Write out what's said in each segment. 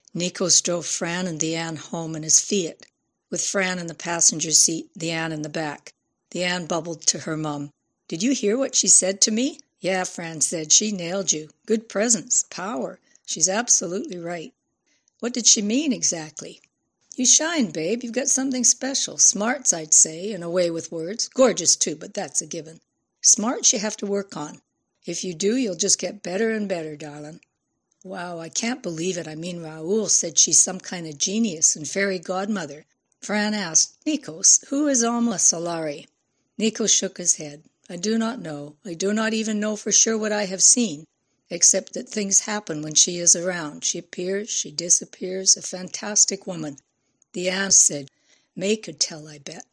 Nikos drove Fran and Deanne home in his Fiat, with Fran in the passenger seat, Deanne in the back. Deanne bubbled to her mum. "Did you hear what she said to me?" "Yeah," Fran said. "She nailed you. Good presence. Power. She's absolutely right." "What did she mean exactly?" "You shine, babe. You've got something special. Smarts, I'd say, and a way with words. Gorgeous, too, but that's a given. Smarts you have to work on. If you do, you'll just get better and better, darling." "Wow, I can't believe it. I mean, Raoul said she's some kind of genius and fairy godmother." Fran asked, "Nikos, who is Alma Solari?" Nikos shook his head. "I do not know. I do not even know for sure what I have seen, except that things happen when she is around. She appears, she disappears, a fantastic woman." Deanne said, "May could tell, I bet."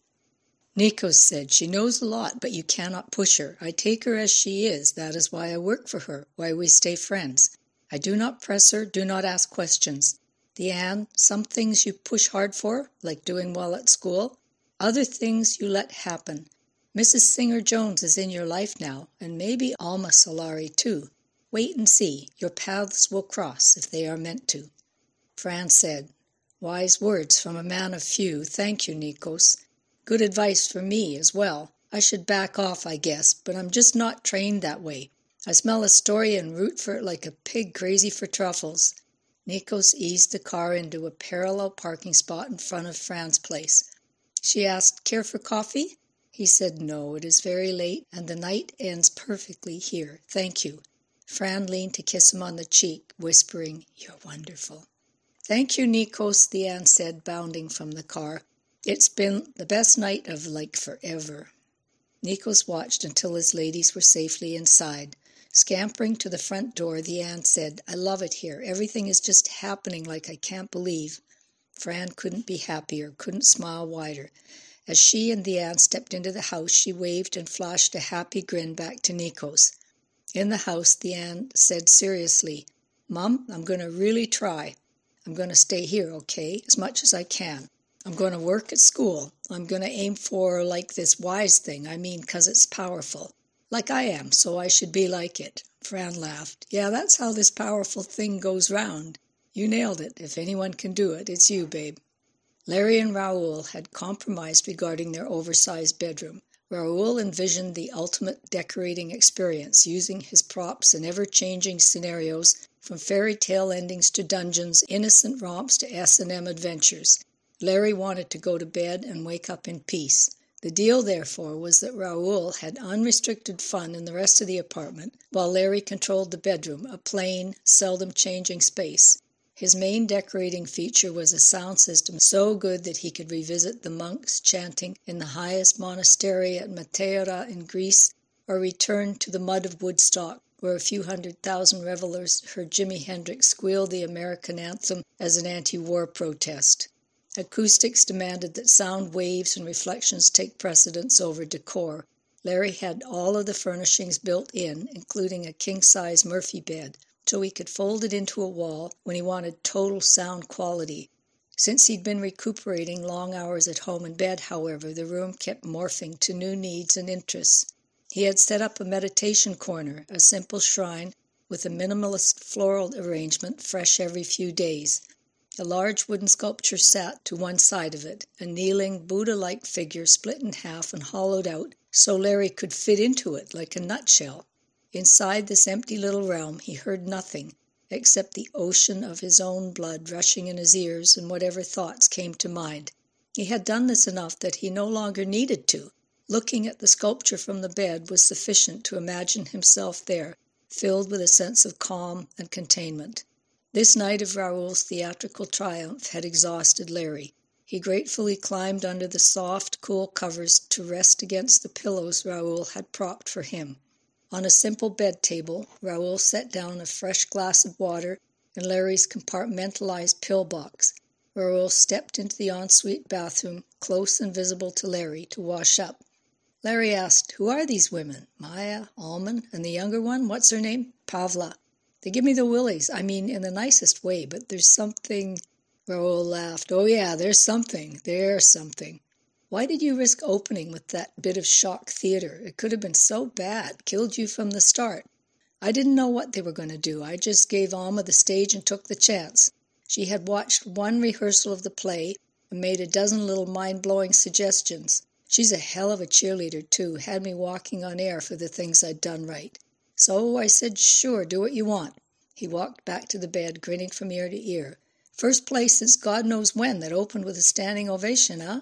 Nikos said, "She knows a lot, but you cannot push her. I take her as she is. That is why I work for her, why we stay friends. I do not press her, do not ask questions. Deanne, some things you push hard for, like doing well at school. Other things you let happen. Mrs. Singer-Jones is in your life now, and maybe Alma Solari too. Wait and see. Your paths will cross if they are meant to." Fran said, "Wise words from a man of few. Thank you, Nikos. Good advice for me as well. I should back off, I guess, but I'm just not trained that way. I smell a story and root for it like a pig crazy for truffles." Nikos eased the car into a parallel parking spot in front of Fran's place. She asked, "Care for coffee?" He said, "No, it is very late, and the night ends perfectly here. Thank you." Fran leaned to kiss him on the cheek, whispering, "You're wonderful." "Thank you, Nikos," Deanne said, bounding from the car. "It's been the best night of, forever." Nikos watched until his ladies were safely inside. Scampering to the front door, Deanne said, "I love it here. Everything is just happening like I can't believe." Fran couldn't be happier, couldn't smile wider. As she and Deanne stepped into the house, she waved and flashed a happy grin back to Nikos. In the house, Deanne said seriously, "Mom, I'm going to really try. I'm going to stay here, okay, as much as I can. I'm going to work at school. I'm going to aim for, this wise thing. I mean, 'cause it's powerful. Like I am, so I should be like it." Fran laughed. "Yeah, that's how this powerful thing goes round. You nailed it. If anyone can do it, it's you, babe." Larry and Raoul had compromised regarding their oversized bedroom. Raoul envisioned the ultimate decorating experience, using his props in ever-changing scenarios, from fairy tale endings to dungeons, innocent romps to S&M adventures. Larry wanted to go to bed and wake up in peace. The deal, therefore, was that Raoul had unrestricted fun in the rest of the apartment, while Larry controlled the bedroom, a plain, seldom-changing space. His main decorating feature was a sound system so good that he could revisit the monks chanting in the highest monastery at Matera in Greece, or return to the mud of Woodstock, where a few 100,000 revelers heard Jimi Hendrix squeal the American anthem as an anti-war protest. Acoustics demanded that sound waves and reflections take precedence over decor. Larry had all of the furnishings built in, including a king-size Murphy bed, so he could fold it into a wall when he wanted total sound quality. Since he'd been recuperating long hours at home in bed, however, the room kept morphing to new needs and interests. He had set up a meditation corner, a simple shrine with a minimalist floral arrangement fresh every few days. A large wooden sculpture sat to one side of it, a kneeling Buddha-like figure split in half and hollowed out so Larry could fit into it like a nutshell. Inside this empty little realm he heard nothing except the ocean of his own blood rushing in his ears and whatever thoughts came to mind. He had done this enough that he no longer needed to. Looking at the sculpture from the bed was sufficient to imagine himself there, filled with a sense of calm and containment. This night of Raoul's theatrical triumph had exhausted Larry. He gratefully climbed under the soft, cool covers to rest against the pillows Raoul had propped for him. On a simple bed table, Raoul set down a fresh glass of water and Larry's compartmentalized pill box. Raoul stepped into the ensuite bathroom, close and visible to Larry, to wash up. Larry asked, "Who are these women? Maya, Alman, and the younger one, what's her name?" "Pavla. They give me the willies. I mean, in the nicest way, but there's something..." Raoul laughed. "Oh yeah, there's something. There's something. Why did you risk opening with that bit of shock theater? It could have been so bad, killed you from the start." "I didn't know what they were going to do. I just gave Alma the stage and took the chance. She had watched one rehearsal of the play and made a dozen little mind-blowing suggestions. She's a hell of a cheerleader, too, had me walking on air for the things I'd done right. So I said, sure, do what you want. He walked back to the bed, grinning from ear to ear. First play since God knows when that opened with a standing ovation, huh?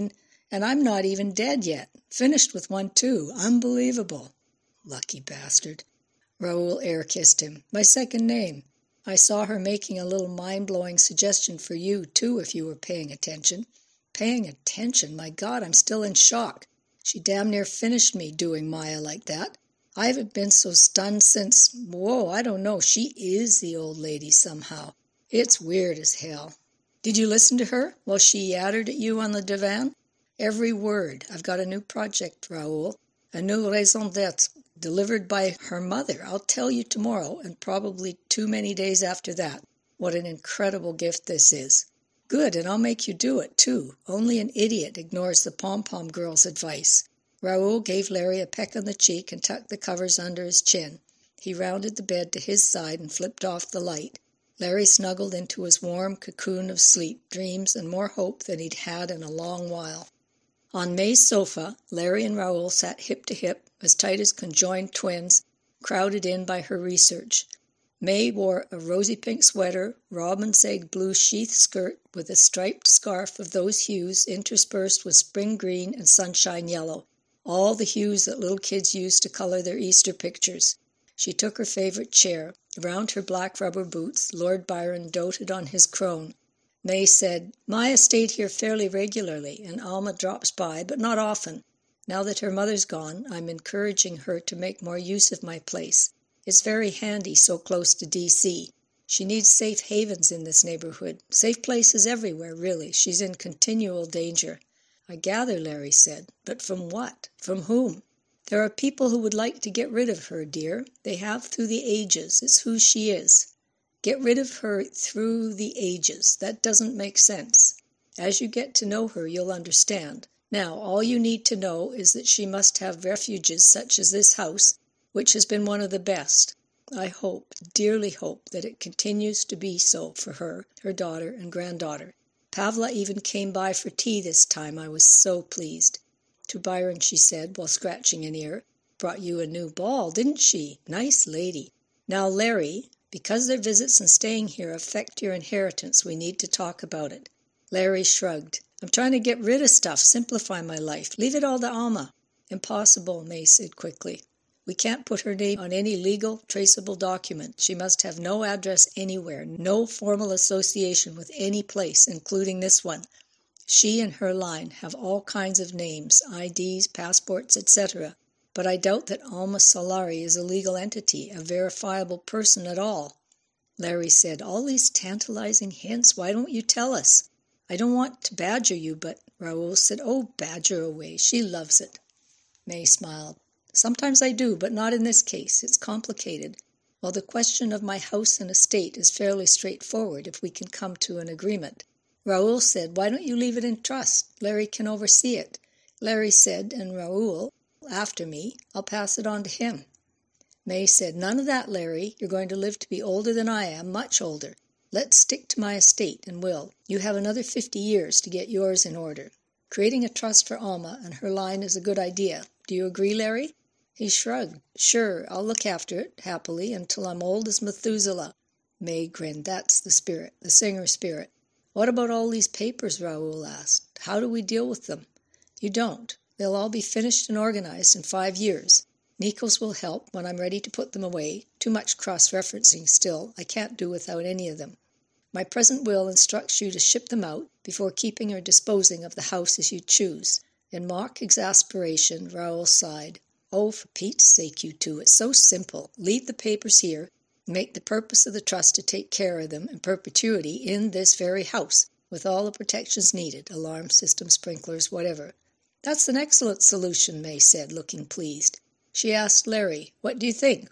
And I'm not even dead yet. Finished with one, too. Unbelievable. Lucky bastard. Raoul air-kissed him. My second name. I saw her making a little mind-blowing suggestion for you, too, if you were paying attention. Paying attention? My God, I'm still in shock. She damn near finished me doing Maya like that. I haven't been so stunned since, I don't know, she is the old lady somehow. It's weird as hell. Did you listen to her while she yattered at you on the divan? Every word. I've got a new project, Raoul. A new raison d'etre, delivered by her mother. I'll tell you tomorrow, and probably too many days after that, what an incredible gift this is. Good, and I'll make you do it, too. Only an idiot ignores the pom-pom girl's advice. Raoul gave Larry a peck on the cheek and tucked the covers under his chin. He rounded the bed to his side and flipped off the light. Larry snuggled into his warm cocoon of sleep, dreams, and more hope than he'd had in a long while. On May's sofa, Larry and Raoul sat hip to hip, as tight as conjoined twins, crowded in by her research. May wore a rosy pink sweater, robin's egg blue sheath skirt with a striped scarf of those hues interspersed with spring green and sunshine yellow, all the hues that little kids use to color their Easter pictures. She took her favorite chair. Around her black rubber boots, Lord Byron doted on his crone. May said, Maya stayed here fairly regularly, and Alma drops by, but not often. Now that her mother's gone, I'm encouraging her to make more use of my place. It's very handy so close to D.C. She needs safe havens in this neighborhood. Safe places everywhere, really. She's in continual danger. I gather, Larry said. But from what? From whom? There are people who would like to get rid of her, dear. They have through the ages. It's who she is. Get rid of her through the ages. That doesn't make sense. As you get to know her, you'll understand. Now, all you need to know is that she must have refuges such as this house, which has been one of the best. I hope, dearly hope, that it continues to be so for her, her daughter, and granddaughter. Pavla even came by for tea this time. I was so pleased. To Byron she said, while scratching an ear, Brought you a new ball, didn't she? Nice lady. Now, Larry, because their visits and staying here affect your inheritance, we need to talk about it. Larry shrugged. I'm trying to get rid of stuff, simplify my life. Leave it all to Alma. Impossible, May said quickly. We can't put her name on any legal, traceable document. She must have no address anywhere, no formal association with any place, including this one. She and her line have all kinds of names, IDs, passports, etc. But I doubt that Alma Solari is a legal entity, a verifiable person at all. Larry said, all these tantalizing hints, why don't you tell us? I don't want to badger you, but Raoul said, oh, badger away, she loves it. May smiled. Sometimes I do, but not in this case. It's complicated. While the question of my house and estate is fairly straightforward if we can come to an agreement. Raoul said, why don't you leave it in trust? Larry can oversee it. Larry said, and Raoul, after me, I'll pass it on to him. May said, none of that, Larry. You're going to live to be older than I am, much older. Let's stick to my estate and will. You have another 50 years to get yours in order. Creating a trust for Alma and her line is a good idea. Do you agree, Larry? He shrugged. Sure, I'll look after it, happily, until I'm old as Methuselah. May grinned. That's the spirit, the singer spirit. What about all these papers, Raoul asked. How do we deal with them? You don't. They'll all be finished and organized in 5 years. Nikos will help when I'm ready to put them away. Too much cross-referencing still. I can't do without any of them. My present will instructs you to ship them out before keeping or disposing of the house as you choose. In mock exasperation, Raoul sighed. Oh, for Pete's sake, you two, it's so simple. Leave the papers here, and make the purpose of the trust to take care of them in perpetuity in this very house, with all the protections needed, alarm system, sprinklers, whatever. That's an excellent solution, May said, looking pleased. She asked Larry, what do you think?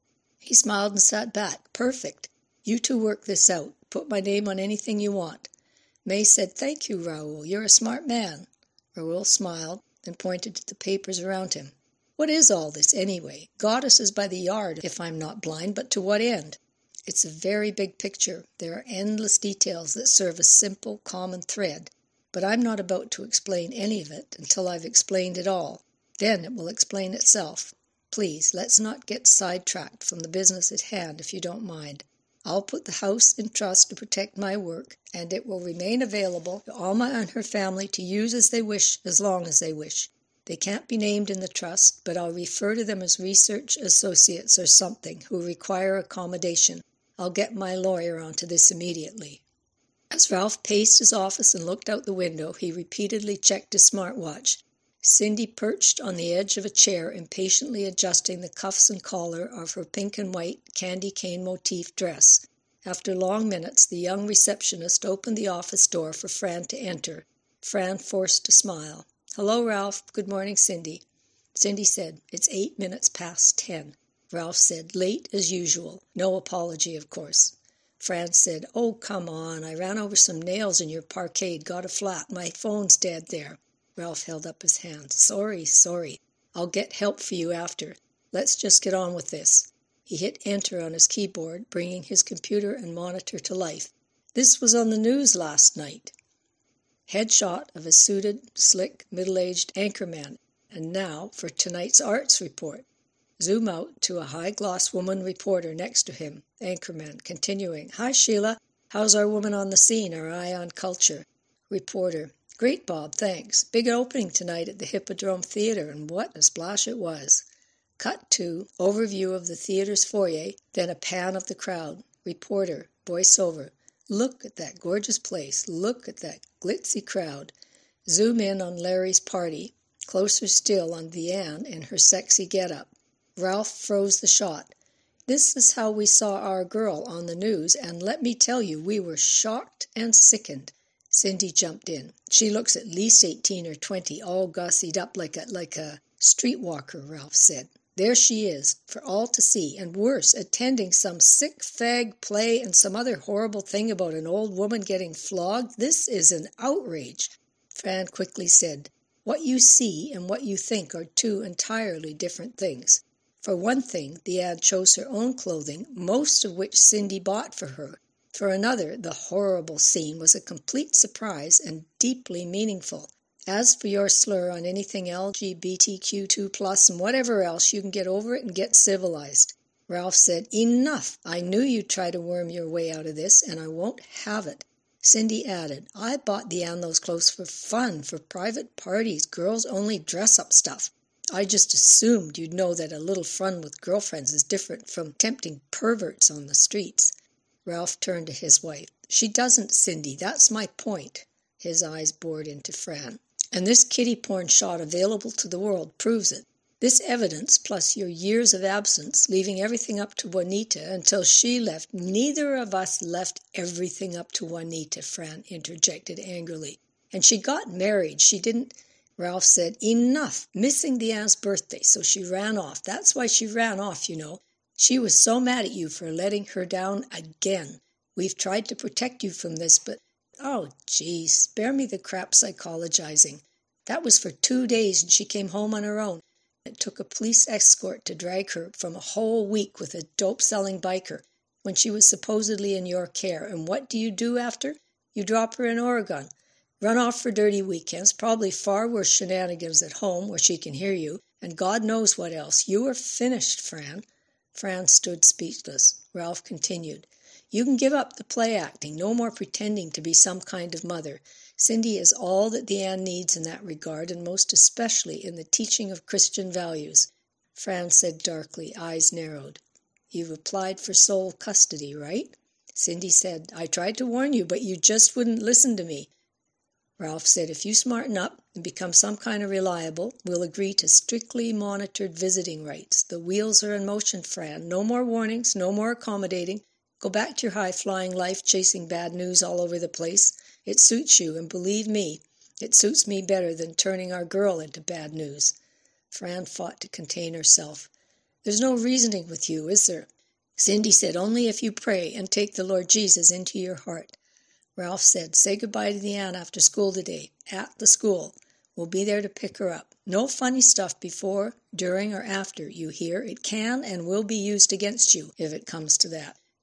He smiled and sat back. Perfect. You two work this out. Put my name on anything you want. May said, thank you, Raoul. You're a smart man. Raoul smiled and pointed to the papers around him. What is all this, anyway? Goddesses by the yard, if I'm not blind, but to what end? It's a very big picture. There are endless details that serve a simple, common thread. But I'm not about to explain any of it until I've explained it all. Then it will explain itself. Please, let's not get sidetracked from the business at hand, if you don't mind. I'll put the house in trust to protect my work, and it will remain available to Alma and her family to use as they wish, as long as they wish. They can't be named in the trust, but I'll refer to them as research associates or something who require accommodation. I'll get my lawyer onto this immediately. As Ralph paced his office and looked out the window, he repeatedly checked his smartwatch. Cindy perched on the edge of a chair, impatiently adjusting the cuffs and collar of her pink and white candy cane motif dress. After long minutes, the young receptionist opened the office door for Fran to enter. Fran forced a smile. "Hello, Ralph. Good morning, Cindy." Cindy said, "It's 8 minutes past 10. Ralph said, "Late as usual." No apology, of course. Fran said, "Oh, come on. I ran over some nails in your parkade, got a flat. My phone's dead there." Ralph held up his hand. Sorry. I'll get help for you after. Let's just get on with this." He hit enter on his keyboard, bringing his computer and monitor to life. "This was on the news last night." Headshot of a suited, slick, middle-aged anchorman. And now for tonight's arts report. Zoom out to a high-gloss woman reporter next to him. Anchorman continuing. "Hi, Sheila. How's our woman on the scene, our eye on culture?" Reporter. "Great, Bob, thanks. Big opening tonight at the Hippodrome Theatre, and what a splash it was." Cut to overview of the theatre's foyer, then a pan of the crowd. Reporter, voiceover. "Look at that gorgeous place. Look at that glitzy crowd." Zoom in on Larry's party. Closer still on Deanne in her sexy getup. Ralph froze the shot. "This is how we saw our girl on the news, and let me tell you, we were shocked and sickened." Cindy jumped in. "She looks at least 18 or 20, all gussied up like a streetwalker," Ralph said. "There she is, for all to see, and worse, attending some sick fag play and some other horrible thing about an old woman getting flogged. This is an outrage." Fran quickly said, "What you see and what you think are two entirely different things. For one thing, Deanne chose her own clothing, most of which Cindy bought for her. For another, the horrible scene was a complete surprise and deeply meaningful. As for your slur on anything LGBTQ2+, and whatever else, you can get over it and get civilized." Ralph said, "Enough! I knew you'd try to worm your way out of this, and I won't have it." Cindy added, "I bought Deanne those clothes for fun, for private parties, girls-only dress-up stuff. I just assumed you'd know that a little fun with girlfriends is different from tempting perverts on the streets." Ralph turned to his wife. "She doesn't, Cindy. That's my point." His eyes bored into Fran. "And this kiddie porn shot available to the world proves it. This evidence, plus your years of absence, leaving everything up to Juanita until she left." "Neither of us left everything up to Juanita," Fran interjected angrily. "And she got married. She didn't—" Ralph said, "Enough! Missing Deanne's birthday, so she ran off. That's why she ran off, you know. She was so mad at you for letting her down again. We've tried to protect you from this, but—" "Oh, geez, spare me the crap psychologizing. That was for 2 days, and she came home on her own. It took a police escort to drag her from a whole week with a dope-selling biker when she was supposedly in your care. And what do you do after? You drop her in Oregon. Run off for dirty weekends, probably far worse shenanigans at home where she can hear you, and God knows what else. You are finished, Fran." Fran stood speechless. Ralph continued, "You can give up the play acting. No more pretending to be some kind of mother. Cindy is all that Deanne needs in that regard, and most especially in the teaching of Christian values." Fran said darkly, eyes narrowed, "You've applied for sole custody, right?" Cindy said, "I tried to warn you, but you just wouldn't listen to me." Ralph said, "If you smarten up and become some kind of reliable, we'll agree to strictly monitored visiting rights. The wheels are in motion, Fran. No more warnings, no more accommodating. Go back to your high-flying life chasing bad news all over the place. It suits you, and believe me, it suits me better than turning our girl into bad news." Fran fought to contain herself. "There's no reasoning with you, is there?" Cindy said, "Only if you pray and take the Lord Jesus into your heart." Ralph said, "Say goodbye to Deanne after school today, at the school. We'll be there to pick her up. No funny stuff before, during, or after, you hear? It can and will be used against you, if it comes to that."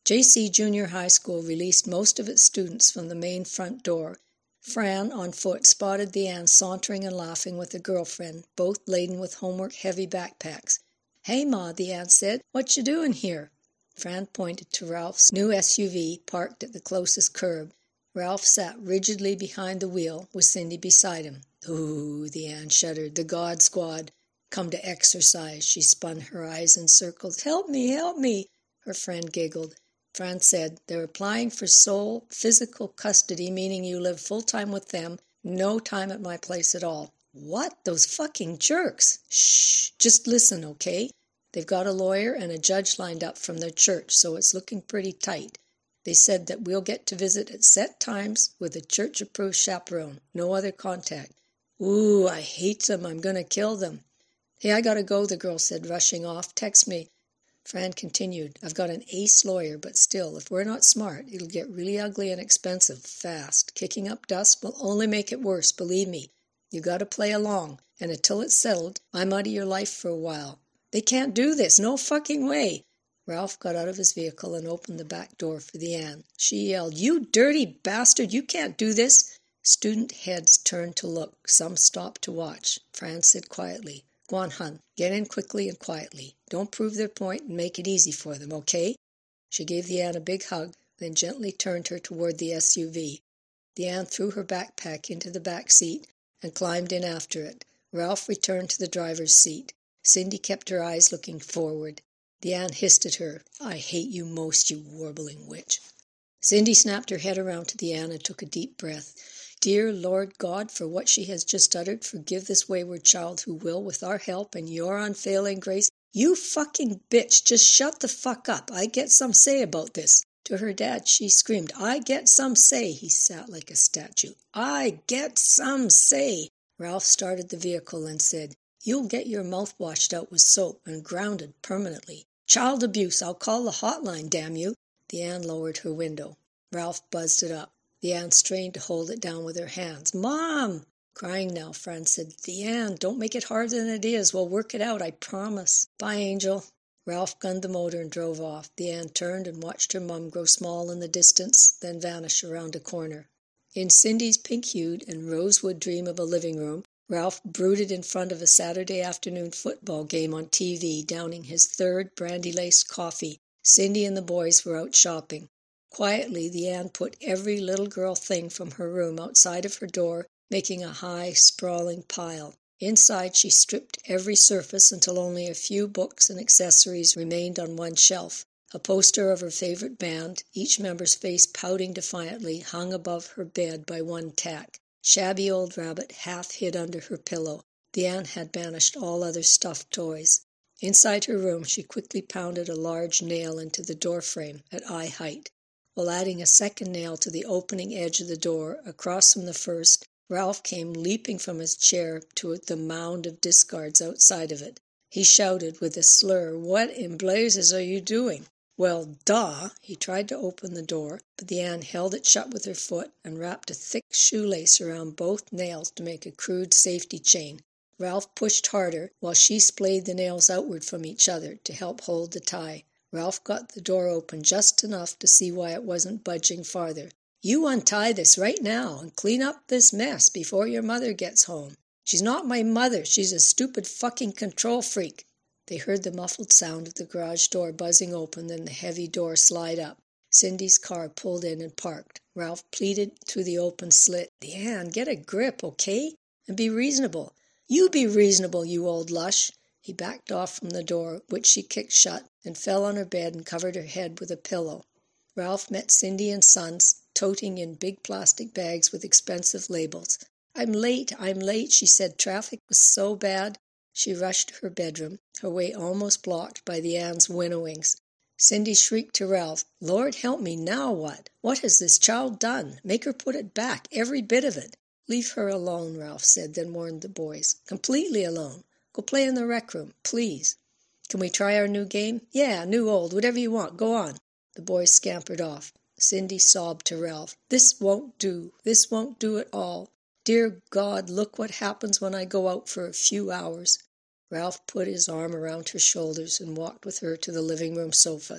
J.C. Junior High School released most of its students from the main front door. Fran, on foot, spotted the Ann sauntering and laughing with a girlfriend, both laden with homework-heavy backpacks. "Hey, Ma," the Ann said, "what you doing here?" Fran pointed to Ralph's new SUV parked at the closest curb. Ralph sat rigidly behind the wheel, with Cindy beside him. "Ooh," the Ann shuddered, "the God Squad. Come to exercise." She spun her eyes in circles. "Help me, help me." Her friend giggled. Fran said, "They're applying for sole physical custody, meaning you live full-time with them, no time at my place at all." "What? Those fucking jerks!" "Shh, just listen, okay? They've got a lawyer and a judge lined up from their church, so it's looking pretty tight. They said that we'll get to visit at set times with a church-approved chaperone, no other contact." "Ooh, I hate them. I'm gonna kill them." "Hey, I gotta go," the girl said, rushing off. "Text me." Fran continued, "I've got an ace lawyer, but still, if we're not smart, it'll get really ugly and expensive, fast. Kicking up dust will only make it worse, believe me. You gotta play along, and until it's settled, I'm out of your life for a while." "They can't do this. No fucking way." Ralph got out of his vehicle and opened the back door for the Ann. She yelled, "You dirty bastard, you can't do this." Student heads turned to look. Some stopped to watch. Fran said quietly, "Go on, hun. Get in quickly and quietly. Don't prove their point and make it easy for them, okay?" She gave the Ann a big hug, then gently turned her toward the SUV. The Ann threw her backpack into the back seat and climbed in after it. Ralph returned to the driver's seat. Cindy kept her eyes looking forward. The Ann hissed at her, "I hate you most, you warbling witch." Cindy snapped her head around to the Ann and took a deep breath. "Dear Lord God, for what she has just uttered, forgive this wayward child who will, with our help and your unfailing grace—" "You fucking bitch, just shut the fuck up. I get some say about this." To her dad she screamed, "I get some say." He sat like a statue. "I get some say." Ralph started the vehicle and said, "You'll get your mouth washed out with soap and grounded permanently. Child abuse, I'll call the hotline, damn you." The Ann lowered her window. Ralph buzzed it up. The Ann strained to hold it down with her hands. "Mom!" Crying now, Fran said, "The Ann, don't make it harder than it is. We'll work it out, I promise. Bye, Angel." Ralph gunned the motor and drove off. The Ann turned and watched her mum grow small in the distance, then vanish around a corner. In Cindy's pink-hued and rosewood dream of a living room, Ralph brooded in front of a Saturday afternoon football game on TV, downing his third brandy-laced coffee. Cindy and the boys were out shopping. Quietly, the Ann put every little girl thing from her room outside of her door, making a high, sprawling pile. Inside, she stripped every surface until only a few books and accessories remained on one shelf. A poster of her favorite band, each member's face pouting defiantly, hung above her bed by one tack. Shabby old rabbit half hid under her pillow. The Ann had banished all other stuffed toys. Inside her room, she quickly pounded a large nail into the doorframe at eye height. While adding a second nail to the opening edge of the door, across from the first, Ralph came leaping from his chair to the mound of discards outside of it. He shouted with a slur, "What in blazes are you doing?" "Well, duh!" He tried to open the door, but the Ann held it shut with her foot and wrapped a thick shoelace around both nails to make a crude safety chain. Ralph pushed harder, while she splayed the nails outward from each other to help hold the tie. Ralph got the door open just enough to see why it wasn't budging farther. "You untie this right now and clean up this mess before your mother gets home." "She's not my mother. She's a stupid fucking control freak." They heard the muffled sound of the garage door buzzing open, then the heavy door slide up. Cindy's car pulled in and parked. Ralph pleaded through the open slit, "The Ann, get a grip, okay? And be reasonable." "You be reasonable, you old lush." He backed off from the door, which she kicked shut, and fell on her bed and covered her head with a pillow. Ralph met Cindy and Sons, toting in big plastic bags with expensive labels. I'm late, she said. Traffic was so bad." She rushed to her bedroom, her way almost blocked by the Ann's winnowings. Cindy shrieked to Ralph, "Lord help me, now what? What has this child done? Make her put it back, every bit of it." "Leave her alone," Ralph said, then warned the boys. "Completely alone. Go play in the rec room, please." "Can we try our new game?" "Yeah, new, old, whatever you want. Go on." The boys scampered off. Cindy sobbed to Ralph, "This won't do. This won't do at all. Dear God, look what happens when I go out for a few hours." Ralph put his arm around her shoulders and walked with her to the living room sofa.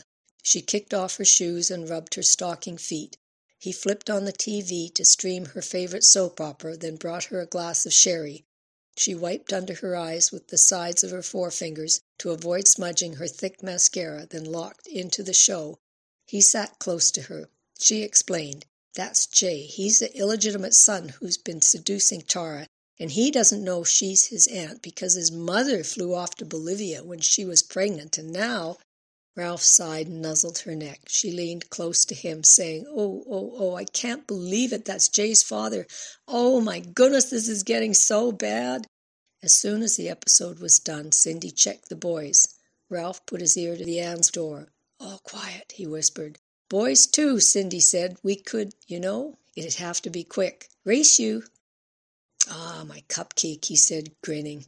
She kicked off her shoes and rubbed her stocking feet. He flipped on the TV to stream her favorite soap opera, then brought her a glass of sherry. She wiped under her eyes with the sides of her forefingers to avoid smudging her thick mascara, then locked into the show. He sat close to her. She explained, "That's Jay. He's the illegitimate son who's been seducing Tara, and he doesn't know she's his aunt because his mother flew off to Bolivia when she was pregnant, and now—" Ralph sighed and nuzzled her neck. She leaned close to him, saying, Oh, I can't believe it. That's Jay's father. Oh, my goodness, this is getting so bad." As soon as the episode was done, Cindy checked the boys. Ralph put his ear to the Ann's door. "All quiet," he whispered. "Boys, too," Cindy said. "We could, it'd have to be quick. Race you." "Ah, my cupcake," he said, grinning.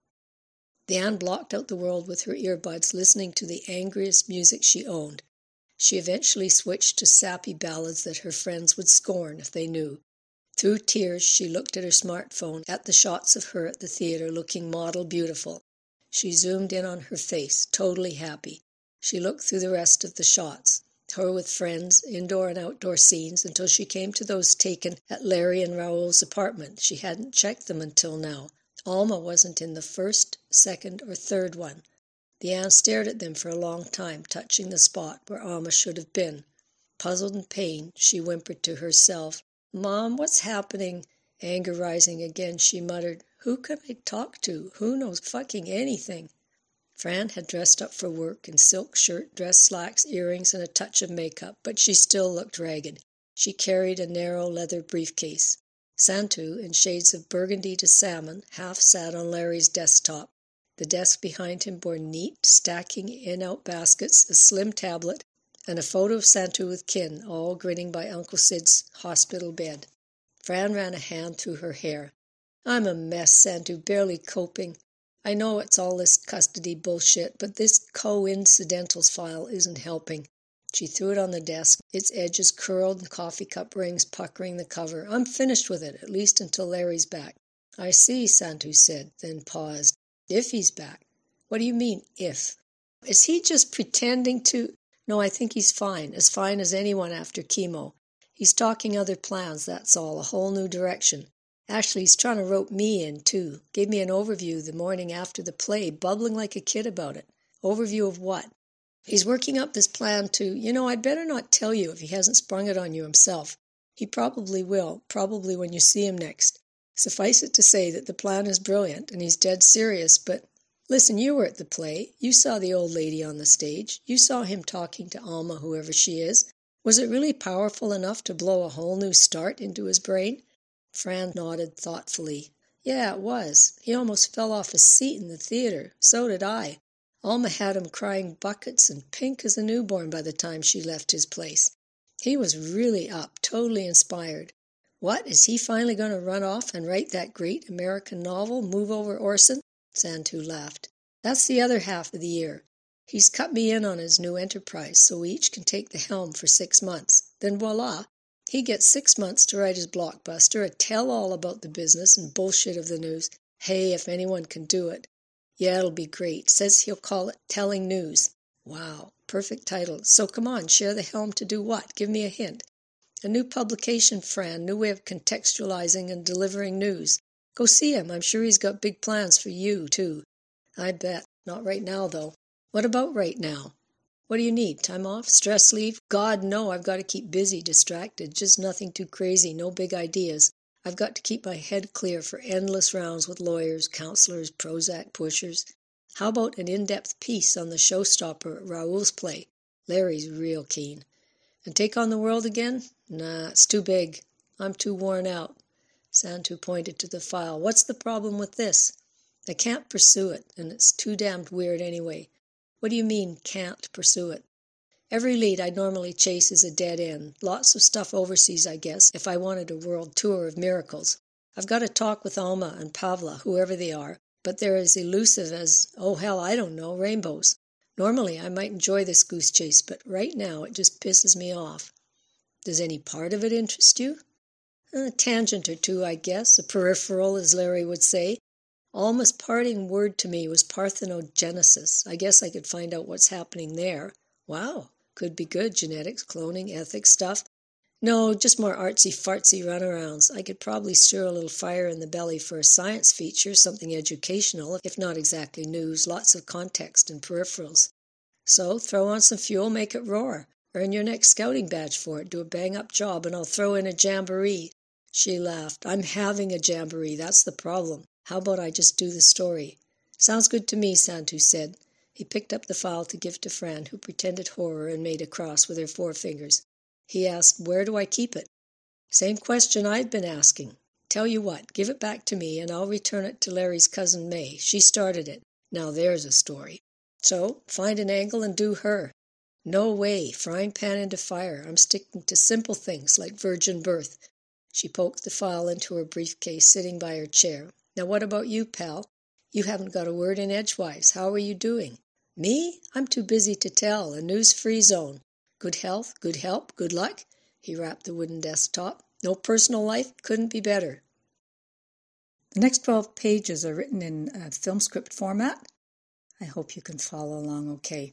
The Ann blocked out the world with her earbuds, listening to the angriest music she owned. She eventually switched to sappy ballads that her friends would scorn if they knew. Through tears, she looked at her smartphone at the shots of her at the theater looking model beautiful. She zoomed in on her face, totally happy. She looked through the rest of the shots, her with friends, indoor and outdoor scenes, until she came to those taken at Larry and Raoul's apartment. She hadn't checked them until now. Alma wasn't in the first, second, or third one. The Ann stared at them for a long time, touching the spot where Alma should have been. Puzzled and pained, she whimpered to herself, "Mom, what's happening?" Anger rising again, she muttered, "Who can I talk to? Who knows fucking anything?" Fran had dressed up for work in silk shirt, dress slacks, earrings, and a touch of makeup, but she still looked ragged. She carried a narrow leather briefcase. Santu, in shades of burgundy to salmon, half sat on Larry's desktop. The desk behind him bore neat, stacking in-out baskets, a slim tablet, and a photo of Santu with Kin, all grinning by Uncle Sid's hospital bed. Fran ran a hand through her hair. "I'm a mess, Santu, barely coping. I know it's all this custody bullshit, but this coincidentals file isn't helping." She threw it on the desk, its edges curled and coffee cup rings puckering the cover. "I'm finished with it, at least until Larry's back." "I see," Santu said, then paused. "If he's back." "What do you mean, if? Is he just pretending to—" "No, I think he's fine as anyone after chemo. He's talking other plans, that's all, a whole new direction. Actually, he's trying to rope me in, too. Gave me an overview the morning after the play, bubbling like a kid about it." "Overview of what?" "He's working up this plan to— I'd better not tell you if he hasn't sprung it on you himself. He probably will, probably when you see him next. Suffice it to say that the plan is brilliant, and he's dead serious, but— Listen, you were at the play. You saw the old lady on the stage. You saw him talking to Alma, whoever she is. Was it really powerful enough to blow a whole new start into his brain?" Fran nodded thoughtfully. "Yeah, it was. He almost fell off his seat in the theater. So did I. Alma had him crying buckets and pink as a newborn by the time she left his place. He was really up, totally inspired. What, is he finally going to run off and write that great American novel, Move Over Orson?" Santu laughed. "That's the other half of the year. He's cut me in on his new enterprise, so we each can take the helm for 6 months. Then voila, he gets 6 months to write his blockbuster, a tell-all about the business and bullshit of the news. Hey, if anyone can do it. Yeah, it'll be great. Says he'll call it Telling News. Wow, perfect title. So come on, share the helm to do what? Give me a hint." "A new publication, Fran, new way of contextualizing and delivering news. Go see him. I'm sure he's got big plans for you, too." "I bet. Not right now, though." "What about right now?" "What do you need? Time off? Stress leave?" "God, no. I've got to keep busy, distracted. Just nothing too crazy. No big ideas. I've got to keep my head clear for endless rounds with lawyers, counselors, Prozac pushers. How about an in-depth piece on the showstopper at Raoul's play? Larry's real keen." "And take on the world again?" "Nah, it's too big. I'm too worn out." Santu pointed to the file. "What's the problem with this?" "I can't pursue it, and it's too damned weird anyway." "What do you mean, can't pursue it?" "Every lead I'd normally chase is a dead end. Lots of stuff overseas, I guess, if I wanted a world tour of miracles. I've got to talk with Alma and Pavla, whoever they are, but they're as elusive as, oh hell, I don't know, rainbows. Normally I might enjoy this goose chase, but right now it just pisses me off." "Does any part of it interest you?" "A tangent or two, I guess. A peripheral, as Larry would say. Alma's parting word to me was parthenogenesis. I guess I could find out what's happening there." "Wow. Could be good, genetics, cloning, ethics stuff. No, just more artsy-fartsy runarounds. I could probably stir a little fire in the belly for a science feature, something educational, if not exactly news, lots of context and peripherals. So, throw on some fuel, make it roar. Earn your next scouting badge for it, do a bang-up job, and I'll throw in a jamboree. She laughed. I'm having a jamboree, that's the problem. How about I just do the story? Sounds good to me, Santu said. He picked up the file to give to Fran, who pretended horror and made a cross with her forefingers. He asked, where do I keep it? Same question I've been asking. Tell you what, give it back to me and I'll return it to Larry's cousin May. She started it. Now there's a story. So, find an angle and do her. No way, frying pan into fire. I'm sticking to simple things like virgin birth. She poked the file into her briefcase sitting by her chair. Now what about you, pal? You haven't got a word in edgewise. How are you doing? Me? I'm too busy to tell. A news-free zone. Good health, good help, good luck. He rapped the wooden desktop. No personal life, couldn't be better. The next 12 pages are written in film script format. I hope you can follow along okay.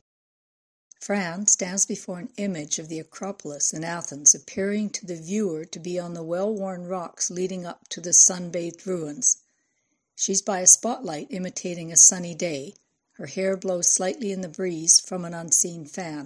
Fran stands before an image of the Acropolis in Athens, appearing to the viewer to be on the well-worn rocks leading up to the sun-bathed ruins. She's by a spotlight imitating a sunny day. Her hair blows slightly in the breeze from an unseen fan.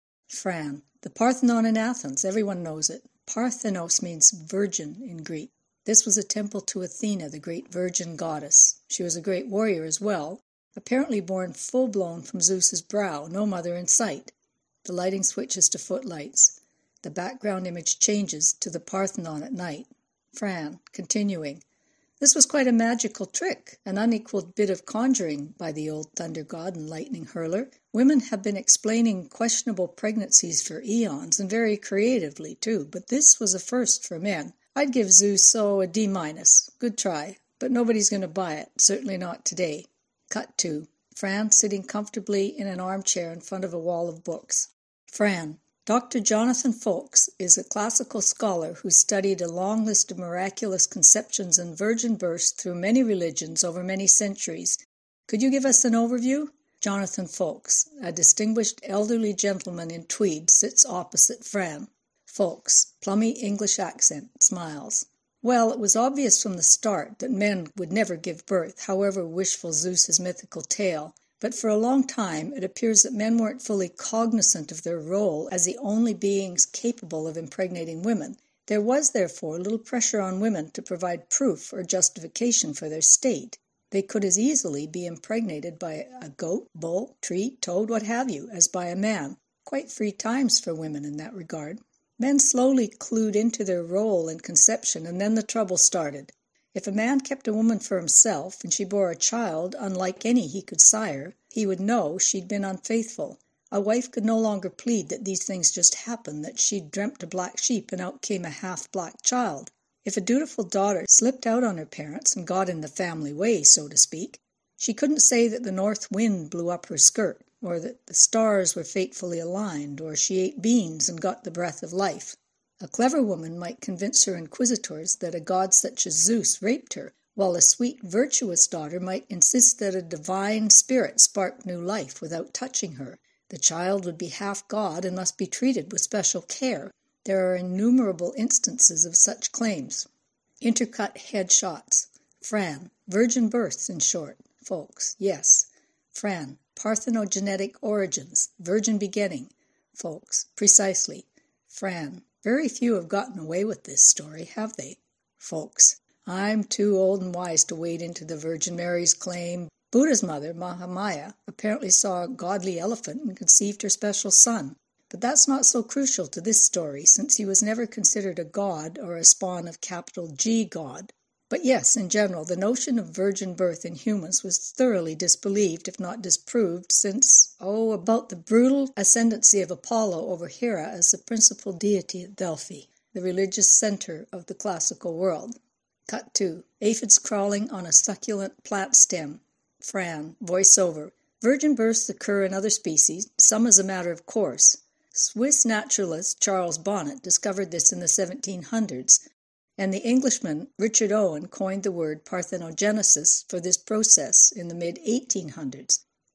Fran. The Parthenon in Athens, everyone knows it. Parthenos means virgin in Greek. This was a temple to Athena, the great virgin goddess. She was a great warrior as well, apparently born full-blown from Zeus's brow, no mother in sight. The lighting switches to footlights. The background image changes to the Parthenon at night. Fran, continuing. This was quite a magical trick, an unequaled bit of conjuring by the old thunder god and lightning hurler. Women have been explaining questionable pregnancies for eons, and very creatively, too, but this was a first for men. I'd give Zeus, a D-. Good try, but nobody's going to buy it, certainly not today. Cut 2. Fran sitting comfortably in an armchair in front of a wall of books. Fran. Dr. Jonathan Folks is a classical scholar who studied a long list of miraculous conceptions and virgin births through many religions over many centuries. Could you give us an overview? Jonathan Folks, a distinguished elderly gentleman in tweed, sits opposite Fran. Folks, plummy English accent, smiles. Well, it was obvious from the start that men would never give birth, however wishful Zeus's mythical tale. But for a long time, it appears that men weren't fully cognizant of their role as the only beings capable of impregnating women. There was, therefore, little pressure on women to provide proof or justification for their state. They could as easily be impregnated by a goat, bull, tree, toad, what have you, as by a man. Quite free times for women in that regard. Men slowly clued into their role in conception, and then the trouble started. If a man kept a woman for himself, and she bore a child unlike any he could sire, he would know she'd been unfaithful. A wife could no longer plead that these things just happened, that she'd dreamt a black sheep and out came a half-black child. If a dutiful daughter slipped out on her parents and got in the family way, so to speak, she couldn't say that the north wind blew up her skirt, or that the stars were fatefully aligned, or she ate beans and got the breath of life. A clever woman might convince her inquisitors that a god such as Zeus raped her, while a sweet, virtuous daughter might insist that a divine spirit sparked new life without touching her. The child would be half god and must be treated with special care. There are innumerable instances of such claims. Intercut headshots. Fran. Virgin births, in short. Folks. Yes. Fran. Parthenogenetic origins. Virgin begetting. Folks. Precisely. Fran. Very few have gotten away with this story, have they? Folks. I'm too old and wise to wade into the Virgin Mary's claim. Buddha's mother, Mahamaya, apparently saw a godly elephant and conceived her special son. But that's not so crucial to this story, since he was never considered a god or a spawn of capital G God. But yes, in general, the notion of virgin birth in humans was thoroughly disbelieved, if not disproved, since, about the brutal ascendancy of Apollo over Hera as the principal deity at Delphi, the religious center of the classical world. Cut 2. Aphids crawling on a succulent plant stem. Fran. Voiceover. Virgin births occur in other species, some as a matter of course. Swiss naturalist Charles Bonnet discovered this in the 1700s, and the Englishman Richard Owen coined the word parthenogenesis for this process in the mid-1800s.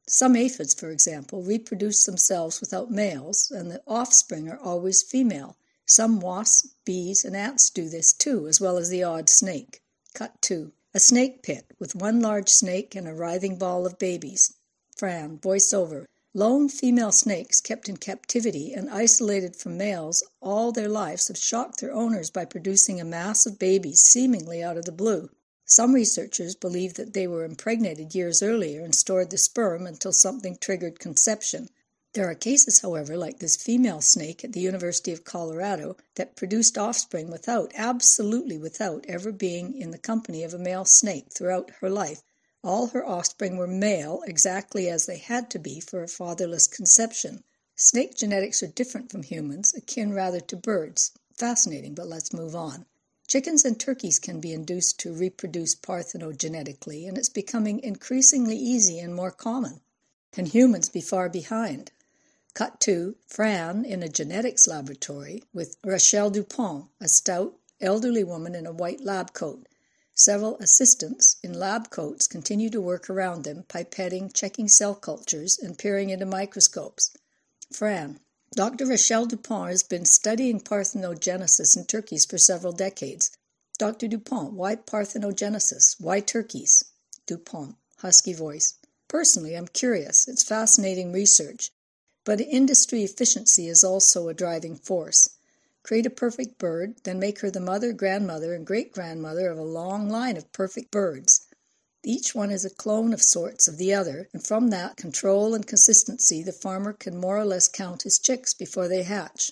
Some aphids, for example, reproduce themselves without males, and the offspring are always female. Some wasps, bees, and ants do this too, as well as the odd snake. Cut 2. A snake pit, with one large snake and a writhing ball of babies. Fran, voiceover. Lone female snakes kept in captivity and isolated from males all their lives have shocked their owners by producing a mass of babies seemingly out of the blue. Some researchers believe that they were impregnated years earlier and stored the sperm until something triggered conception. There are cases, however, like this female snake at the University of Colorado that produced offspring absolutely without ever being in the company of a male snake throughout her life. All her offspring were male, exactly as they had to be for a fatherless conception. Snake genetics are different from humans, akin rather to birds. Fascinating, but let's move on. Chickens and turkeys can be induced to reproduce parthenogenetically, and it's becoming increasingly easy and more common. Can humans be far behind? Cut 2. Fran in a genetics laboratory with Rachel Dupont, a stout, elderly woman in a white lab coat. Several assistants in lab coats continue to work around them, pipetting, checking cell cultures, and peering into microscopes. Fran. Dr. Rachel Dupont has been studying parthenogenesis in turkeys for several decades. Dr. Dupont, why parthenogenesis? Why turkeys? Dupont, husky voice. Personally, I'm curious. It's fascinating research. But industry efficiency is also a driving force. Create a perfect bird, then make her the mother, grandmother, and great-grandmother of a long line of perfect birds. Each one is a clone of sorts of the other, and from that control and consistency the farmer can more or less count his chicks before they hatch.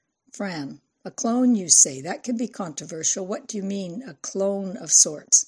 Fran. A clone, you say. That can be controversial. What do you mean, a clone of sorts?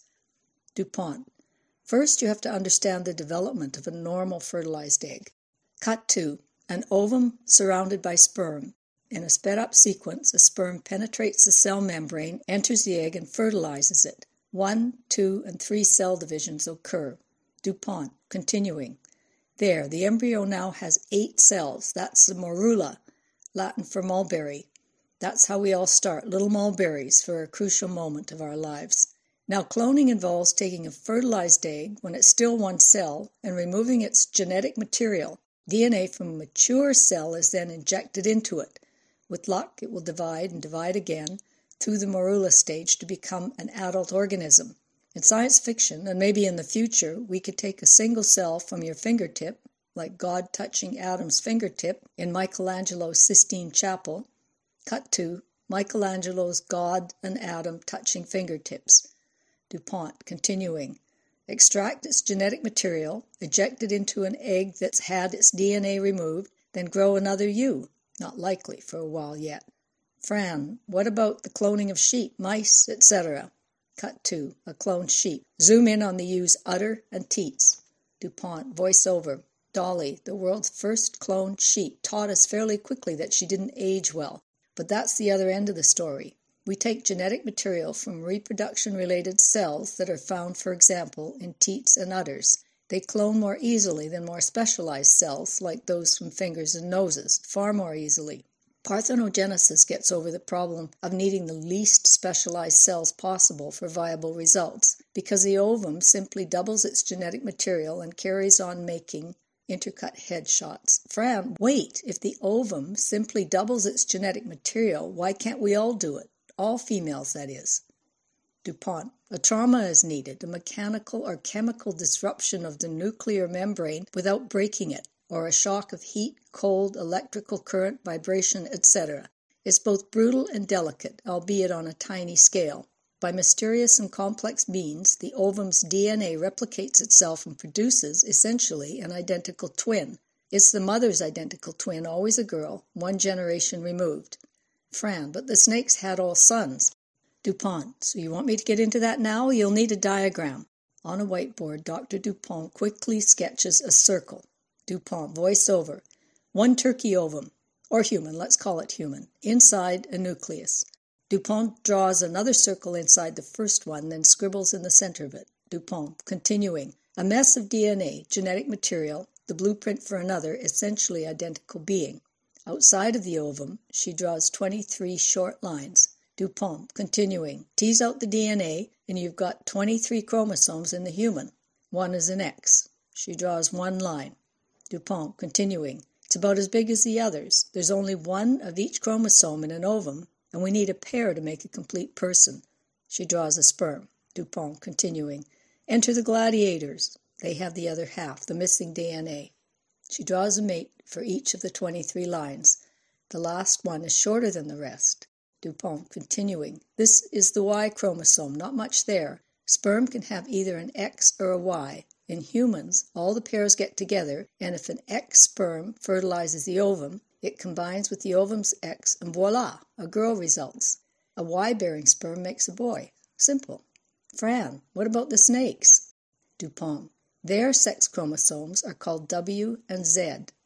Dupont. First, you have to understand the development of a normal fertilized egg. Cut 2. An ovum surrounded by sperm. In a sped-up sequence, a sperm penetrates the cell membrane, enters the egg, and fertilizes it. 1, 2, and 3 cell divisions occur. Dupont, continuing. There, the embryo now has 8 cells. That's the morula, Latin for mulberry. That's how we all start, little mulberries, for a crucial moment of our lives. Now, cloning involves taking a fertilized egg, when it's still one cell, and removing its genetic material. DNA from a mature cell is then injected into it. With luck, it will divide and divide again through the morula stage to become an adult organism. In science fiction, and maybe in the future, we could take a single cell from your fingertip, like God touching Adam's fingertip in Michelangelo's Sistine Chapel. Cut 2. Michelangelo's God and Adam touching fingertips. Dupont, continuing. Extract its genetic material, eject it into an egg that's had its DNA removed, then grow another you. Not likely for a while yet. Fran, what about the cloning of sheep, mice, etc.? Cut 2. A cloned sheep. Zoom in on the ewes' udder and teats. Dupont, voiceover. Dolly, the world's first cloned sheep, taught us fairly quickly that she didn't age well. But that's the other end of the story. We take genetic material from reproduction-related cells that are found, for example, in teats and udders. They clone more easily than more specialized cells, like those from fingers and noses, far more easily. Parthenogenesis gets over the problem of needing the least specialized cells possible for viable results, because the ovum simply doubles its genetic material and carries on making intercut headshots. Fran, wait! If the ovum simply doubles its genetic material, why can't we all do it? All females, that is. Dupont. A trauma is needed, a mechanical or chemical disruption of the nuclear membrane without breaking it, or a shock of heat, cold, electrical current, vibration, etc. It's both brutal and delicate, albeit on a tiny scale. By mysterious and complex means, the ovum's DNA replicates itself and produces, essentially, an identical twin. It's the mother's identical twin, always a girl, one generation removed. Fran, but the snakes had all sons. Dupont, so you want me to get into that now? You'll need a diagram. On a whiteboard, Dr. Dupont quickly sketches a circle. Dupont, voiceover. One turkey ovum, or human, let's call it human, inside a nucleus. Dupont draws another circle inside the first one, then scribbles in the center of it. Dupont, continuing. A mess of DNA, genetic material, the blueprint for another, essentially identical being. Outside of the ovum, she draws 23 short lines. Dupont, continuing. Tease out the DNA, and you've got 23 chromosomes in the human. One is an X. She draws one line. Dupont, continuing. It's about as big as the others. There's only one of each chromosome in an ovum, and we need a pair to make a complete person. She draws a sperm. Dupont, continuing. Enter the gladiators. They have the other half, the missing DNA. She draws a mate for each of the 23 lines. The last one is shorter than the rest. Dupont, continuing. This is the Y chromosome, not much there. Sperm can have either an X or a Y. In humans, all the pairs get together, and if an X sperm fertilizes the ovum, it combines with the ovum's X, and voila, a girl results. A Y-bearing sperm makes a boy. Simple. Fran, what about the snakes? Dupont. Their sex chromosomes are called W and Z.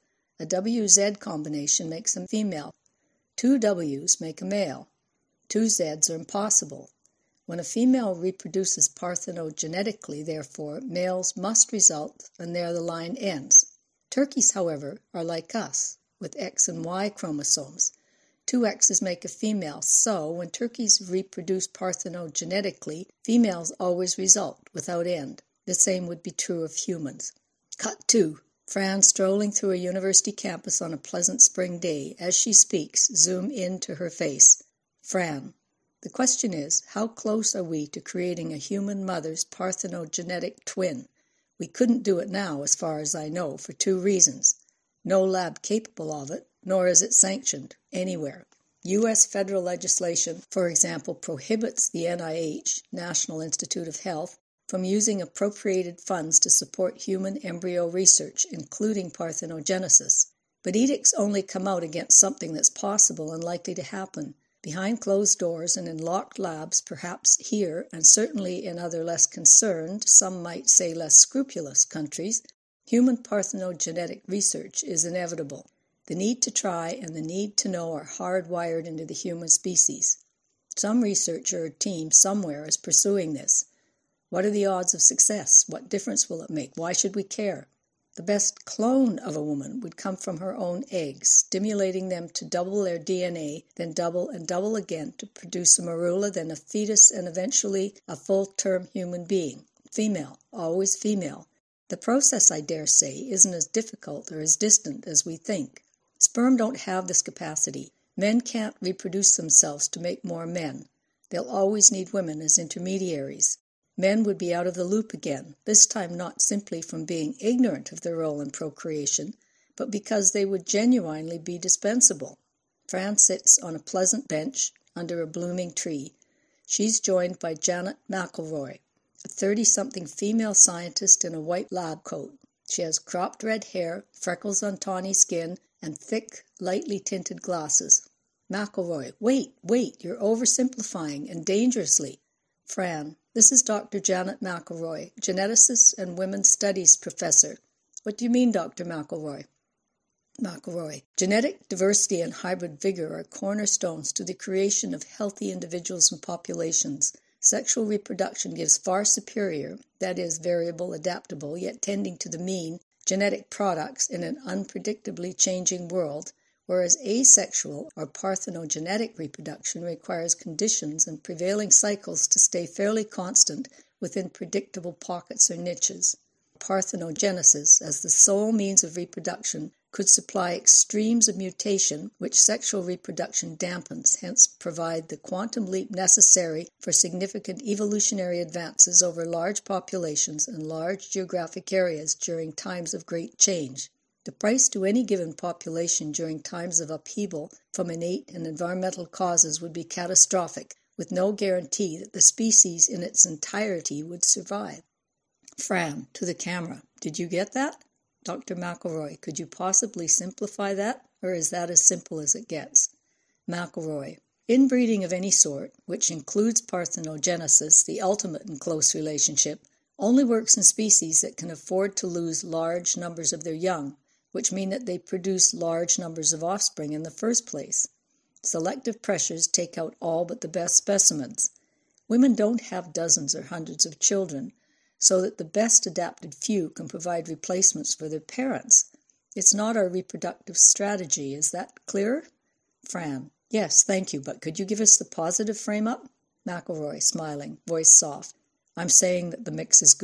A WZ combination makes a female. 2 Ws make a male. 2 Zs are impossible. When a female reproduces parthenogenetically, therefore, males must result, and there the line ends. Turkeys, however, are like us, with X and Y chromosomes. 2 X's make a female, so when turkeys reproduce parthenogenetically, females always result, without end. The same would be true of humans. Cut 2. Fran strolling through a university campus on a pleasant spring day. As she speaks, zoom in to her face. Fran. The question is, how close are we to creating a human mother's parthenogenetic twin? We couldn't do it now, as far as I know, for 2 reasons. No lab capable of it, nor is it sanctioned anywhere. U.S. federal legislation, for example, prohibits the NIH, National Institute of Health, from using appropriated funds to support human embryo research, including parthenogenesis. But edicts only come out against something that's possible and likely to happen. Behind closed doors and in locked labs, perhaps here, and certainly in other less concerned, some might say less scrupulous countries, human parthenogenetic research is inevitable. The need to try and the need to know are hardwired into the human species. Some researcher or team somewhere is pursuing this. What are the odds of success? What difference will it make? Why should we care? The best clone of a woman would come from her own eggs, stimulating them to double their DNA, then double and double again to produce a marula, then a fetus, and eventually a full-term human being. Female, always female. The process, I dare say, isn't as difficult or as distant as we think. Sperm don't have this capacity. Men can't reproduce themselves to make more men. They'll always need women as intermediaries. Men would be out of the loop again, this time not simply from being ignorant of their role in procreation, but because they would genuinely be dispensable. Fran sits on a pleasant bench under a blooming tree. She's joined by Janet McElroy, a 30-something female scientist in a white lab coat. She has cropped red hair, freckles on tawny skin, and thick, lightly tinted glasses. McElroy, wait, you're oversimplifying, and dangerously. Fran, this is Dr. Janet McElroy, geneticist and women's studies professor. What do you mean, Dr. McElroy? McElroy, genetic diversity and hybrid vigor are cornerstones to the creation of healthy individuals and populations. Sexual reproduction gives far superior, that is, variable, adaptable, yet tending to the mean, genetic products in an unpredictably changing world, whereas asexual or parthenogenetic reproduction requires conditions and prevailing cycles to stay fairly constant within predictable pockets or niches. Parthenogenesis, as the sole means of reproduction, could supply extremes of mutation which sexual reproduction dampens, hence provide the quantum leap necessary for significant evolutionary advances over large populations and large geographic areas during times of great change. The price to any given population during times of upheaval from innate and environmental causes would be catastrophic, with no guarantee that the species in its entirety would survive. Fran, to the camera, did you get that? Dr. McElroy, could you possibly simplify that, or is that as simple as it gets? McElroy, inbreeding of any sort, which includes parthenogenesis, the ultimate in close relationship, only works in species that can afford to lose large numbers of their young, which mean that they produce large numbers of offspring in the first place. Selective pressures take out all but the best specimens. Women don't have dozens or hundreds of children, so that the best adapted few can provide replacements for their parents. It's not our reproductive strategy. Is that clearer? Fran, yes, thank you, but could you give us the positive frame-up? McElroy, smiling, voice soft. I'm saying that the mix is good.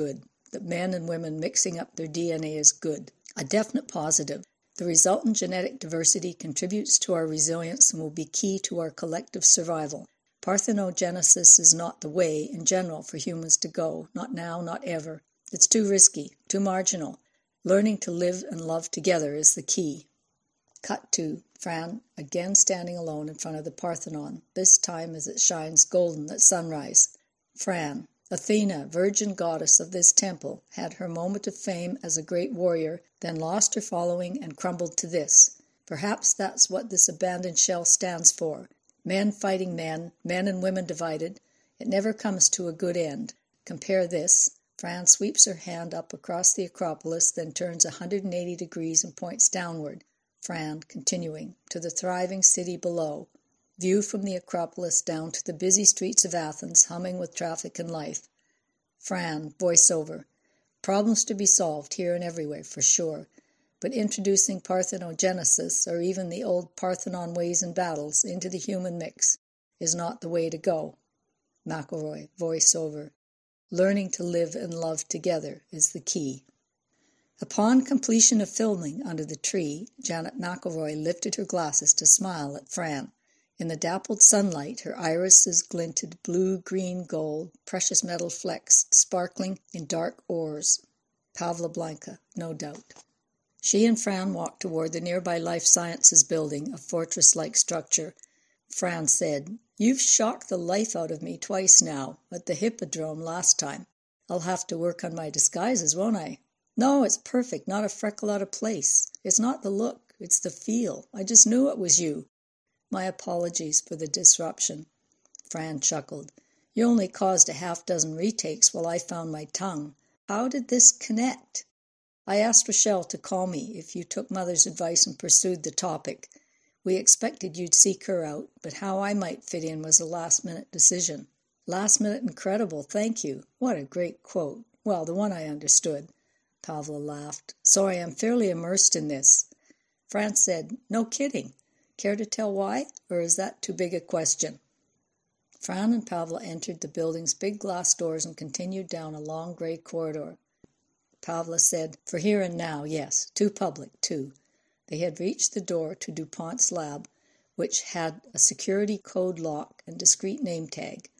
that men and women mixing up their DNA is good. A definite positive. The resultant genetic diversity contributes to our resilience and will be key to our collective survival. Parthenogenesis is not the way, in general, for humans to go. Not now, not ever. It's too risky, too marginal. Learning to live and love together is the key. Cut to Fran, again standing alone in front of the Parthenon, this time as it shines golden at sunrise. Fran, Athena, virgin goddess of this temple, had her moment of fame as a great warrior, then lost her following and crumbled to this. Perhaps that's what this abandoned shell stands for. Men fighting men, men and women divided. It never comes to a good end. Compare this. Fran sweeps her hand up across the Acropolis, then turns 180 degrees and points downward. Fran, continuing, to the thriving city below. View from the Acropolis down to the busy streets of Athens, humming with traffic and life. Fran, voiceover. Problems to be solved here and everywhere, for sure. But introducing parthenogenesis, or even the old Parthenon ways and battles, into the human mix is not the way to go. McElroy, voiceover. Learning to live and love together is the key. Upon completion of filming under the tree, Janet McElroy lifted her glasses to smile at Fran. In the dappled sunlight, her irises glinted blue, green, gold, precious metal flecks sparkling in dark ores. Pavla Blanca, no doubt. She and Fran walked toward the nearby Life Sciences building, a fortress-like structure. Fran said, "You've shocked the life out of me twice now, at the Hippodrome last time. I'll have to work on my disguises, won't I?" "No, it's perfect, not a freckle out of place. It's not the look, it's the feel. I just knew it was you." "My apologies for the disruption." Fran chuckled. "You only caused a half-dozen retakes while I found my tongue. How did this connect?" "I asked Rochelle to call me if you took Mother's advice and pursued the topic. We expected you'd seek her out, but how I might fit in was a last-minute decision." "Last-minute incredible, thank you. What a great quote. Well, the one I understood." Pavla laughed. "Sorry, I'm fairly immersed in this." Fran said, "No kidding. Care to tell why, or is that too big a question?" Fran and Pavla entered the building's big glass doors and continued down a long gray corridor. Pavla said, "For here and now, yes. Too public, too." They had reached the door to DuPont's lab, which had a security code lock and discreet name tag.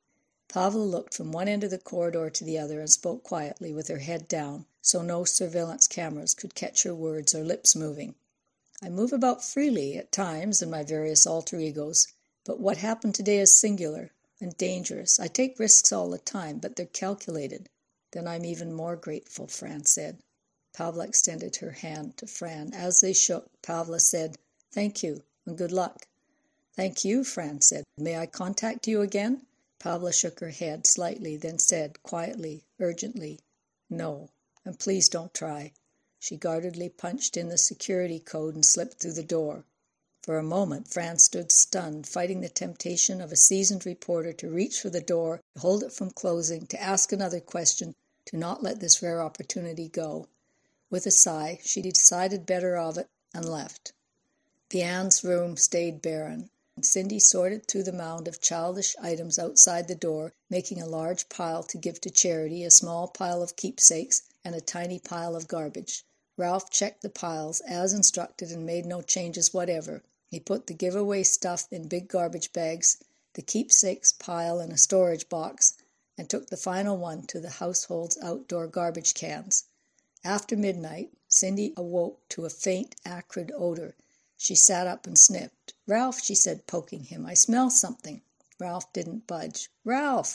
Pavla looked from one end of the corridor to the other and spoke quietly with her head down, so no surveillance cameras could catch her words or lips moving. "I move about freely at times in my various alter egos, but what happened today is singular and dangerous. I take risks all the time, but they're calculated." "Then I'm even more grateful," Fran said. Pavla extended her hand to Fran. As they shook, Pavla said, "Thank you, and good luck." "Thank you," Fran said. "May I contact you again?" Pavla shook her head slightly, then said, quietly, urgently, "No, and please don't try." She guardedly punched in the security code and slipped through the door. For a moment, Fran stood stunned, fighting the temptation of a seasoned reporter to reach for the door, to hold it from closing, to ask another question, to not let this rare opportunity go. With a sigh, she decided better of it and left. The Ann's room stayed barren. Cindy sorted through the mound of childish items outside the door, making a large pile to give to charity, a small pile of keepsakes, and a tiny pile of garbage. Ralph checked the piles as instructed and made no changes whatever. He put the giveaway stuff in big garbage bags, the keepsakes pile in a storage box, and took the final one to the household's outdoor garbage cans. After midnight, Cindy awoke to a faint, acrid odor. She sat up and sniffed. "Ralph," she said, poking him, "I smell something." Ralph didn't budge. "Ralph!"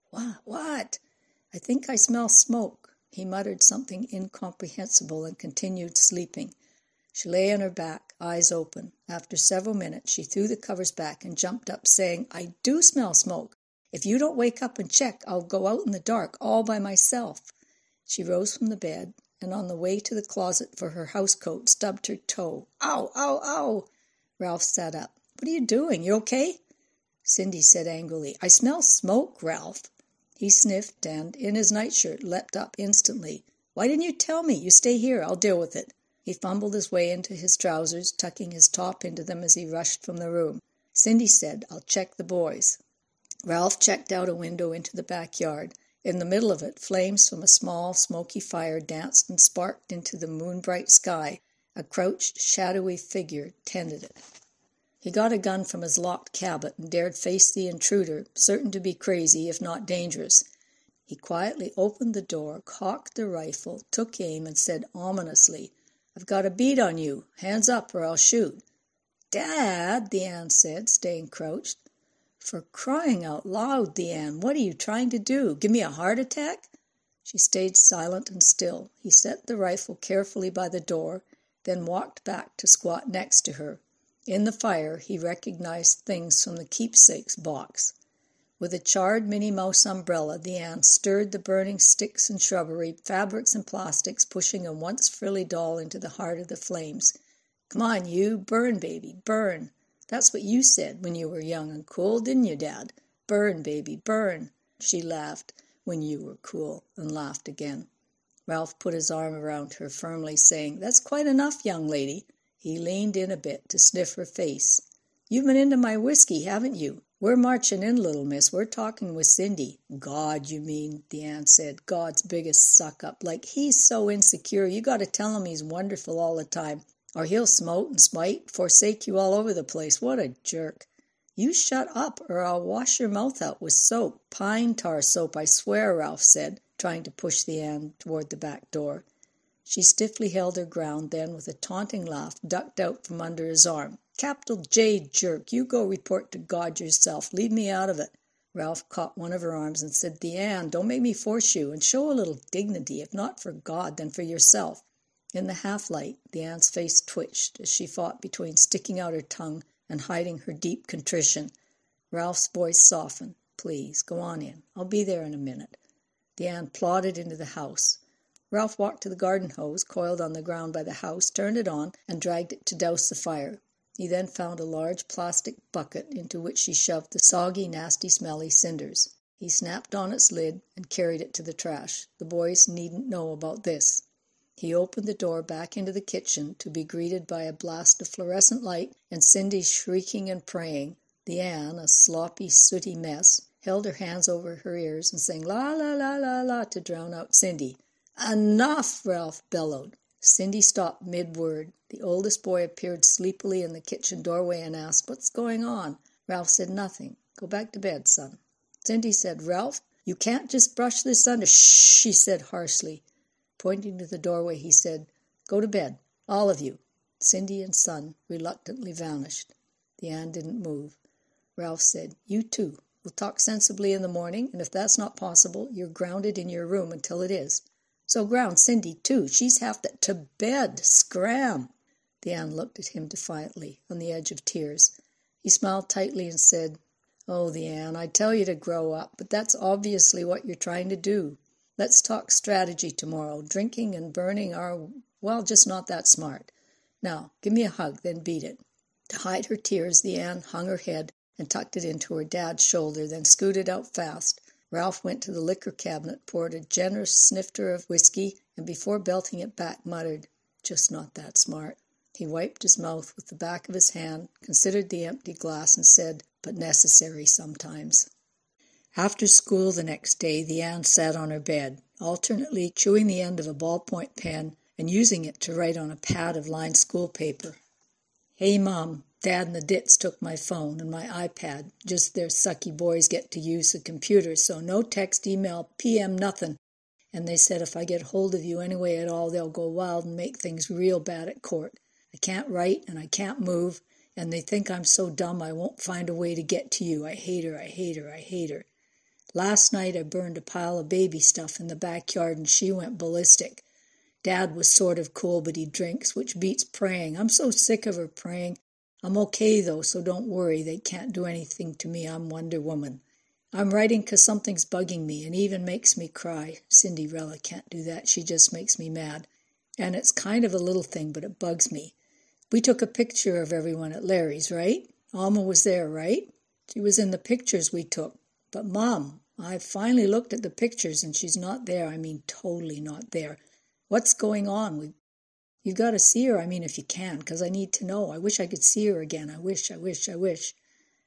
What?" "I think I smell smoke." He muttered something incomprehensible and continued sleeping. She lay on her back, eyes open. After several minutes, she threw the covers back and jumped up, saying, "I do smell smoke. If you don't wake up and check, I'll go out in the dark all by myself." She rose from the bed, and on the way to the closet for her housecoat, stubbed her toe. "Ow, ow, ow!" Ralph sat up. "What are you doing? You okay?" Cindy said angrily, "I smell smoke, Ralph." He sniffed and, in his nightshirt, leapt up instantly. "Why didn't you tell me? You stay here. I'll deal with it." He fumbled his way into his trousers, tucking his top into them as he rushed from the room. Cindy said, "I'll check the boys." Ralph checked out a window into the backyard. In the middle of it, flames from a small, smoky fire danced and sparked into the moon-bright sky. A crouched, shadowy figure tended it. He got a gun from his locked cabin and dared face the intruder, certain to be crazy, if not dangerous. He quietly opened the door, cocked the rifle, took aim, and said ominously, "I've got a bead on you. Hands up or I'll shoot." "Dad," the Ann said, staying crouched. "For crying out loud, the Ann, what are you trying to do? Give me a heart attack?" She stayed silent and still. He set the rifle carefully by the door, then walked back to squat next to her. In the fire, he recognized things from the keepsakes box. With a charred Minnie Mouse umbrella, the Ann stirred the burning sticks and shrubbery, fabrics and plastics, pushing a once frilly doll into the heart of the flames. "Come on, you. Burn, baby, burn. That's what you said when you were young and cool, didn't you, Dad? Burn, baby, burn." She laughed, "When you were cool," and laughed again. Ralph put his arm around her firmly, saying, "That's quite enough, young lady." He leaned in a bit to sniff her face. "You've been into my whiskey, haven't you? We're marching in, little miss. We're talking with Cindy." "God, you mean," the Ann said. "God's biggest suck-up. Like, he's so insecure. You got to tell him he's wonderful all the time, or he'll smote and smite, forsake you all over the place. What a jerk." "You shut up, or I'll wash your mouth out with soap. Pine tar soap, I swear," Ralph said, trying to push the Ann toward the back door. She stiffly held her ground, then, with a taunting laugh, ducked out from under his arm. "Capital J, jerk! You go report to God yourself. Leave me out of it." Ralph caught one of her arms and said, "The Ann, don't make me force you, and show a little dignity, if not for God, then for yourself." In the half-light, the Ann's face twitched as she fought between sticking out her tongue and hiding her deep contrition. Ralph's voice softened. "Please, go on in. I'll be there in a minute." The Ann plodded into the house. Ralph walked to the garden hose, coiled on the ground by the house, turned it on, and dragged it to douse the fire. He then found a large plastic bucket into which she shoved the soggy, nasty, smelly cinders. He snapped on its lid and carried it to the trash. The boys needn't know about this. He opened the door back into the kitchen to be greeted by a blast of fluorescent light and Cindy shrieking and praying. The Ann, a sloppy, sooty mess, held her hands over her ears and sang la la la la la to drown out Cindy. "Enough!" Ralph bellowed. Cindy stopped mid-word. The oldest boy appeared sleepily in the kitchen doorway and asked, "What's going on?" Ralph said, "Nothing. Go back to bed, son." Cindy said, "Ralph, you can't just brush this under." "Shh," she said harshly. Pointing to the doorway, he said, "Go to bed, all of you." Cindy and son reluctantly vanished. The Ann didn't move. Ralph said, "You too. We'll talk sensibly in the morning, and if that's not possible, you're grounded in your room until it is. So ground Cindy, too. She's half to bed. Scram!" The Ann looked at him defiantly, on the edge of tears. He smiled tightly and said, "Oh, the Ann, I tell you to grow up, but that's obviously what you're trying to do. Let's talk strategy tomorrow. Drinking and burning are, well, just not that smart. Now, give me a hug, then beat it." To hide her tears, the Ann hung her head and tucked it into her dad's shoulder, then scooted out fast. Ralph went to the liquor cabinet, poured a generous snifter of whiskey, and before belting it back, muttered, "Just not that smart." He wiped his mouth with the back of his hand, considered the empty glass, and said, "But necessary sometimes." After school the next day, the Ann sat on her bed, alternately chewing the end of a ballpoint pen and using it to write on a pad of lined school paper. "Hey, Mom, Dad and the Dits took my phone and my iPad. Just their sucky boys get to use the computer, so no text, email, PM, nothing. And they said if I get hold of you anyway at all, they'll go wild and make things real bad at court. I can't write and I can't move, and they think I'm so dumb I won't find a way to get to you. I hate her, I hate her, I hate her. Last night I burned a pile of baby stuff in the backyard and she went ballistic. Dad was sort of cool, but he drinks, which beats praying. I'm so sick of her praying. I'm okay, though, so don't worry. They can't do anything to me. I'm Wonder Woman. I'm writing 'cause something's bugging me and even makes me cry. Cinderella can't do that. She just makes me mad. And it's kind of a little thing, but it bugs me. We took a picture of everyone at Larry's, right? Alma was there, right? She was in the pictures we took. But, Mom, I finally looked at the pictures and she's not there. I mean, totally not there. What's going on? You've got to see her, if you can, 'cause I need to know. I wish I could see her again. I wish.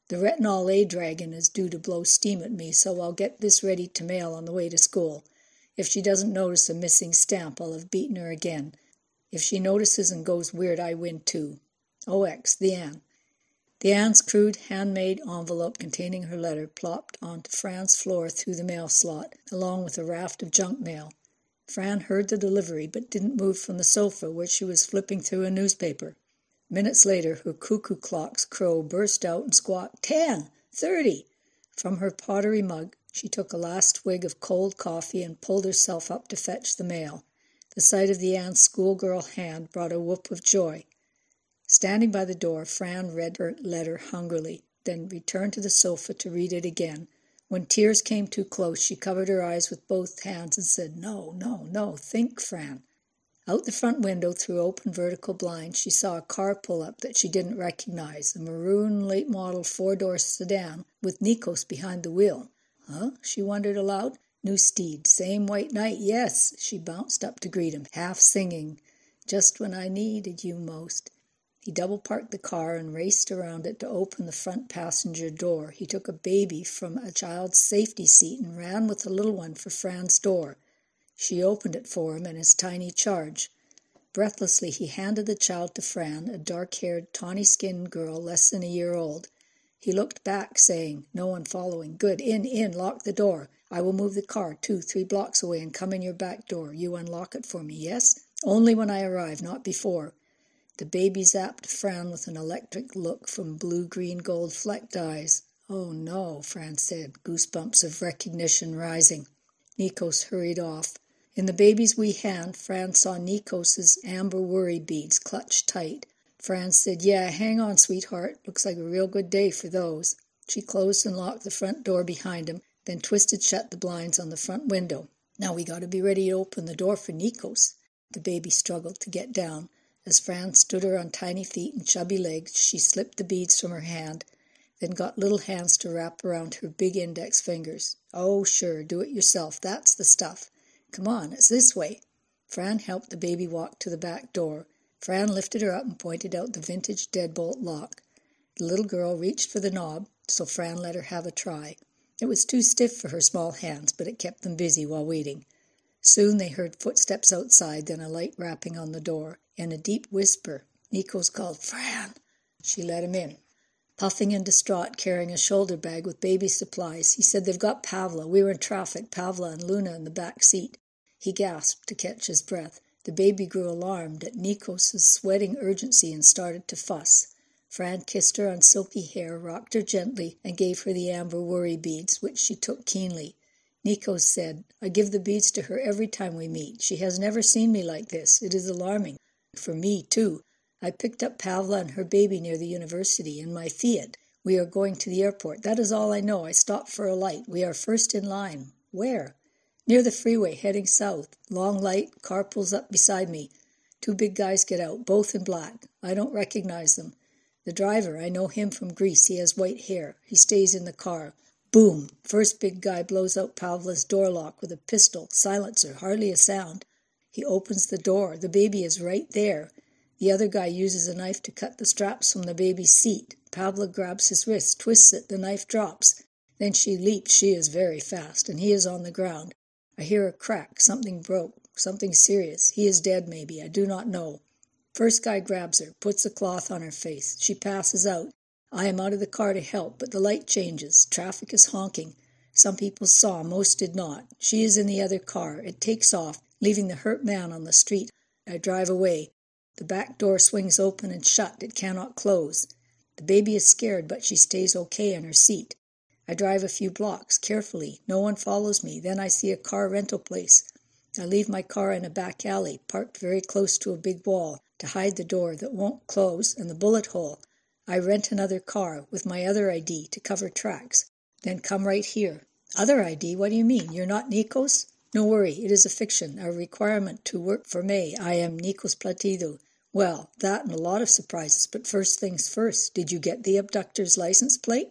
The retinol A dragon is due to blow steam at me, so I'll get this ready to mail on the way to school. If she doesn't notice a missing stamp, I'll have beaten her again. If she notices and goes weird, I win too. OX, the Anne. The Anne's crude, handmade envelope containing her letter plopped onto Fran's floor through the mail slot, along with a raft of junk mail. Fran heard the delivery, but didn't move from the sofa where she was flipping through a newspaper. Minutes later, her cuckoo clock's crow burst out and squawked, 10, 30. From her pottery mug, she took a last swig of cold coffee and pulled herself up to fetch the mail. The sight of the Anne's schoolgirl hand brought a whoop of joy. Standing by the door, Fran read her letter hungrily, then returned to the sofa to read it again. When tears came too close, she covered her eyes with both hands and said, No, no, no, think, Fran. Out the front window, through open vertical blinds, she saw a car pull up that she didn't recognize, a maroon late-model four-door sedan with Nikos behind the wheel. Huh? She wondered aloud. New steed, same white knight, yes. She bounced up to greet him, half singing, Just when I needed you most. He double-parked the car and raced around it to open the front passenger door. He took a baby from a child's safety seat and ran with the little one for Fran's door. She opened it for him and his tiny charge. Breathlessly, he handed the child to Fran, a dark-haired, tawny-skinned girl less than a year old. He looked back, saying, no one following, Good, in, lock the door. I will move the car 2-3 blocks away and come in your back door. You unlock it for me, yes? Only when I arrive, not before. The baby zapped Fran with an electric look from blue-green-gold flecked eyes. Oh, no, Fran said, goosebumps of recognition rising. Nikos hurried off. In the baby's wee hand, Fran saw Nikos's amber worry beads clutched tight. Fran said, Yeah, hang on, sweetheart. Looks like a real good day for those. She closed and locked the front door behind him, then twisted shut the blinds on the front window. Now we got to be ready to open the door for Nikos. The baby struggled to get down. As Fran stood her on tiny feet and chubby legs, she slipped the beads from her hand, then got little hands to wrap around her big index fingers. Oh, sure, do it yourself. That's the stuff. Come on, it's this way. Fran helped the baby walk to the back door. Fran lifted her up and pointed out the vintage deadbolt lock. The little girl reached for the knob, so Fran let her have a try. It was too stiff for her small hands, but it kept them busy while waiting. Soon they heard footsteps outside, then a light rapping on the door. In a deep whisper, Nikos called, Fran. She let him in. Puffing and distraught, carrying a shoulder bag with baby supplies, he said, They've got Pavla. We were in traffic, Pavla and Luna in the back seat. He gasped to catch his breath. The baby grew alarmed at Nikos' sweating urgency and started to fuss. Fran kissed her on silky hair, rocked her gently, and gave her the amber worry beads, which she took keenly. Nikos said, I give the beads to her every time we meet. She has never seen me like this. It is alarming. For me, too. I picked up Pavla and her baby near the university in my Fiat. We are going to the airport. That is all I know. I stopped for a light. We are first in line. Where? Near the freeway, heading south. Long light, car pulls up beside me. 2 big guys get out, both in black. I don't recognize them. The driver, I know him from Greece. He has white hair. He stays in the car. Boom! First big guy blows out Pavla's door lock with a pistol. Silencer, hardly a sound. He opens the door. The baby is right there. The other guy uses a knife to cut the straps from the baby's seat. Pavla grabs his wrist, twists it, the knife drops. Then she leaps. She is very fast, and he is on the ground. I hear a crack. Something broke. Something serious. He is dead, maybe. I do not know. First guy grabs her, puts a cloth on her face. She passes out. I am out of the car to help, but the light changes. Traffic is honking. Some people saw, most did not. She is in the other car. It takes off, leaving the hurt man on the street. I drive away. The back door swings open and shut. It cannot close. The baby is scared, but she stays okay in her seat. I drive a few blocks, carefully. No one follows me. Then I see a car rental place. I leave my car in a back alley, parked very close to a big wall, to hide the door that won't close and the bullet hole. I rent another car with my other ID to cover tracks. Then come right here. Other ID? What do you mean? You're not Nikos? No worry, it is a fiction, a requirement to work for May. I am Nikos Platido. Well, that and a lot of surprises, but first things first. Did you get the abductor's license plate?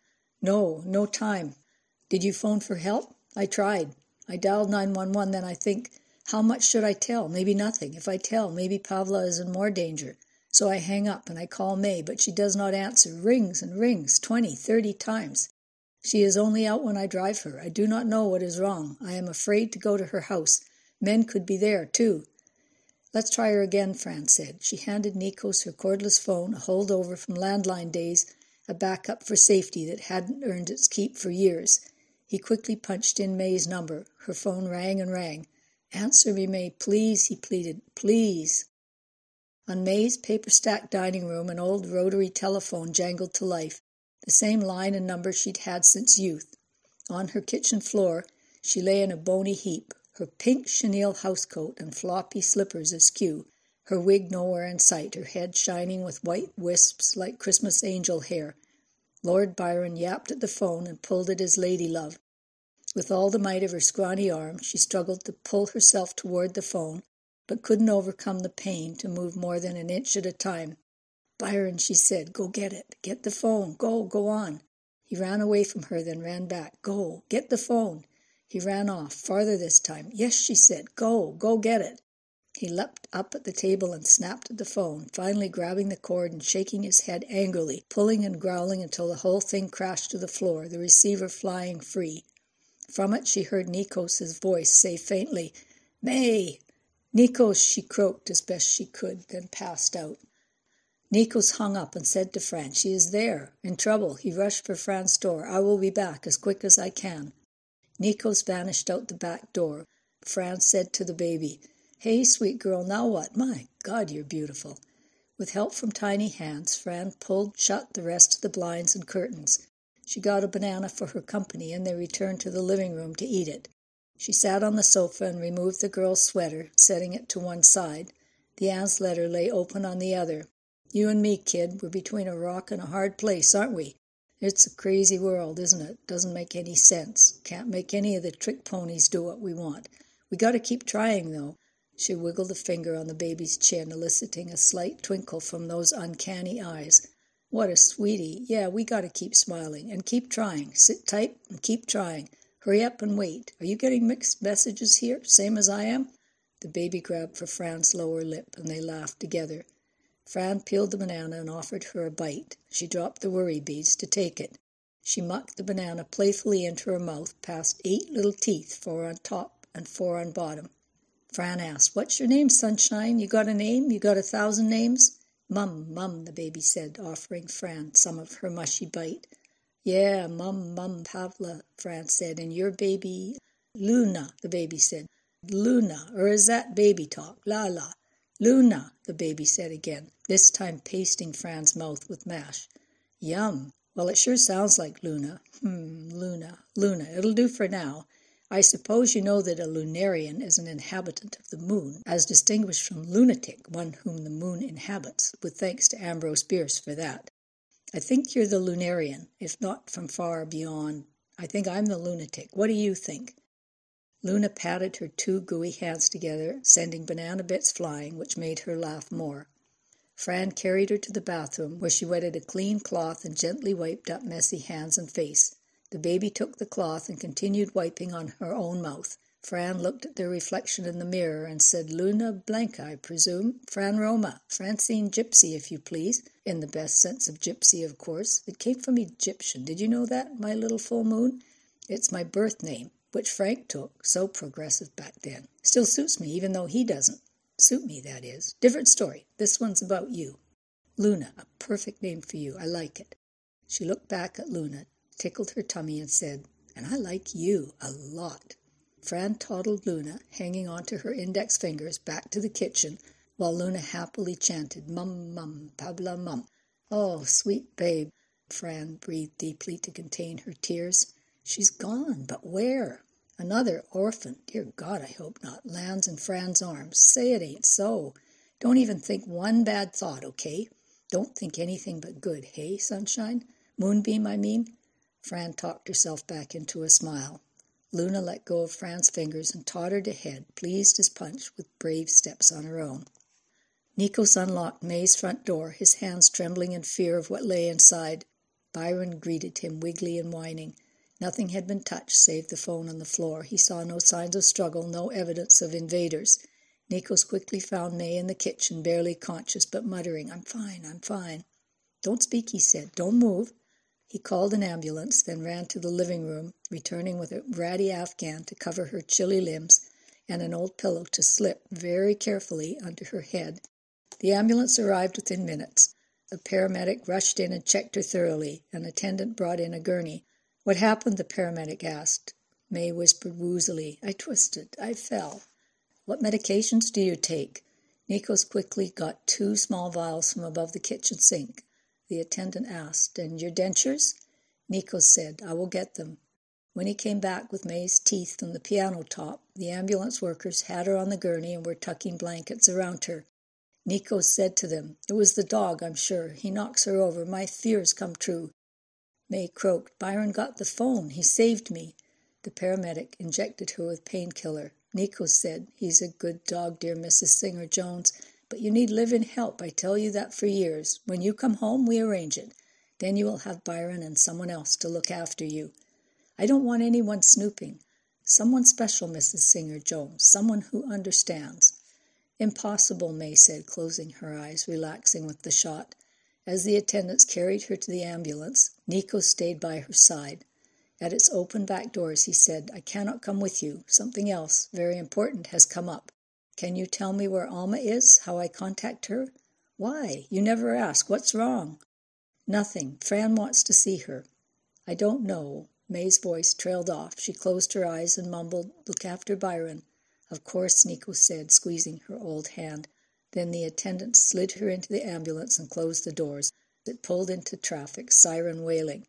No time. Did you phone for help? I tried. I dialed 911, then I think, how much should I tell? Maybe nothing. If I tell, maybe Pavla is in more danger. So I hang up and I call May, but she does not answer, rings and rings, 20, 30 times. She is only out when I drive her. I do not know what is wrong. I am afraid to go to her house. Men could be there, too. Let's try her again, Fran said. She handed Nikos her cordless phone, a holdover from landline days, a backup for safety that hadn't earned its keep for years. He quickly punched in May's number. Her phone rang and rang. Answer me, May, please, he pleaded. Please. On May's paper-stacked dining room, an old rotary telephone jangled to life, the same line and number she'd had since youth. On her kitchen floor, she lay in a bony heap, her pink chenille housecoat and floppy slippers askew, her wig nowhere in sight, her head shining with white wisps like Christmas angel hair. Lord Byron yapped at the phone and pulled at his lady-love. With all the might of her scrawny arm, she struggled to pull herself toward the phone, but couldn't overcome the pain to move more than an inch at a time. Byron, she said, go get it. Get the phone. Go on. He ran away from her, then ran back. Go, get the phone. He ran off, farther this time. Yes, she said, go get it. He leapt up at the table and snapped at the phone, finally grabbing the cord and shaking his head angrily, pulling and growling until the whole thing crashed to the floor, the receiver flying free. From it she heard Nikos' voice say faintly, May! Nikos, she croaked as best she could, then passed out. Nikos hung up and said to Fran, she is there, in trouble. He rushed for Fran's door. I will be back as quick as I can. Nikos vanished out the back door. Fran said to the baby, hey, sweet girl, now what? My God, you're beautiful. With help from tiny hands, Fran pulled shut the rest of the blinds and curtains. She got a banana for her company, and they returned to the living room to eat it. She sat on the sofa and removed the girl's sweater, setting it to one side. The aunt's letter lay open on the other. You and me, kid, we're between a rock and a hard place, aren't we? It's a crazy world, isn't it? Doesn't make any sense. Can't make any of the trick ponies do what we want. We got to keep trying, though. She wiggled a finger on the baby's chin, eliciting a slight twinkle from those uncanny eyes. What a sweetie. Yeah, we got to keep smiling and keep trying. Sit tight and keep trying. Hurry up and wait. Are you getting mixed messages here, same as I am? The baby grabbed for Fran's lower lip, and they laughed together. Fran peeled the banana and offered her a bite. She dropped the worry beads to take it. She mucked the banana playfully into her mouth, past 8 little teeth, 4 on top and 4 on bottom. Fran asked, what's your name, sunshine? You got a name? You got 1,000 names? Mum, the baby said, offering Fran some of her mushy bite. Yeah, Mum, Pavla, Fran said, and your baby? Luna, the baby said. Luna, or is that baby talk? La. Luna, the baby said again, this time pasting Fran's mouth with mash. Yum. Well, it sure sounds like Luna. Luna. It'll do for now. I suppose you know that a lunarian is an inhabitant of the moon, as distinguished from lunatic, one whom the moon inhabits, with thanks to Ambrose Bierce for that. I think you're the lunarian, if not from far beyond. I think I'm the lunatic. What do you think? Luna patted her 2 gooey hands together, sending banana bits flying, which made her laugh more. Fran carried her to the bathroom, where she wetted a clean cloth and gently wiped up messy hands and face. The baby took the cloth and continued wiping on her own mouth. Fran looked at their reflection in the mirror and said, Luna Blanca, I presume. Fran Roma. Francine Gypsy, if you please. In the best sense of gypsy, of course. It came from Egyptian. Did you know that, my little full moon? It's my birth name, which Frank took. So progressive back then. Still suits me, even though he doesn't. Suit me, that is. Different story. This one's about you. Luna, a perfect name for you. I like it. She looked back at Luna, tickled her tummy, and said, and I like you a lot. Fran toddled Luna, hanging onto her index fingers, back to the kitchen, while Luna happily chanted, Mum, Pabla, Mum. Oh, sweet babe. Fran breathed deeply to contain her tears. She's gone, but where? Another orphan. Dear God, I hope not. Lands in Fran's arms. Say it ain't so. Don't even think one bad thought, okay? Don't think anything but good, hey, sunshine? Moonbeam, I mean? Fran talked herself back into a smile. Luna let go of Fran's fingers and tottered ahead, pleased as Punch, with brave steps on her own. Nikos unlocked May's front door, his hands trembling in fear of what lay inside. Byron greeted him, wiggly and whining. Nothing had been touched save the phone on the floor. He saw no signs of struggle, no evidence of invaders. Nikos quickly found May in the kitchen, barely conscious, but muttering, I'm fine. Don't speak, he said. Don't move. He called an ambulance, then ran to the living room, returning with a ratty afghan to cover her chilly limbs and an old pillow to slip very carefully under her head. The ambulance arrived within minutes. A paramedic rushed in and checked her thoroughly. An attendant brought in a gurney. What happened? The paramedic asked. May whispered woozily, I twisted. I fell. What medications do you take? Nikos quickly got 2 small vials from above the kitchen sink. The attendant asked, and your dentures? Nikos said, I will get them. When he came back with May's teeth from the piano top, the ambulance workers had her on the gurney and were tucking blankets around her. Nikos said to them, it was the dog, I'm sure. He knocks her over. My fears come true. May croaked, Byron got the phone. He saved me. The paramedic injected her with painkiller. Nikos said, he's a good dog, dear Mrs. Singer-Jones, but you need live-in help. I tell you that for years. When you come home, we arrange it. Then you will have Byron and someone else to look after you. I don't want anyone snooping. Someone special, Mrs. Singer-Jones, someone who understands. Impossible, May said, closing her eyes, relaxing with the shot. As the attendants carried her to the ambulance, Nikos stayed by her side. At its open back doors, he said, I cannot come with you. Something else, very important, has come up. Can you tell me where Alma is, how I contact her? Why? You never ask. What's wrong? Nothing. Fran wants to see her. I don't know. May's voice trailed off. She closed her eyes and mumbled, look after Byron. Of course, Nikos said, squeezing her old hand. Then the attendant slid her into the ambulance and closed the doors. It pulled into traffic, siren wailing.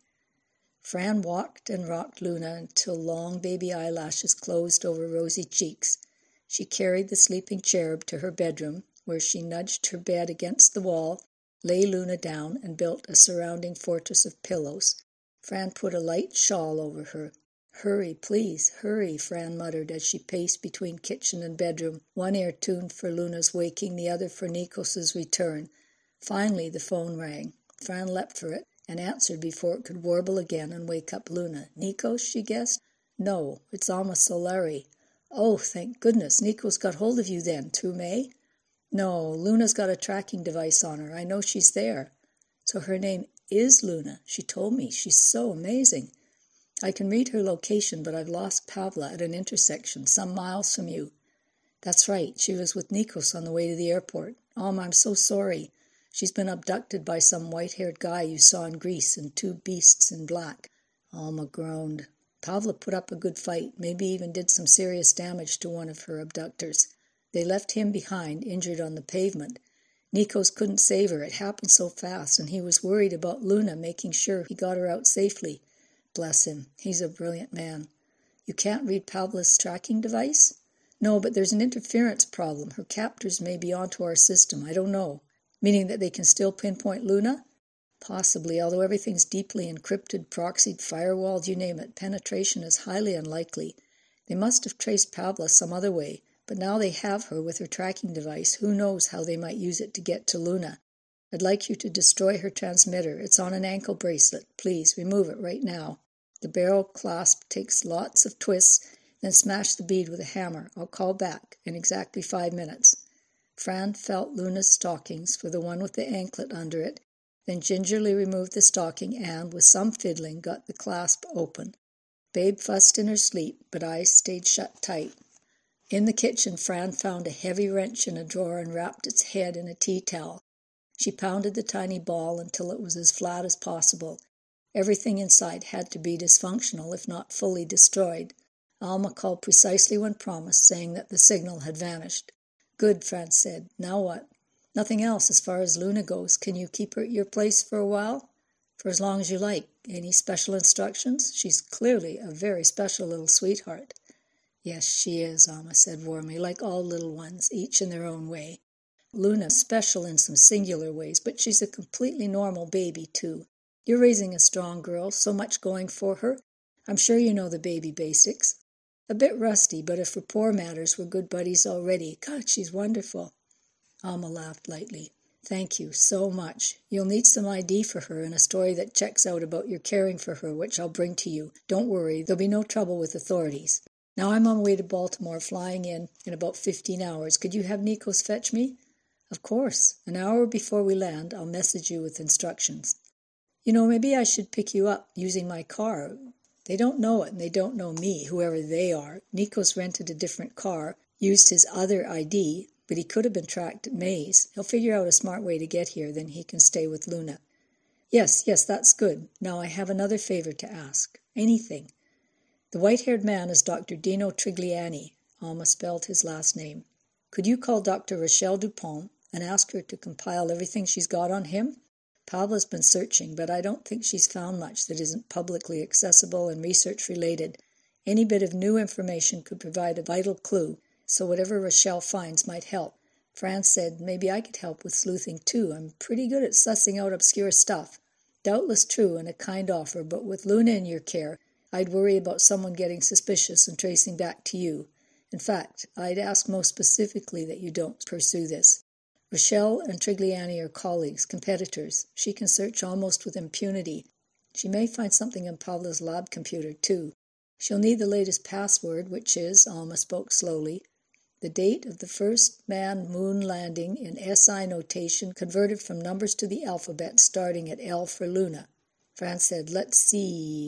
Fran walked and rocked Luna until long baby eyelashes closed over rosy cheeks. She carried the sleeping cherub to her bedroom, where she nudged her bed against the wall, lay Luna down, and built a surrounding fortress of pillows. Fran put a light shawl over her. Hurry, please, hurry, Fran muttered as she paced between kitchen and bedroom, one ear tuned for Luna's waking, the other for Nikos's return. Finally the phone rang. Fran leapt for it and answered before it could warble again and wake up Luna. Nikos, she guessed. No, it's Alma Solari. Oh, thank goodness. Nikos got hold of you then, through May? No, Luna's got a tracking device on her. I know she's there. So her name is Luna. She told me. She's so amazing. I can read her location, but I've lost Pavla at an intersection some miles from you. That's right. She was with Nikos on the way to the airport. Alma, I'm so sorry. She's been abducted by some white-haired guy you saw in Greece and 2 beasts in black. Alma groaned. Pavla put up a good fight, maybe even did some serious damage to one of her abductors. They left him behind, injured on the pavement. Nikos couldn't save her. It happened so fast, and he was worried about Luna, making sure he got her out safely. Bless him. He's a brilliant man. You can't read Pavla's tracking device? No, but there's an interference problem. Her captors may be onto our system. I don't know. Meaning that they can still pinpoint Luna? Possibly, although everything's deeply encrypted, proxied, firewalled, you name it. Penetration is highly unlikely. They must have traced Pavla some other way, but now they have her with her tracking device. Who knows how they might use it to get to Luna? I'd like you to destroy her transmitter. It's on an ankle bracelet. Please, remove it right now. The barrel clasp takes lots of twists, then smash the bead with a hammer. I'll call back in exactly 5 minutes. Fran felt Luna's stockings for the one with the anklet under it, then gingerly removed the stocking and, with some fiddling, got the clasp open. Babe fussed in her sleep, but eyes stayed shut tight. In the kitchen, Fran found a heavy wrench in a drawer and wrapped its head in a tea towel. She pounded the tiny ball until it was as flat as possible. Everything inside had to be dysfunctional, if not fully destroyed. Alma called precisely when promised, saying that the signal had vanished. Good, Fran said. Now what? Nothing else as far as Luna goes. Can you keep her at your place for a while? For as long as you like. Any special instructions? She's clearly a very special little sweetheart. Yes, she is, Alma said warmly, like all little ones, each in their own way. Luna's special in some singular ways, but she's a completely normal baby, too. You're raising a strong girl, so much going for her. I'm sure you know the baby basics. A bit rusty, but if rapport matters, we're good buddies already. God, she's wonderful. Alma laughed lightly. Thank you so much. You'll need some ID for her and a story that checks out about your caring for her, which I'll bring to you. Don't worry, there'll be no trouble with authorities. Now I'm on my way to Baltimore, flying in about 15 hours. Could you have Nikos fetch me? Of course. An hour before we land, I'll message you with instructions. You know, maybe I should pick you up using my car. They don't know it, and they don't know me, whoever they are. Nikos rented a different car, used his other ID, but he could have been tracked at May's. He'll figure out a smart way to get here, then he can stay with Luna. Yes, that's good. Now I have another favor to ask. Anything. The white-haired man is Dr. Dino Trigliani. Alma spelled his last name. Could you call Dr. Rochelle Dupont and ask her to compile everything she's got on him? Pavla's been searching, but I don't think she's found much that isn't publicly accessible and research-related. Any bit of new information could provide a vital clue, so whatever Rochelle finds might help. Fran said maybe I could help with sleuthing too. I'm pretty good at sussing out obscure stuff. Doubtless true and a kind offer, but with Luna in your care, I'd worry about someone getting suspicious and tracing back to you. In fact, I'd ask most specifically that you don't pursue this. Rochelle and Trigliani are colleagues, competitors. She can search almost with impunity. She may find something in Pavla's lab computer, too. She'll need the latest password, which is, Alma spoke slowly, the date of the first manned moon landing in SI notation converted from numbers to the alphabet starting at L for Luna. Fran said, let's see,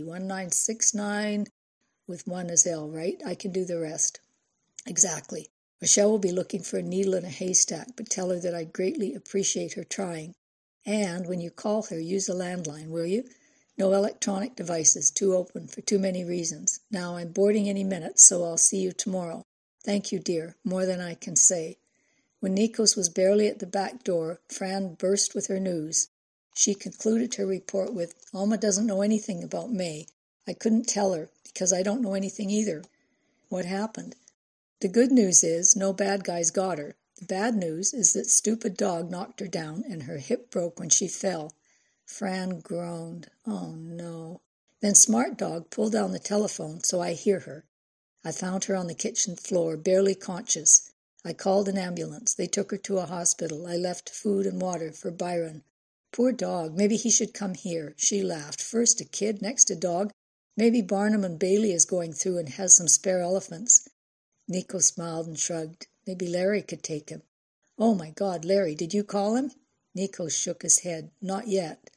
1969 with 1 as L, right? I can do the rest. Exactly. Rochelle will be looking for a needle in a haystack, but tell her that I greatly appreciate her trying. And when you call her, use a landline, will you? No electronic devices, too open for too many reasons. Now I'm boarding any minute, so I'll see you tomorrow. Thank you, dear, more than I can say. When Nikos was barely at the back door, Fran burst with her news. She concluded her report with, Alma doesn't know anything about May. I couldn't tell her, because I don't know anything either. What happened? The good news is no bad guys got her. The bad news is that stupid dog knocked her down and her hip broke when she fell. Fran groaned. Oh, no. Then smart dog pulled down the telephone so I hear her. I found her on the kitchen floor, barely conscious. I called an ambulance. They took her to a hospital. I left food and water for Byron. Poor dog. Maybe he should come here. She laughed. First a kid, next a dog. Maybe Barnum and Bailey is going through and has some spare elephants. Nico smiled and shrugged. Maybe Larry could take him. Oh, my God, Larry, did you call him? Nico shook his head. Not yet.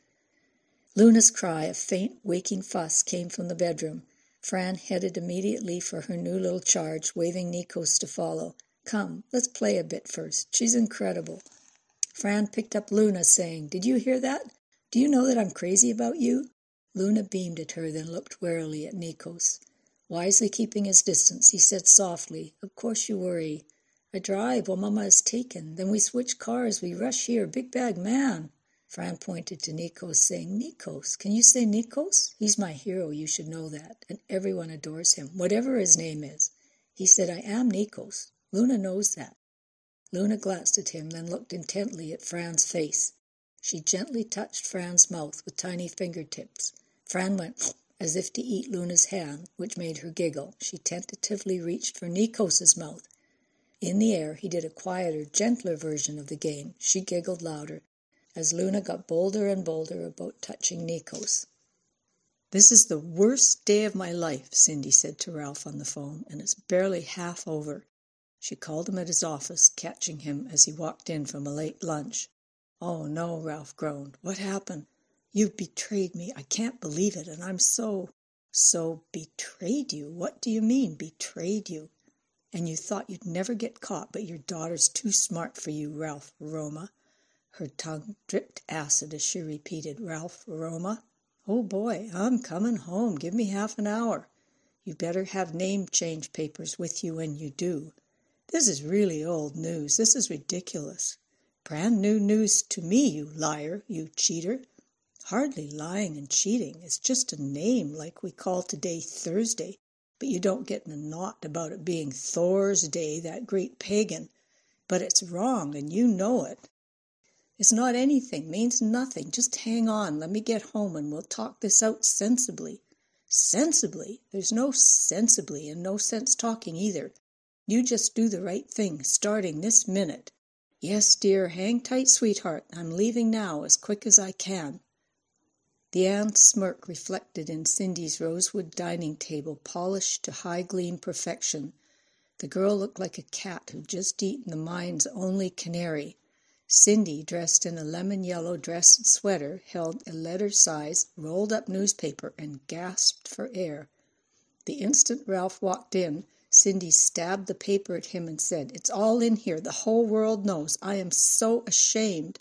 Luna's cry, a faint, waking fuss, came from the bedroom. Fran headed immediately for her new little charge, waving Nikos to follow. Come, let's play a bit first. She's incredible. Fran picked up Luna, saying, Did you hear that? Do you know that I'm crazy about you? Luna beamed at her, then looked warily at Nikos. Wisely keeping his distance, he said softly, Of course you worry. I drive while Mama is taken. Then we switch cars. We rush here. Big bag man. Fran pointed to Nikos, saying, Nikos. Can you say Nikos? He's my hero, you should know that. And everyone adores him, whatever his name is. He said, I am Nikos. Luna knows that. Luna glanced at him, then looked intently at Fran's face. She gently touched Fran's mouth with tiny fingertips. Fran went as if to eat Luna's hand, which made her giggle. She tentatively reached for Nikos's mouth. In the air, he did a quieter, gentler version of the game. She giggled louder, as Luna got bolder and bolder about touching Nikos. This is the worst day of my life, Cindy said to Ralph on the phone, and it's barely half over. She called him at his office, catching him as he walked in from a late lunch. Oh, no, Ralph groaned. What happened? You've betrayed me. I can't believe it, and I'm so betrayed you? What do you mean, betrayed you? And you thought you'd never get caught, but your daughter's too smart for you, Ralph Roma. Her tongue dripped acid as she repeated, Ralph Roma. Oh, boy, I'm coming home. Give me half an hour. You better have name change papers with you when you do. This is really old news. This is ridiculous. Brand new news to me, you liar, you cheater. Hardly lying and cheating. It's just a name like we call today Thursday. But you don't get in a knot about it being Thor's Day, that great pagan. But it's wrong, and you know it. It's not anything, means nothing. Just hang on. Let me get home, and we'll talk this out sensibly. Sensibly? There's no sensibly, and no sense talking either. You just do the right thing, starting this minute. Yes, dear, hang tight, sweetheart. I'm leaving now as quick as I can. The Ann's smirk reflected in Cindy's rosewood dining table, polished to high-gleam perfection. The girl looked like a cat who'd just eaten the mine's only canary. Cindy, dressed in a lemon-yellow dress and sweater, held a letter-size, rolled-up newspaper and gasped for air. The instant Ralph walked in, Cindy stabbed the paper at him and said, "It's all in here. The whole world knows. I am so ashamed."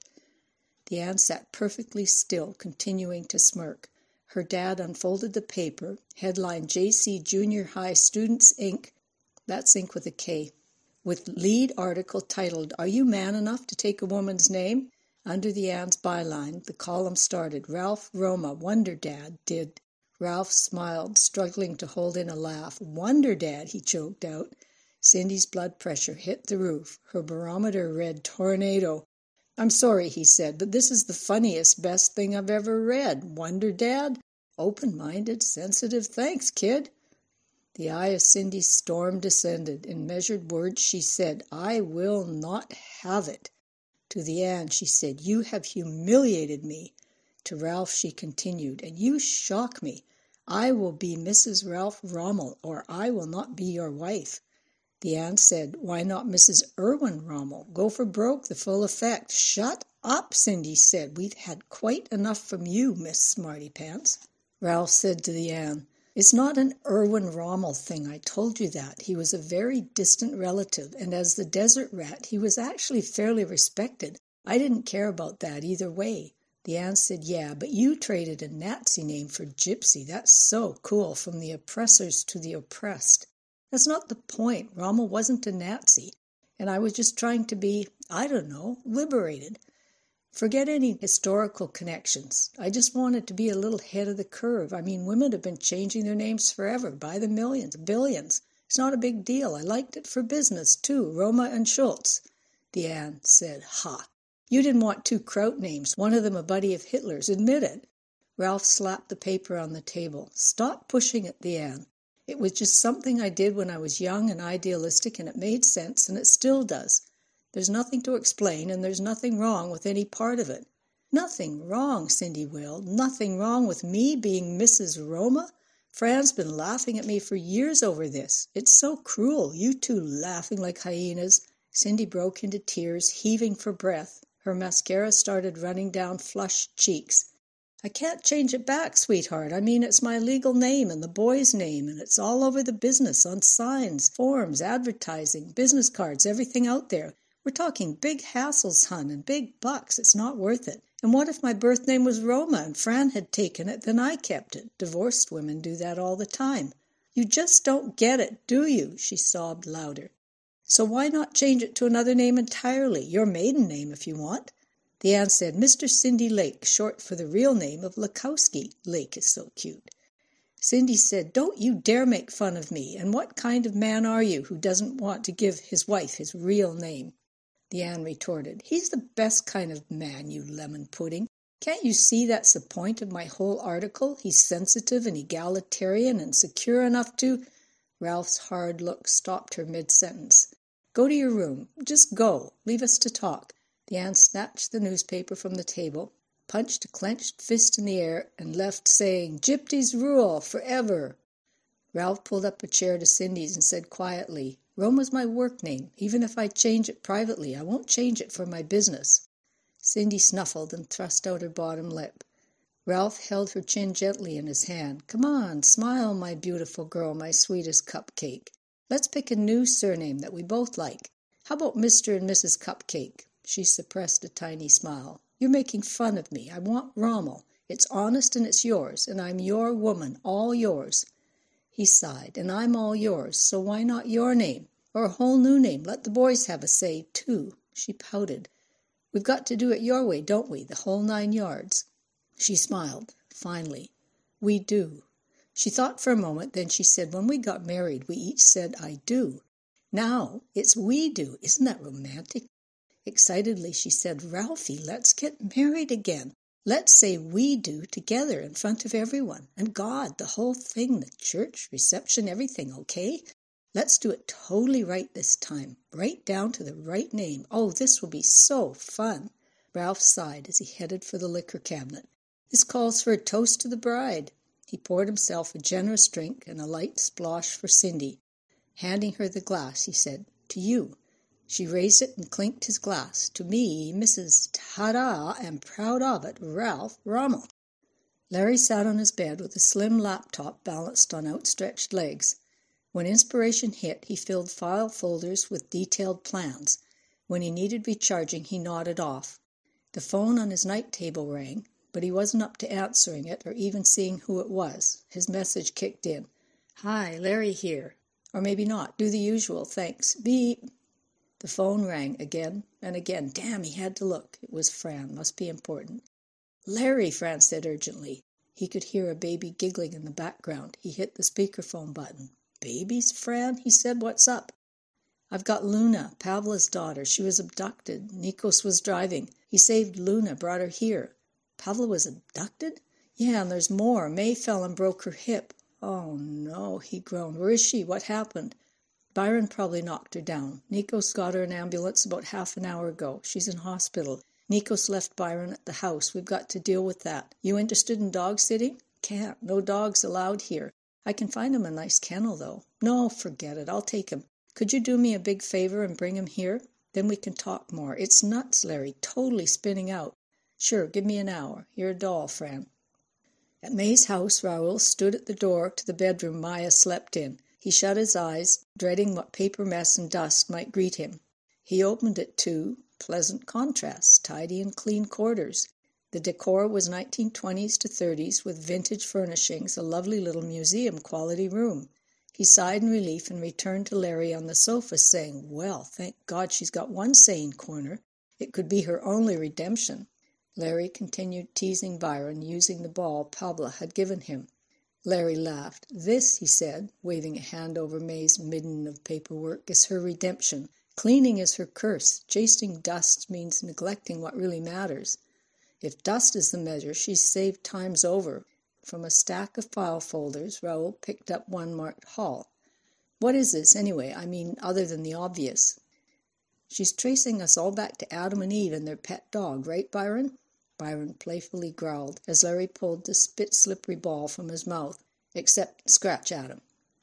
The Ann sat perfectly still, continuing to smirk. Her dad unfolded the paper, headline J.C. Junior High Students, Inc. That's Inc. with a K. With lead article titled, "Are You Man Enough to Take a Woman's Name?" Under the Ann's byline, the column started, "Ralph Roma, Wonder Dad, did..." Ralph smiled, struggling to hold in a laugh. "Wonder Dad," he choked out. Cindy's blood pressure hit the roof. Her barometer read tornado. "I'm sorry," he said, "but this is the funniest, best thing I've ever read. Wonder Dad? Open-minded, sensitive. Thanks, kid." The eye of Cindy's storm descended. In measured words she said, "I will not have it." To the Ann she said, "You have humiliated me." To Ralph she continued, "And you shock me. I will be Mrs. Ralph Rommel, or I will not be your wife." The Ann said, "Why not Mrs. Irwin Rommel? Go for broke, the full effect." "Shut up," Cindy said. "We've had quite enough from you, Miss Smarty Pants." Ralph said to the Ann, "It's not an Irwin Rommel thing. I told you that. He was a very distant relative, and as the desert rat, he was actually fairly respected. I didn't care about that either way." The Ann said, "Yeah, but you traded a Nazi name for Gypsy. That's so cool, from the oppressors to the oppressed." "That's not the point. Rommel wasn't a Nazi, and I was just trying to be, I don't know, liberated. Forget any historical connections. I just wanted to be a little ahead of the curve. I mean, women have been changing their names forever, by the millions, billions. It's not a big deal. I liked it for business, too, Roma and Schultz." The Ann said, "Ha! You didn't want two kraut names, one of them a buddy of Hitler's. Admit it." Ralph slapped the paper on the table. "Stop pushing it, the Ann. It was just something I did when I was young and idealistic, and it made sense, and it still does. There's nothing to explain, and there's nothing wrong with any part of it." "Nothing wrong," Cindy wailed. "Nothing wrong with me being Mrs. Roma? Fran's been laughing at me for years over this. It's so cruel, you two laughing like hyenas." Cindy broke into tears, heaving for breath. Her mascara started running down flushed cheeks. "I can't change it back, sweetheart. I mean, it's my legal name and the boy's name, and it's all over the business, on signs, forms, advertising, business cards, everything out there. We're talking big hassles, hun, and big bucks. It's not worth it. And what if my birth name was Roma and Fran had taken it, then I kept it? Divorced women do that all the time." "You just don't get it, do you?" She sobbed louder. "So why not change it to another name entirely? Your maiden name, if you want." The Ann said, "Mr. Cindy Lake, short for the real name of Lakowski. Lake is so cute." Cindy said, "Don't you dare make fun of me. And what kind of man are you who doesn't want to give his wife his real name?" The Ann retorted, "He's the best kind of man, you lemon pudding. Can't you see that's the point of my whole article? He's sensitive and egalitarian and secure enough to—" Ralph's hard look stopped her mid-sentence. "Go to your room. Just go. Leave us to talk." The Ann snatched the newspaper from the table, punched a clenched fist in the air, and left saying, "Gypsies rule, forever." Ralph pulled up a chair to Cindy's and said quietly, "Roma's my work name. Even if I change it privately, I won't change it for my business." Cindy snuffled and thrust out her bottom lip. Ralph held her chin gently in his hand. "Come on, smile, my beautiful girl, my sweetest cupcake. Let's pick a new surname that we both like. How about Mr. and Mrs. Cupcake?" She suppressed a tiny smile. "You're making fun of me. I want Rommel. It's honest and it's yours, and I'm your woman, all yours." He sighed. "And I'm all yours, so why not your name? Or a whole new name? Let the boys have a say, too." She pouted. "We've got to do it your way, don't we? The whole 9 yards." She smiled. Finally, "We do." She thought for a moment, then she said, "When we got married, we each said, 'I do.' Now it's 'we do.' Isn't that romantic?" Excitedly she said, "Ralphie, let's get married again. Let's say 'we do' together in front of everyone. And God, the whole thing, the church, reception, everything, okay? Let's do it totally right this time, right down to the right name. Oh, this will be so fun." Ralph sighed as he headed for the liquor cabinet. This calls for a toast to the bride." He poured himself a generous drink and a light splosh for Cindy. Handing her the glass, he said, "To you." She raised it and clinked his glass. "To me, Mrs. Ta-da, am proud of it, Ralph Rommel." Larry sat on his bed with a slim laptop balanced on outstretched legs. When inspiration hit, he filled file folders with detailed plans. When he needed recharging, he nodded off. The phone on his night table rang, but he wasn't up to answering it or even seeing who it was. His message kicked in. "Hi, Larry here." Or maybe not. "Do the usual, thanks. Beep." The phone rang again and again. Damn, he had to look. It was Fran. Must be important. "Larry," Fran said urgently. He could hear a baby giggling in the background. He hit the speakerphone button. "Babies, Fran?" he said. "What's up?" "I've got Luna, Pavla's daughter. She was abducted. Nikos was driving. He saved Luna, brought her here." "Pavla was abducted?" "Yeah, and there's more. May fell and broke her hip." "Oh, no," he groaned. "Where is she? What happened?" "Byron probably knocked her down. Nikos got her an ambulance about half an hour ago. She's in hospital. Nikos left Byron at the house. We've got to deal with that. You interested in dog sitting?" "Can't. No dogs allowed here. I can find him a nice kennel, though." "No, forget it. I'll take him. Could you do me a big favor and bring him here? Then we can talk more. It's nuts, Larry. Totally spinning out." "Sure, give me an hour. You're a doll, Fran." At May's house, Raoul stood at the door to the bedroom Maya slept in. He shut his eyes, dreading what paper mess and dust might greet him. He opened it to pleasant contrasts, tidy and clean quarters. The decor was 1920s to 30s with vintage furnishings, a lovely little museum-quality room. He sighed in relief and returned to Larry on the sofa, saying, "Well, thank God she's got one sane corner. It could be her only redemption." Larry continued teasing Byron, using the ball Pavla had given him. Larry laughed. "This," he said, waving a hand over May's midden of paperwork, "is her redemption. Cleaning is her curse. Chasing dust means neglecting what really matters. If dust is the measure, she's saved times over." From a stack of file folders, Raoul picked up one marked Hall. "What is this, anyway? I mean, other than the obvious." "She's tracing us all back to Adam and Eve and their pet dog, right, Byron?" Byron playfully growled as Larry pulled the spit-slippery ball from his mouth. "Except scratch Adam."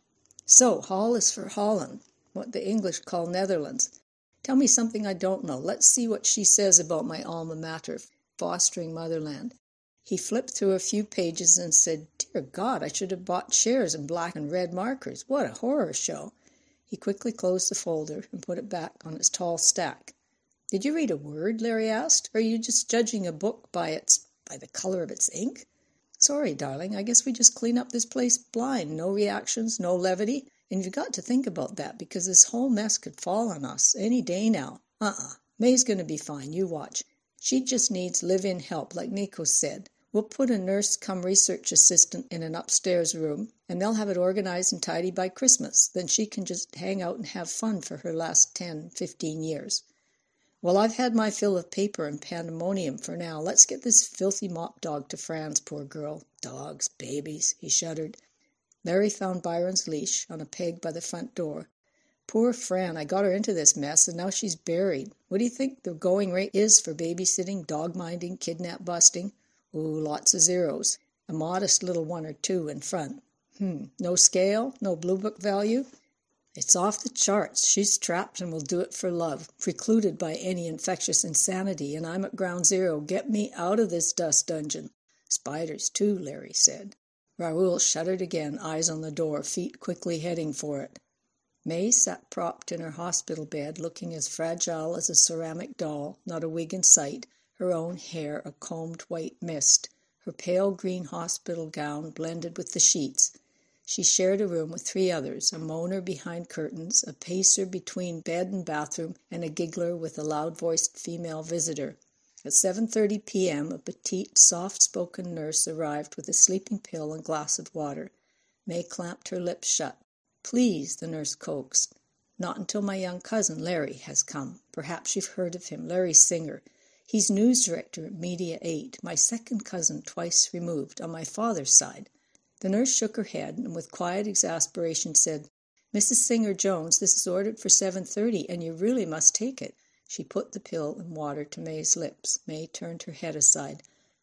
"So, Hall is for Holland, what the English call Netherlands. Tell me something I don't know. Let's see what she says about my alma mater, fostering motherland." He flipped through a few pages and said, "Dear God, I should have bought shares in black and red markers. What a horror show." He quickly closed the folder and put it back on its tall stack. "Did you read a word?" Larry asked. "Or are you just judging a book by the color of its ink?" "Sorry, darling. I guess we just clean up this place blind. No reactions, no levity. And you've got to think about that, because this whole mess could fall on us any day now. May's going to be fine. You watch. She just needs live-in help, like Nikos said. We'll put a nurse-cum-research assistant in an upstairs room, and they'll have it organized and tidy by Christmas. Then she can just hang out and have fun for her last 10, 15 years. Well, I've had my fill of paper and pandemonium for now. Let's get this filthy mop dog to Fran's, poor girl. Dogs, babies," he shuddered. Larry found Byron's leash on a peg by the front door. "Poor Fran, I got her into this mess, and now she's buried. What do you think the going rate is for babysitting, dog-minding, kidnap-busting? Ooh, lots of zeros. A modest little 1 or 2 in front. No scale? No blue book value?" "It's off the charts. She's trapped and will do it for love, precluded by any infectious insanity, and I'm at ground zero. Get me out of this dust dungeon." "Spiders, too," Larry said. Raoul shuddered again, eyes on the door, feet quickly heading for it. May sat propped in her hospital bed, looking as fragile as a ceramic doll, not a wig in sight, her own hair a combed white mist, her pale green hospital gown blended with the sheets. She shared a room with 3 others, a moaner behind curtains, a pacer between bed and bathroom, and a giggler with a loud-voiced female visitor. At 7:30 p.m., a petite, soft-spoken nurse arrived with a sleeping pill and glass of water. May clamped her lips shut. "Please," the nurse coaxed. "Not until my young cousin, Larry, has come. Perhaps you've heard of him. Larry Singer. He's news director at Media 8, my second cousin twice removed, on my father's side." The nurse shook her head and with quiet exasperation said, "Mrs. Singer-Jones, this is ordered for 7:30, and you really must take it." She put the pill and water to May's lips. May turned her head aside.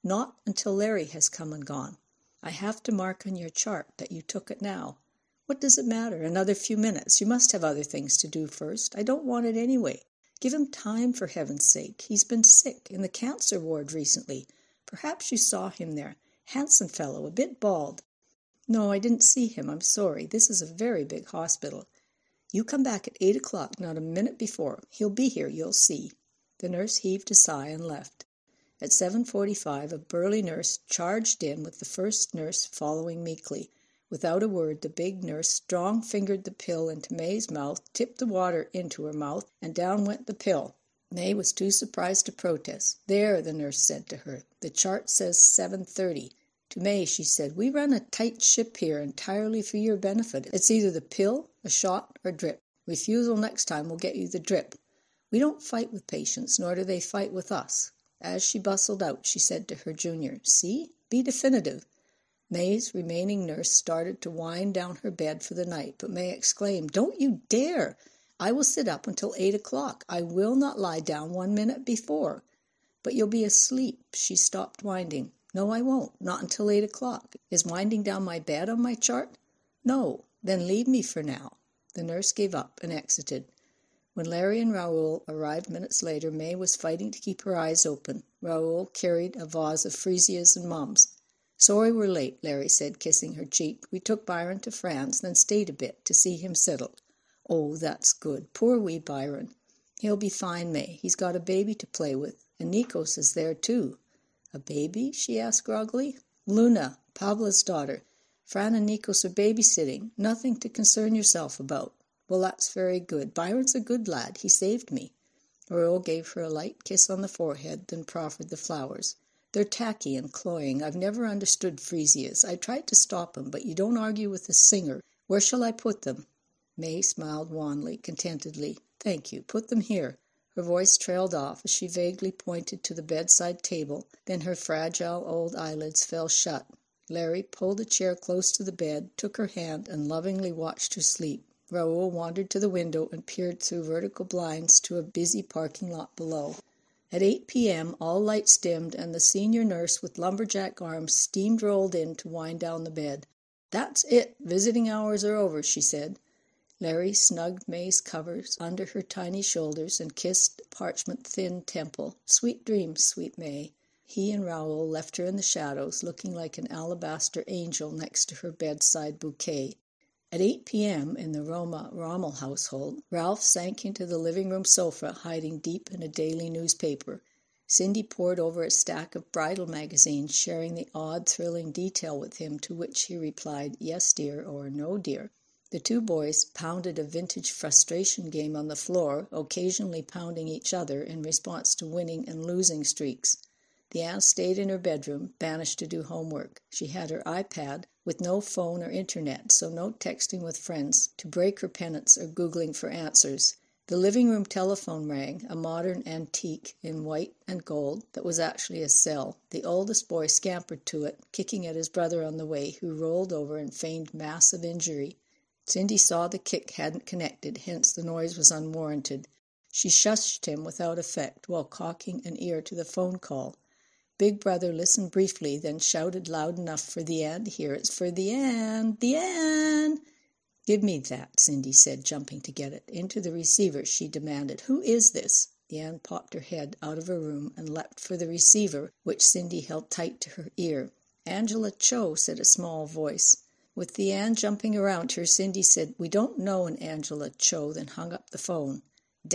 Not until Larry has come and gone. I have to mark on your chart that you took it now. What does it matter? Another few minutes. You must have other things to do first. I don't want it anyway. Give him time, for heaven's sake. He's been sick in the cancer ward recently. Perhaps you saw him there. Handsome fellow, a bit bald. No, I didn't see him. I'm sorry. This is a very big hospital. You come back at 8 o'clock, not a minute before. He'll be here, you'll see. The nurse heaved a sigh and left. At 7:45, a burly nurse charged in with the first nurse following meekly. Without a word, the big nurse strong-fingered the pill into May's mouth, tipped the water into her mouth, and down went the pill. May was too surprised to protest. There, the nurse said to her, the chart says 7:30. To May, she said, we run a tight ship here entirely for your benefit. It's either the pill, a shot, or drip. Refusal next time will get you the drip. We don't fight with patients, nor do they fight with us. As she bustled out, she said to her junior, see, be definitive. May's remaining nurse started to wind down her bed for the night, but May exclaimed, don't you dare! I will sit up until 8 o'clock. I will not lie down 1 minute before. But you'll be asleep. She stopped winding. No, I won't. Not until 8 o'clock. Is winding down my bed on my chart? No. Then leave me for now. The nurse gave up and exited. When Larry and Raoul arrived minutes later, May was fighting to keep her eyes open. Raoul carried a vase of freesias and mums. Sorry we're late, Larry said, kissing her cheek. We took Byron to France, then stayed a bit to see him settled. Oh, that's good. Poor wee Byron. He'll be fine, May. He's got a baby to play with, and Nikos is there too. A baby? She asked groggily. Luna, Pavla's daughter. Fran and Nikos are babysitting. Nothing to concern yourself about. Well, that's very good. Byron's a good lad. He saved me. Raoul gave her a light kiss on the forehead, then proffered the flowers. They're tacky and cloying. I've never understood freesias. I tried to stop 'em, but you don't argue with a singer. Where shall I put them? May smiled wanly, contentedly. Thank you. Put them here. Her voice trailed off as she vaguely pointed to the bedside table. Then her fragile old eyelids fell shut. Larry pulled a chair close to the bed, took her hand, and lovingly watched her sleep. Raoul wandered to the window and peered through vertical blinds to a busy parking lot below. At 8 p.m., all lights dimmed, and the senior nurse with lumberjack arms steam-rolled in to wind down the bed. That's it. Visiting hours are over, she said. Larry snugged May's covers under her tiny shoulders and kissed the parchment-thin temple. Sweet dreams, sweet May. He and Raoul left her in the shadows, looking like an alabaster angel next to her bedside bouquet. At 8 p.m., in the Rommel household, Ralph sank into the living-room sofa, hiding deep in a daily newspaper. Cindy pored over a stack of bridal magazines, sharing the odd, thrilling detail with him, to which he replied, yes, dear, or no, dear. The two boys pounded a vintage frustration game on the floor, occasionally pounding each other in response to winning and losing streaks. Deanne stayed in her bedroom, banished to do homework. She had her iPad with no phone or internet, so no texting with friends to break her penance or Googling for answers. The living room telephone rang, a modern antique in white and gold that was actually a cell. The oldest boy scampered to it, kicking at his brother on the way, who rolled over and feigned massive injury. Cindy saw the kick hadn't connected, hence the noise was unwarranted. She shushed him without effect while cocking an ear to the phone call. Big Brother listened briefly, then shouted loud enough for the Ann to hear. It's for the Ann! The Ann! Give me that, Cindy said, jumping to get it. Into the receiver, she demanded. Who is this? The Ann popped her head out of her room and leapt for the receiver, which Cindy held tight to her ear. Angela Cho, said a small voice. With the Ann jumping around her, Cindy said, We don't know an Angela Cho, then hung up the phone.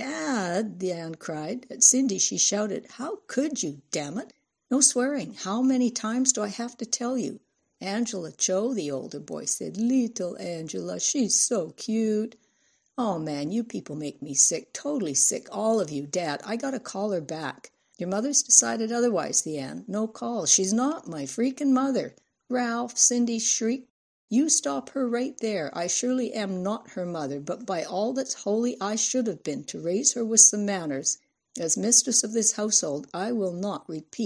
Dad, the Ann cried. At Cindy, she shouted, How could you, damn it? No swearing. How many times do I have to tell you? Angela Cho, the older boy said. Little Angela, she's so cute. Oh, man, you people make me sick, totally sick, all of you. Dad, I gotta call her back. Your mother's decided otherwise, the Ann. No call. She's not my freaking mother. Ralph, Cindy shrieked. You stop her right there. I surely am not her mother, but by all that's holy I should have been, to raise her with some manners. As mistress of this household, I will not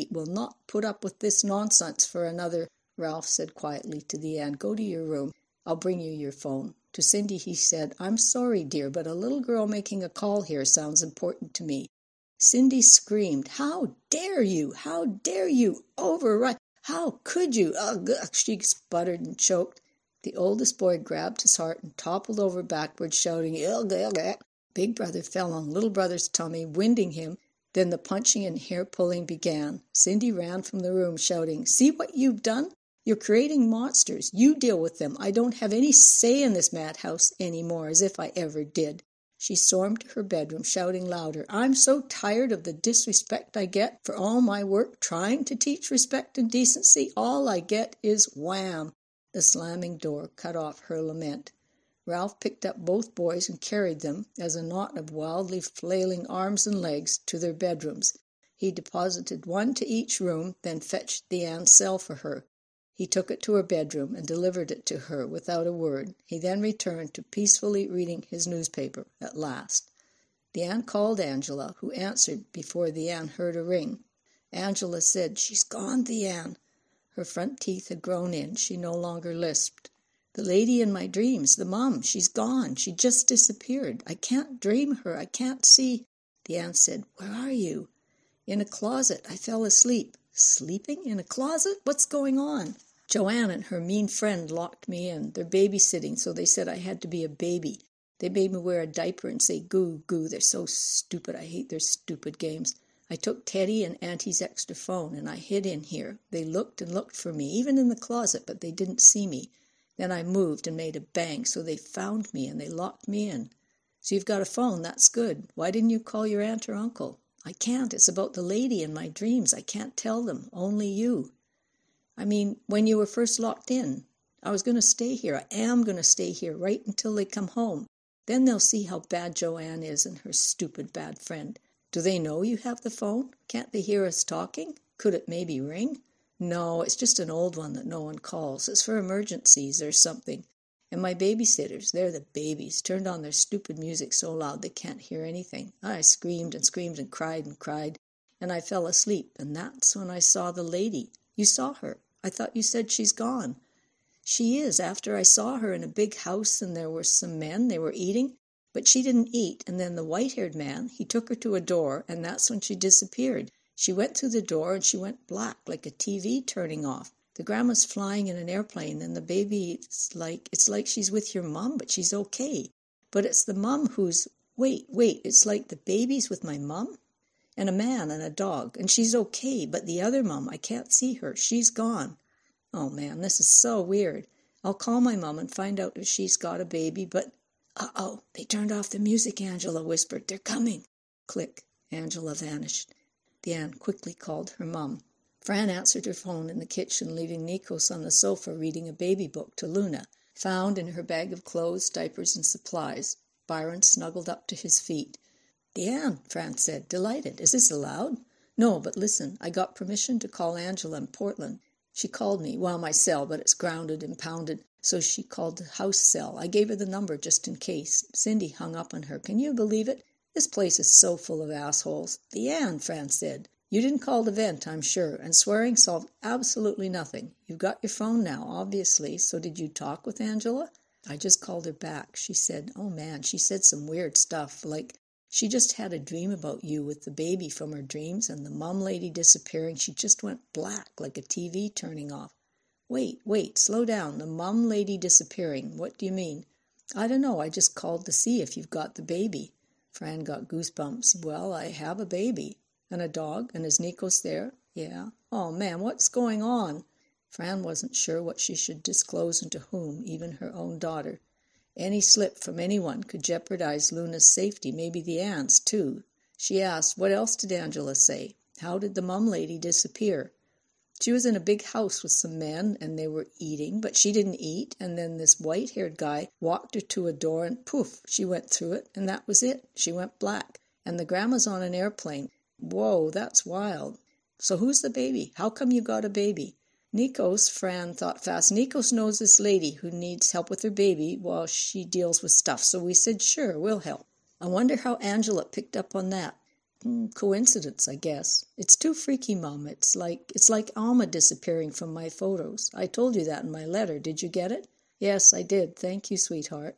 put up with this nonsense for another. Ralph said quietly to the Ann, Go to your room. I'll bring you your phone. To Cindy he said, I'm sorry, dear, but a little girl making a call here sounds important to me. Cindy screamed, "How dare you? How dare you? Override! How could you?" Ugh, ugh, she sputtered and choked. The oldest boy grabbed his heart and toppled over backward, shouting, "Ugh, ugh, ugh." Big brother fell on little brother's tummy, winding him. Then the punching and hair-pulling began. Cindy ran from the room, shouting, "See what you've done? You're creating monsters. You deal with them. I don't have any say in this madhouse any more, as if I ever did." She stormed to her bedroom, shouting louder, "I'm so tired of the disrespect I get for all my work trying to teach respect and decency. All I get is wham!" The slamming door cut off her lament. Ralph picked up both boys and carried them, as a knot of wildly flailing arms and legs, to their bedrooms. He deposited one to each room, then fetched the Ann's cell for her. He took it to her bedroom and delivered it to her without a word. He then returned to peacefully reading his newspaper at last. The Ann called Angela, who answered before the Ann heard a ring. Angela said, "She's gone, the Ann." Her front teeth had grown in. She no longer lisped. "The lady in my dreams, the mum, she's gone. She just disappeared. I can't dream her. I can't see." The Ann said, "Where are you?" "In a closet. I fell asleep." "Sleeping in a closet? What's going on?" "Joanne and her mean friend locked me in. They're babysitting, so they said I had to be a baby. They made me wear a diaper and say goo, goo. They're so stupid. I hate their stupid games. I took Teddy and Auntie's extra phone, and I hid in here. They looked and looked for me, even in the closet, but they didn't see me. Then I moved and made a bang, so they found me and they locked me in." "So you've got a phone. That's good. Why didn't you call your aunt or uncle?" "I can't. It's about the lady in my dreams. I can't tell them. Only you." "I mean, when you were first locked in. I was going to stay here. I am going to stay here right until they come home. Then they'll see how bad Joanne is and her stupid bad friend. Do they know you have the phone? Can't they hear us talking? Could it maybe ring?" "No, it's just an old one that no one calls. It's for emergencies or something. And my babysitters, they're the babies, turned on their stupid music so loud they can't hear anything. I screamed and cried, and I fell asleep, and that's when I saw the lady. You saw her. I thought you said she's gone." "She is, after I saw her in a big house, and there were some men, they were eating, but she didn't eat, and then the white-haired man, he took her to a door, and that's when she disappeared. She went through the door, and she went black, like a TV turning off. The grandma's flying in an airplane, and the baby, it's like she's with your mum, but she's okay. But it's the mum who's, wait, it's like the baby's with my mum? And a man and a dog, and she's okay, but the other mum, I can't see her. She's gone. Oh, man, this is so weird. I'll call my mum and find out if she's got a baby, but... Uh-oh, they turned off the music," Angela whispered. "They're coming." Click. Angela vanished. The Ann quickly called her mum. Fran answered her phone in the kitchen, leaving Nikos on the sofa reading a baby book to Luna, found in her bag of clothes, diapers, and supplies. Byron snuggled up to his feet. "The Ann," Fran said, delighted. "Is this allowed?" "No, but listen, I got permission to call Angela in Portland. She called me, well, my cell, but it's grounded, impounded, so she called the house cell. I gave her the number just in case. Cindy hung up on her. Can you believe it? This place is so full of assholes." "The Ann," Fran said. "You didn't call the vent, I'm sure, and swearing solved absolutely nothing. You've got your phone now, obviously, so did you talk with Angela?" "I just called her back. She said, oh man, she said some weird stuff, like she just had a dream about you with the baby from her dreams, and the mum lady disappearing. She just went black, like a TV turning off." Wait, slow down. The mum lady disappearing. What do you mean?" "I don't know. I just called to see if you've got the baby." Fran got goosebumps. "Well, I have a baby." "And a dog? And is Nikos there?" "Yeah." "Oh, man, what's going on?" Fran wasn't sure what she should disclose and to whom, even her own daughter. Any slip from anyone could jeopardize Luna's safety, maybe the Ann's, too. She asked, what else did Angela say? How did the mum lady disappear? She was in a big house with some men, and they were eating, but she didn't eat, and then this white-haired guy walked her to a door, and poof, she went through it, and that was it. She went black. And the grandma's on an airplane. Whoa, that's wild. So who's the baby? How come you got a baby? Nikos, Fran thought fast. Nikos knows this lady who needs help with her baby while she deals with stuff, so we said, sure, we'll help. I wonder how Angela picked up on that. Coincidence, I guess. It's too freaky, Mum. It's like Alma disappearing from my photos. I told you that in my letter. Did you get it? Yes, I did. Thank you, sweetheart.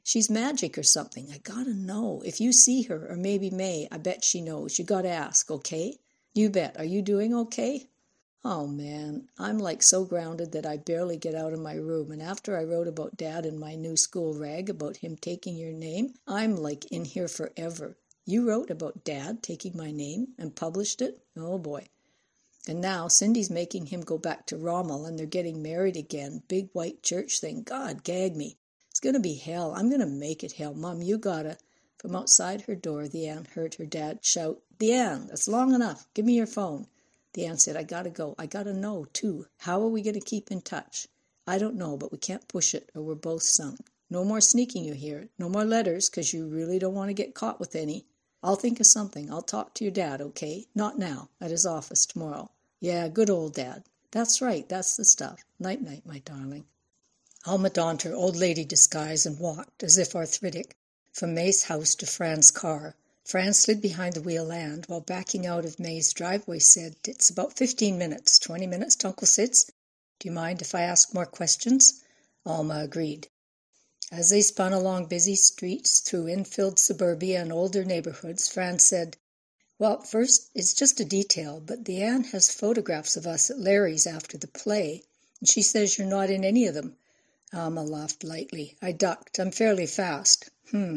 She's magic or something. I gotta know. If you see her, or maybe May, I bet she knows. You gotta ask, okay? You bet. Are you doing okay? Oh, man, I'm like so grounded that I barely get out of my room. And after I wrote about Dad in my new school rag about him taking your name, I'm like in here forever. You wrote about Dad taking my name and published it? Oh, boy. And now Cindy's making him go back to Rommel, and they're getting married again. Big white church thing. God, gag me. It's going to be hell. I'm going to make it hell. Mom, you gotta. From outside her door, the Ann heard her dad shout, "Deanne, that's long enough. Give me your phone." The Ann said, "I gotta go. I gotta know, too. How are we going to keep in touch?" "I don't know, but we can't push it, or we're both sunk. No more sneaking, you hear? No more letters, 'cause you really don't want to get caught with any. I'll think of something. I'll talk to your dad, okay? Not now. At his office tomorrow. Yeah, good old Dad. That's right. That's the stuff. Night-night, my darling." Alma donned her old lady disguise and walked, as if arthritic, from May's house to Fran's car. Fran slid behind the wheel and, while backing out of May's driveway, said, "It's about 15 minutes, 20 minutes to Uncle Sid's. Do you mind if I ask more questions?" Alma agreed. As they spun along busy streets through infilled suburbia and older neighborhoods, Fran said, "Well, first, it's just a detail, but the Ann has photographs of us at Larry's after the play, and she says you're not in any of them." Alma laughed lightly. I ducked. I'm fairly fast.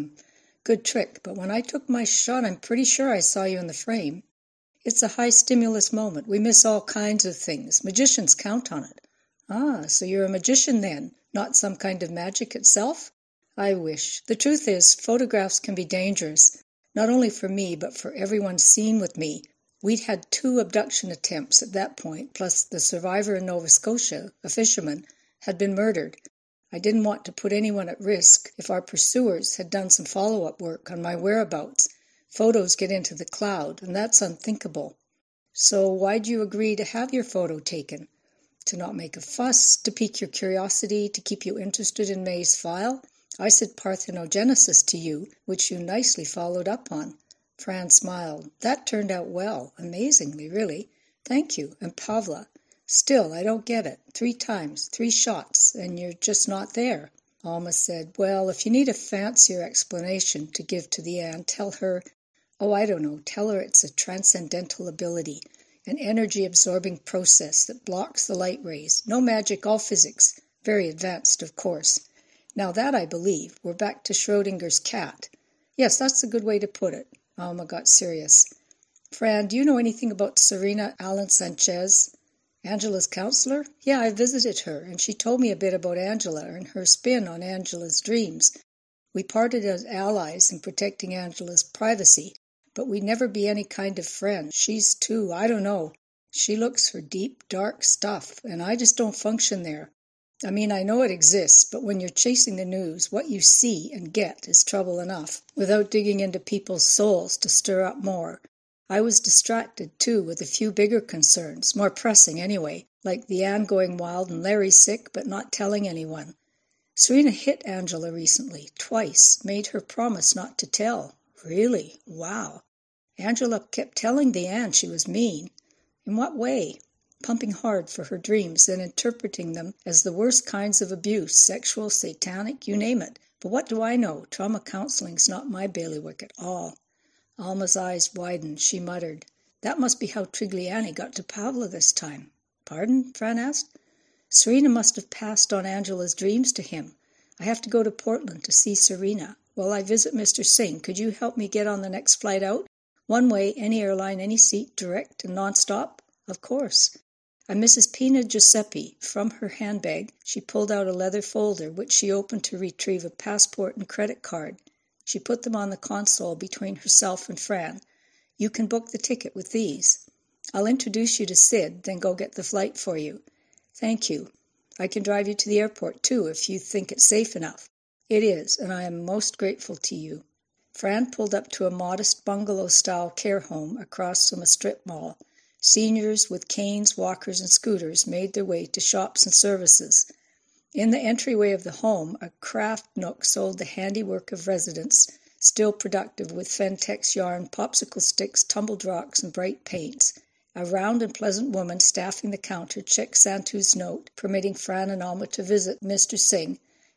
Good trick, but when I took my shot, I'm pretty sure I saw you in the frame. It's a high-stimulus moment. We miss all kinds of things. Magicians count on it. Ah, so you're a magician then, not some kind of magic itself? I wish. The truth is, photographs can be dangerous, not only for me, but for everyone seen with me. We'd had 2 abduction attempts at that point, plus the survivor in Nova Scotia, a fisherman, had been murdered. I didn't want to put anyone at risk if our pursuers had done some follow-up work on my whereabouts. Photos get into the cloud, and that's unthinkable. So why'd you agree to have your photo taken? To not make a fuss, to pique your curiosity, to keep you interested in May's file? I said parthenogenesis to you, which you nicely followed up on. Fran smiled. That turned out well, amazingly, really. Thank you, and Pavla. Still, I don't get it. 3 times, 3 shots, and you're just not there. Alma said, "Well, if you need a fancier explanation to give to the Ann, tell her, I don't know, tell her it's a transcendental ability, an energy-absorbing process that blocks the light rays. No magic, all physics. Very advanced, of course. Now that I believe, we're back to Schrodinger's cat." "Yes, that's a good way to put it." Alma got serious. "Fran, do you know anything about Serena Allen Sanchez? Angela's counselor? Yeah, I visited her, and she told me a bit about Angela and her spin on Angela's dreams. We parted as allies in protecting Angela's privacy, but we'd never be any kind of friends. She's too, I don't know. She looks for deep, dark stuff, and I just don't function there. I mean, I know it exists, but when you're chasing the news, what you see and get is trouble enough, without digging into people's souls to stir up more. I was distracted, too, with a few bigger concerns, more pressing anyway, like the Ann going wild and Larry sick but not telling anyone. Serena hit Angela recently, twice, made her promise not to tell. Really? Wow. Angela kept telling the Ann she was mean. In what way? Pumping hard for her dreams, then interpreting them as the worst kinds of abuse, sexual, satanic, you name it. But what do I know? Trauma counseling's not my bailiwick at all. Alma's eyes widened. She muttered, "That must be how Trigliani got to Pavla this time." "Pardon?" Fran asked. "Serena must have passed on Angela's dreams to him. I have to go to Portland to see Serena. While I visit Mr. Singh, could you help me get on the next flight out? One way, any airline, any seat, direct and non-stop?" "Of course." "I'm Mrs. Pina Giuseppe." From her handbag, she pulled out a leather folder, which she opened to retrieve a passport and credit card. She put them on the console between herself and Fran. "You can book the ticket with these. I'll introduce you to Sid, then go get the flight for you." "Thank you. I can drive you to the airport, too, if you think it's safe enough." "It is, and I am most grateful to you." Fran pulled up to a modest bungalow-style care home across from a strip mall. Seniors with canes, walkers, and scooters made their way to shops and services. In the entryway of the home, a craft nook sold the handiwork of residents, still productive with Fentex yarn, popsicle sticks, tumbled rocks, and bright paints. A round and pleasant woman staffing the counter checked Santu's note, permitting Fran and Alma to visit Mr. Singh,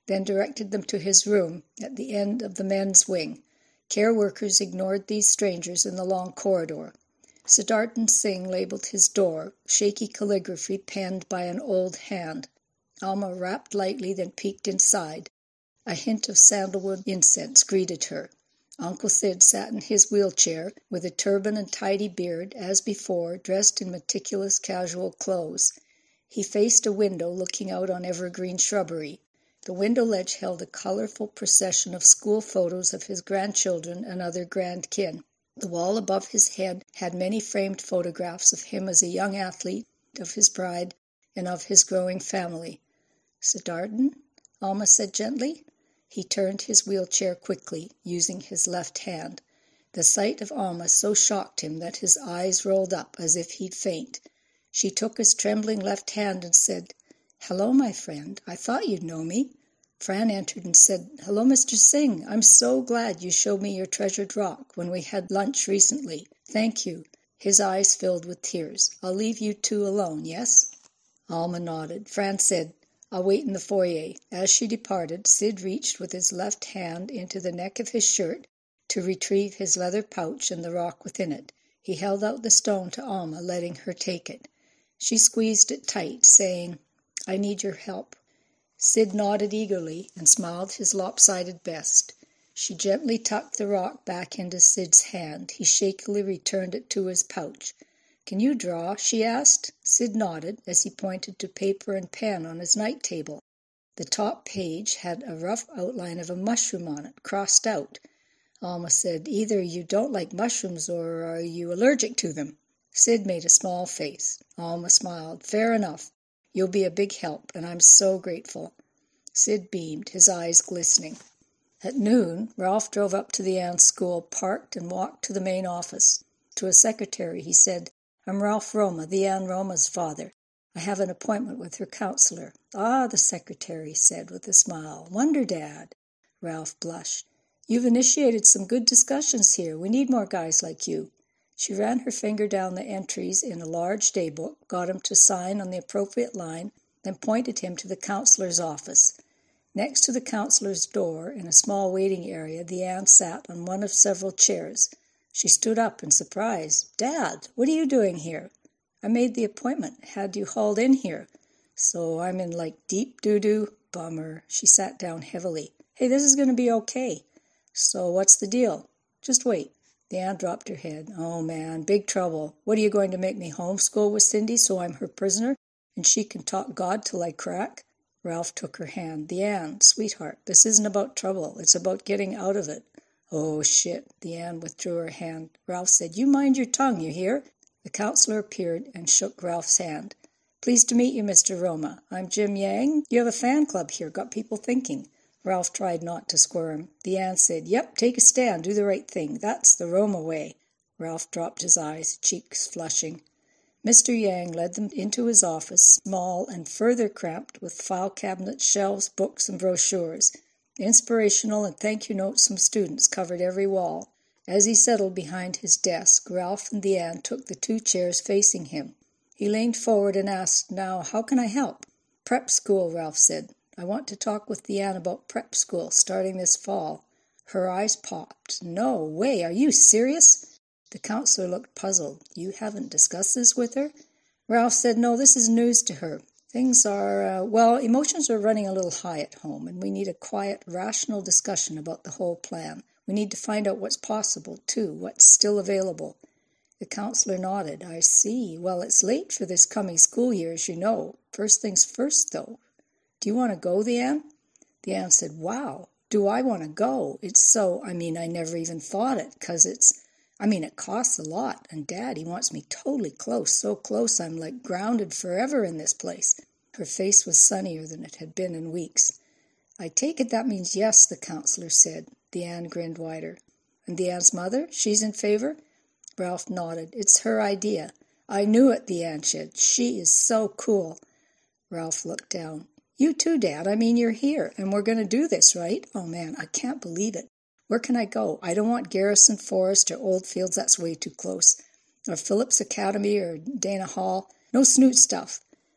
then directed them to his room at the end of the men's wing. Care workers ignored these strangers in the long corridor. Siddhartha Singh labeled his door, shaky calligraphy penned by an old hand. Alma rapped lightly, then peeked inside. A hint of sandalwood incense greeted her. Uncle Sid sat in his wheelchair, with a turban and tidy beard, as before, dressed in meticulous casual clothes. He faced a window looking out on evergreen shrubbery. The window ledge held a colorful procession of school photos of his grandchildren and other grandkin. The wall above his head had many framed photographs of him as a young athlete, of his bride, and of his growing family. "Siddhartha?" Alma said gently. He turned his wheelchair quickly, using his left hand. The sight of Alma so shocked him that his eyes rolled up as if he'd faint. She took his trembling left hand and said, "Hello, my friend. I thought you'd know me." Fran entered and said, "Hello, Mr. Singh. I'm so glad you showed me your treasured rock when we had lunch recently. Thank you." His eyes filled with tears. "I'll leave you two alone, yes?" Alma nodded. Fran said, "I'll wait in the foyer." As she departed, Sid reached with his left hand into the neck of his shirt to retrieve his leather pouch and the rock within it. He held out the stone to Alma, letting her take it. She squeezed it tight, saying, "I need your help." Sid nodded eagerly and smiled his lopsided best. She gently tucked the rock back into Sid's hand. He shakily returned it to his pouch. "Can you draw?" she asked. Sid nodded as he pointed to paper and pen on his night table. The top page had a rough outline of a mushroom on it, crossed out. Alma said, "Either you don't like mushrooms or are you allergic to them?" Sid made a small face. Alma smiled. "Fair enough. You'll be a big help, and I'm so grateful." Sid beamed, his eyes glistening. At noon, Ralph drove up to the Ann's school, parked, and walked to the main office. To a secretary, he said, "I'm Ralph Roma, the Ann Roma's father. I have an appointment with her counselor." "Ah," the secretary said with a smile. "Wonder, Dad." Ralph blushed. "You've initiated some good discussions here. We need more guys like you." She ran her finger down the entries in a large daybook, got him to sign on the appropriate line, then pointed him to the counselor's office. Next to the counselor's door, in a small waiting area, the Ann sat on one of several chairs. She stood up in surprise. "Dad, what are you doing here?" "I made the appointment. Had you hauled in here." "So I'm in like deep doo-doo? Bummer." She sat down heavily. "Hey, this is going to be okay." "So what's the deal?" "Just wait." The Ann dropped her head. "Oh, man, big trouble. What are you going to make me homeschool with Cindy so I'm her prisoner and she can talk God till I crack?" Ralph took her hand. "The Ann, sweetheart, this isn't about trouble. It's about getting out of it." "Oh, shit." The Ann withdrew her hand. Ralph said, "You mind your tongue, you hear?" The counselor appeared and shook Ralph's hand. "Pleased to meet you, Mr. Roma. I'm Jim Yang. You have a fan club here. Got people thinking." Ralph tried not to squirm. The Ann said, "Yep, take a stand. Do the right thing. That's the Roma way." Ralph dropped his eyes, cheeks flushing. Mr. Yang led them into his office, small and further cramped with file cabinets, shelves, books, and brochures. Inspirational and thank-you notes from students covered every wall. As he settled behind his desk, Ralph and the Ann took the two chairs facing him. He leaned forward and asked, "Now, how can I help?" "Prep school," Ralph said. "I want to talk with the Ann about prep school starting this fall." Her eyes popped. "No way. Are you serious?" The counselor looked puzzled. "You haven't discussed this with her?" Ralph said, "No, this is news to her. Things are, emotions are running a little high at home, and we need a quiet, rational discussion about the whole plan. We need to find out what's possible, too, what's still available." The counselor nodded. "I see. Well, it's late for this coming school year, as you know. First things first, though. Do you want to go, the Ann?" The Ann said, "Wow, do I want to go? It's so, I never even thought it, 'cause it costs a lot, and Dad, he wants me totally close, so close I'm like grounded forever in this place." Her face was sunnier than it had been in weeks. "I take it that means yes," the counselor said. The Ann grinned wider. "And the Ann's mother? She's in favor?" Ralph nodded. "It's her idea." "I knew it," the Ann said. "She is so cool." Ralph looked down. "You too, Dad. You're here, and we're going to do this, right? Oh, man, I can't believe it. Where can I go? I don't want Garrison Forest or Oldfields. That's way too close. Or Phillips Academy or Dana Hall. No snoot stuff.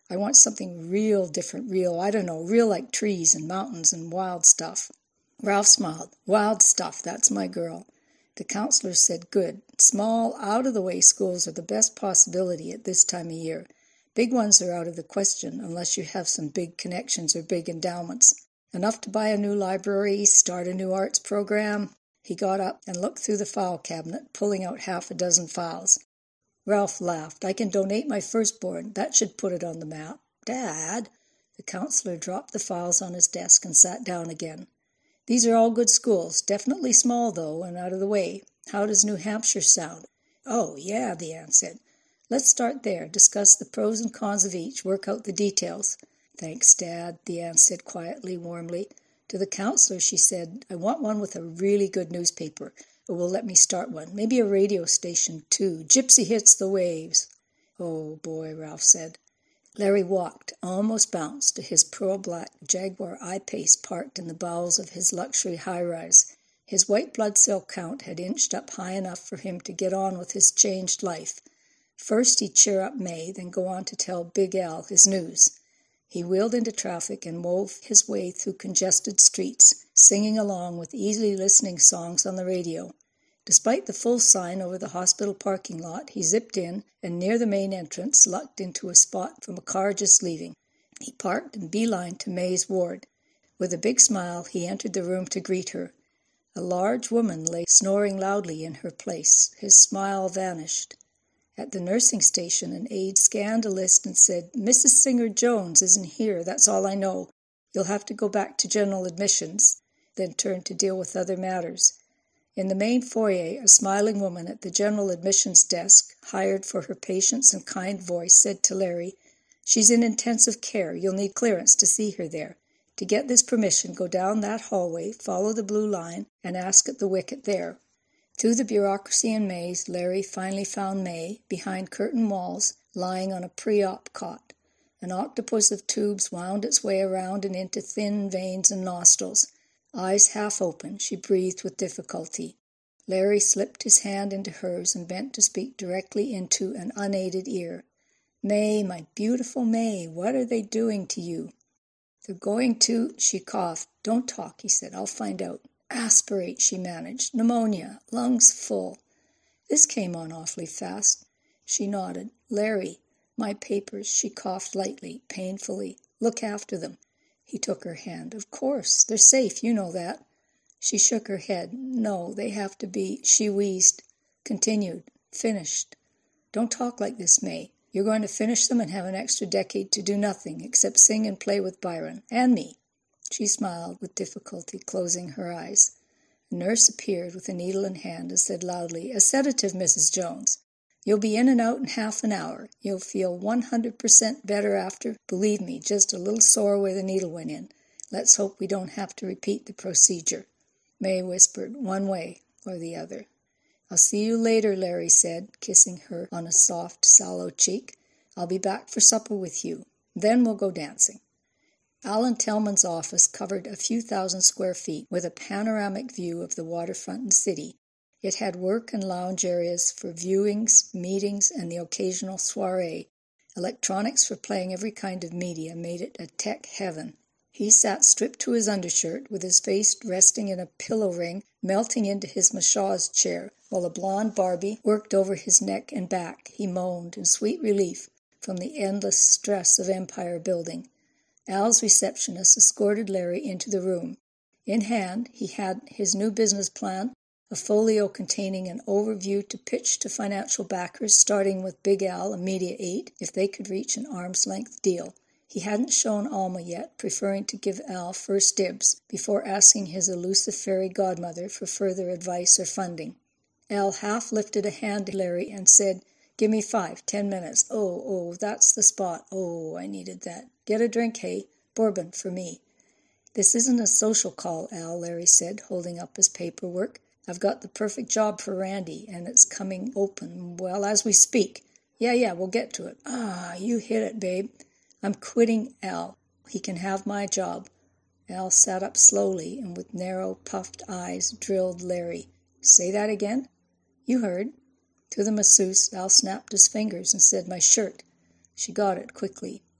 I want something real different, real, I don't know, real like trees and mountains and wild stuff. Ralph smiled. Wild stuff, that's my girl. The counselor said, good. Small, out-of-the-way schools are the best possibility at this time of year. Big ones are out of the question unless you have some big connections or big endowments. Enough to buy a new library, start a new arts program. He got up and looked through the file cabinet, pulling out half a dozen files. Ralph laughed. I can donate my firstborn. That should put it on the map. Dad! The counselor dropped the files on his desk and sat down again. These are all good schools, definitely small, though, and out of the way. How does New Hampshire sound? Oh, yeah, the aunt said. Let's start there, discuss the pros and cons of each, work out the details. Thanks, Dad, the aunt said quietly, warmly. To the counselor, she said, I want one with a really good newspaper. It will let me start one. Maybe a radio station, too. Gypsy Hits the Waves. Oh, boy, Ralph said. Larry walked, almost bounced, to his pearl-black Jaguar I-Pace parked in the bowels of his luxury high-rise. His white blood cell count had inched up high enough for him to get on with his changed life. First he'd cheer up May, then go on to tell Big Al his news. He wheeled into traffic and wove his way through congested streets, singing along with easily listening songs on the radio. Despite the full sign over the hospital parking lot, he zipped in and near the main entrance lucked into a spot from a car just leaving. He parked and beelined to May's ward. With a big smile, he entered the room to greet her. A large woman lay snoring loudly in her place. His smile vanished. At the nursing station, an aide scanned a list and said, Mrs. Singer-Jones isn't here, that's all I know. You'll have to go back to general admissions, then turned to deal with other matters. In the main foyer, a smiling woman at the general admissions desk, hired for her patience and kind voice, said to Larry, She's in intensive care. You'll need clearance to see her there. To get this permission, go down that hallway, follow the blue line, and ask at the wicket there. Through the bureaucracy and maze, Larry finally found May, behind curtain walls, lying on a pre-op cot. An octopus of tubes wound its way around and into thin veins and nostrils. Eyes half open, she breathed with difficulty. Larry slipped his hand into hers and bent to speak directly into an unaided ear. May, my beautiful May, what are they doing to you? They're going to, she coughed. Don't talk, he said, I'll find out. Aspirate, she managed. Pneumonia, lungs full. This came on awfully fast. She nodded. Larry, my papers, she coughed lightly, painfully. Look after them. He took her hand. Of course, they're safe, you know that. She shook her head. No, they have to be, she wheezed. Continued. Finished. Don't talk like this, May. You're going to finish them and have an extra decade to do nothing except sing and play with Byron. And me. She smiled with difficulty, closing her eyes. A nurse appeared with a needle in hand and said loudly, A sedative, Mrs. Jones. You'll be in and out in half an hour. You'll feel 100% better after. Believe me, just a little sore where the needle went in. Let's hope we don't have to repeat the procedure. May whispered, one way or the other. I'll see you later, Larry said, kissing her on a soft, sallow cheek. I'll be back for supper with you. Then we'll go dancing. Alan Tellman's office covered a few thousand square feet with a panoramic view of the waterfront and city. It had work and lounge areas for viewings, meetings, and the occasional soiree. Electronics for playing every kind of media made it a tech heaven. He sat stripped to his undershirt, with his face resting in a pillow ring, melting into his massage chair, while a blonde Barbie worked over his neck and back. He moaned in sweet relief from the endless stress of empire building. Al's receptionist escorted Larry into the room. In hand, he had his new business plan, a folio containing an overview to pitch to financial backers, starting with Big Al and Media 8, if they could reach an arm's-length deal. He hadn't shown Alma yet, preferring to give Al first dibs before asking his elusive fairy godmother for further advice or funding. Al half lifted a hand to Larry and said, Give me 10 minutes. Oh, that's the spot. Oh, I needed that. Get a drink, hey? Bourbon for me. This isn't a social call, Al, Larry said, holding up his paperwork. I've got the perfect job for Randy, and it's coming open, well, as we speak. Yeah, we'll get to it. Ah, you hit it, babe. I'm quitting Al. He can have my job. Al sat up slowly and with narrow, puffed eyes drilled Larry. Say that again? You heard. To the masseuse, Al snapped his fingers and said, My shirt. She got it quickly.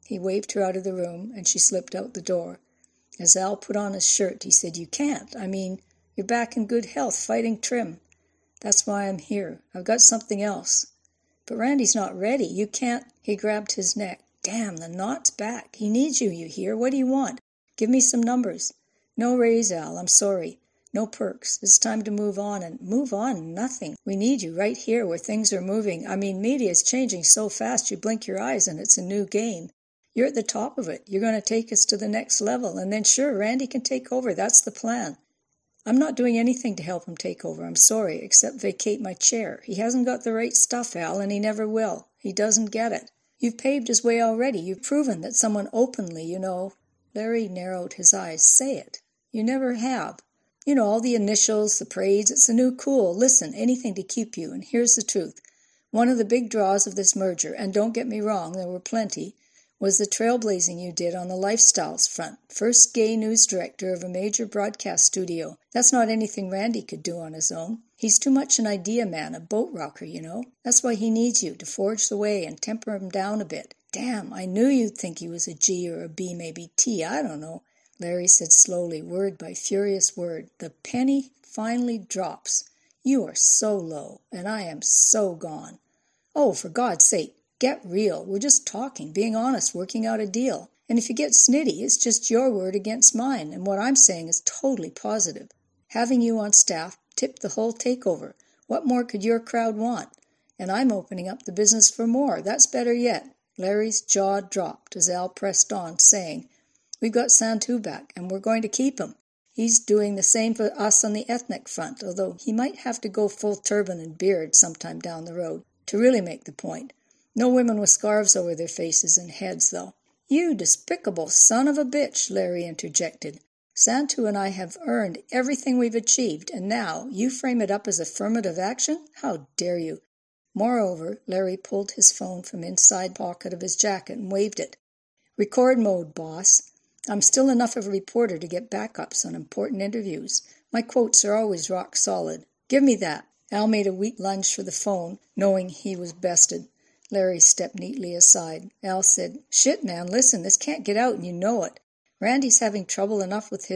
He waved her out of the room, and she slipped out the door. As Al put on his shirt, he said, "You can't. I mean, you're back in good health, fighting trim. That's why I'm here. I've got something else." "But Randy's not ready. You can't—" He grabbed his neck. "Damn, the knot's back. He needs you, you hear? What do you want? Give me some numbers." "No raise, Al. I'm sorry. No perks. It's time to move on, and move on nothing. We need you right here where things are moving. I mean, media's changing so fast you blink your eyes and it's a new game. You're at the top of it. You're going to take us to the next level, and then sure, Randy can take over. That's the plan." "I'm not doing anything to help him take over, I'm sorry, except vacate my chair. He hasn't got the right stuff, Al, and he never will. He doesn't get it. You've paved his way already. You've proven that someone openly, you know—" Larry narrowed his eyes. "Say it. You never have. You know, all the initials, the parades, it's the new cool. Listen, anything to keep you, and here's the truth. One of the big draws of this merger, and don't get me wrong, there were plenty, was the trailblazing you did on the lifestyles front. First gay news director of a major broadcast studio. That's not anything Randy could do on his own. He's too much an idea man, a boat rocker, you know. That's why he needs you, to forge the way and temper him down a bit. Damn, I knew you'd think he was a G or a B, maybe T, I don't know." Larry said slowly, word by furious word, "The penny finally drops. You are so low, and I am so gone. Oh, for God's sake, get real. We're just talking, being honest, working out a deal. And if you get snitty, it's just your word against mine, and what I'm saying is totally positive. Having you on staff tipped the whole takeover. What more could your crowd want? And I'm opening up the business for more. That's better yet." Larry's jaw dropped as Al pressed on, saying, "We've got Santu back, and we're going to keep him. He's doing the same for us on the ethnic front, although he might have to go full turban and beard sometime down the road to really make the point. No women with scarves over their faces and heads, though." "You despicable son of a bitch," Larry interjected. "Santu and I have earned everything we've achieved, and now you frame it up as affirmative action? How dare you?" Moreover, Larry pulled his phone from inside pocket of his jacket and waved it. "Record mode, boss. I'm still enough of a reporter to get backups on important interviews. My quotes are always rock solid. Give me that." Al made a weak lunge for the phone, knowing he was bested. Larry stepped neatly aside. Al said, "Shit, man, listen, this can't get out and you know it. Randy's having trouble enough with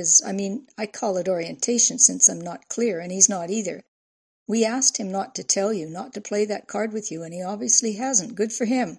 I call it orientation since I'm not clear, and he's not either. We asked him not to tell you, not to play that card with you, and he obviously hasn't. Good for him."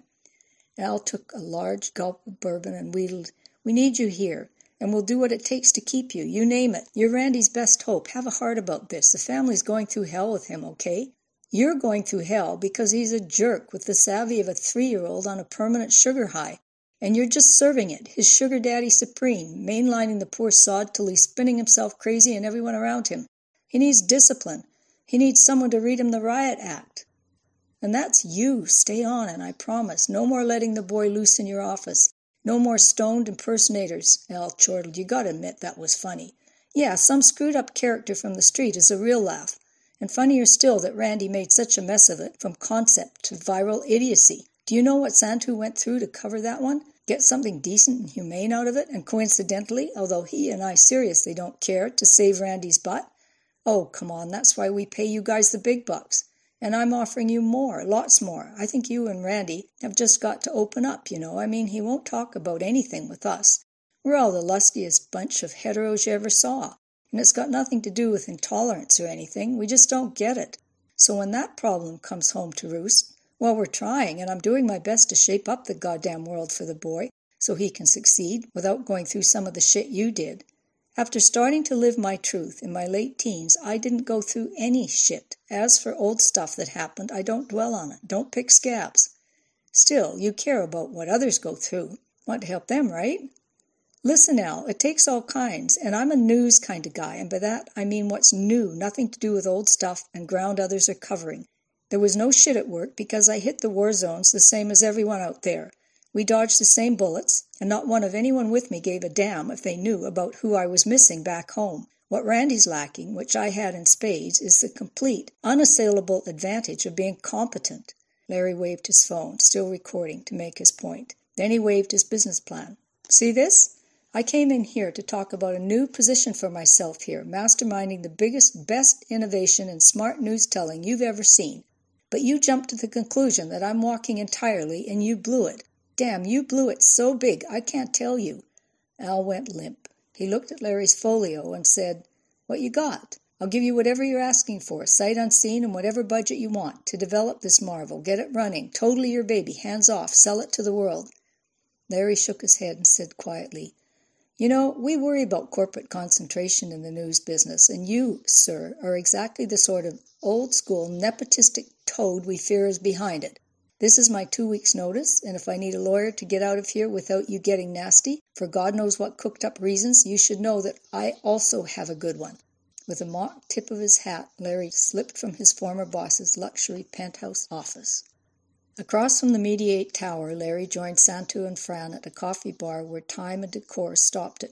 Al took a large gulp of bourbon and wheedled, "We need you here, and we'll do what it takes to keep you. You name it. You're Randy's best hope. Have a heart about this. The family's going through hell with him, okay? You're going through hell because he's a jerk with the savvy of a 3-year-old on a permanent sugar high. And you're just serving it, his sugar daddy supreme, mainlining the poor sod till he's spinning himself crazy and everyone around him. He needs discipline. He needs someone to read him the riot act. And that's you. Stay on, and I promise, no more letting the boy loose in your office. No more stoned impersonators." Al chortled. "You gotta admit that was funny. Yeah, some screwed-up character from the street is a real laugh. And funnier still that Randy made such a mess of it, from concept to viral idiocy. Do you know what Santu went through to cover that one? Get something decent and humane out of it, and coincidentally, although he and I seriously don't care, to save Randy's butt? Oh, come on, that's why we pay you guys the big bucks. And I'm offering you more, lots more. I think you and Randy have just got to open up, you know. He won't talk about anything with us. We're all the lustiest bunch of heteros you ever saw. And it's got nothing to do with intolerance or anything. We just don't get it. So when that problem comes home to roost, well, we're trying, and I'm doing my best to shape up the goddamn world for the boy so he can succeed without going through some of the shit you did. After starting to live my truth in my late teens, I didn't go through any shit. As for old stuff that happened, I don't dwell on it. Don't pick scabs. Still, you care about what others go through. Want to help them, right? Listen, Al, it takes all kinds, and I'm a news kind of guy, and by that I mean what's new, nothing to do with old stuff and ground others are covering. There was no shit at work because I hit the war zones the same as everyone out there. We dodged the same bullets, and not one of anyone with me gave a damn if they knew about who I was missing back home. What Randy's lacking, which I had in spades, is the complete, unassailable advantage of being competent." Larry waved his phone, still recording, to make his point. Then he waved his business plan. "See this? I came in here to talk about a new position for myself here, masterminding the biggest, best innovation in smart news telling you've ever seen. But you jumped to the conclusion that I'm walking entirely, and you blew it. Damn, you blew it so big, I can't tell you." Al went limp. He looked at Larry's folio and said, "What you got? I'll give you whatever you're asking for, sight unseen and whatever budget you want, to develop this marvel, get it running, totally your baby, hands off, sell it to the world." Larry shook his head and said quietly, "You know, we worry about corporate concentration in the news business, and you, sir, are exactly the sort of old-school nepotistic toad we fear is behind it. This is my 2 weeks' notice, and if I need a lawyer to get out of here without you getting nasty, for God knows what cooked-up reasons, you should know that I also have a good one." With a mock tip of his hat, Larry slipped from his former boss's luxury penthouse office. Across from the Mediate Tower, Larry joined Santu and Fran at a coffee bar where time and decor stopped at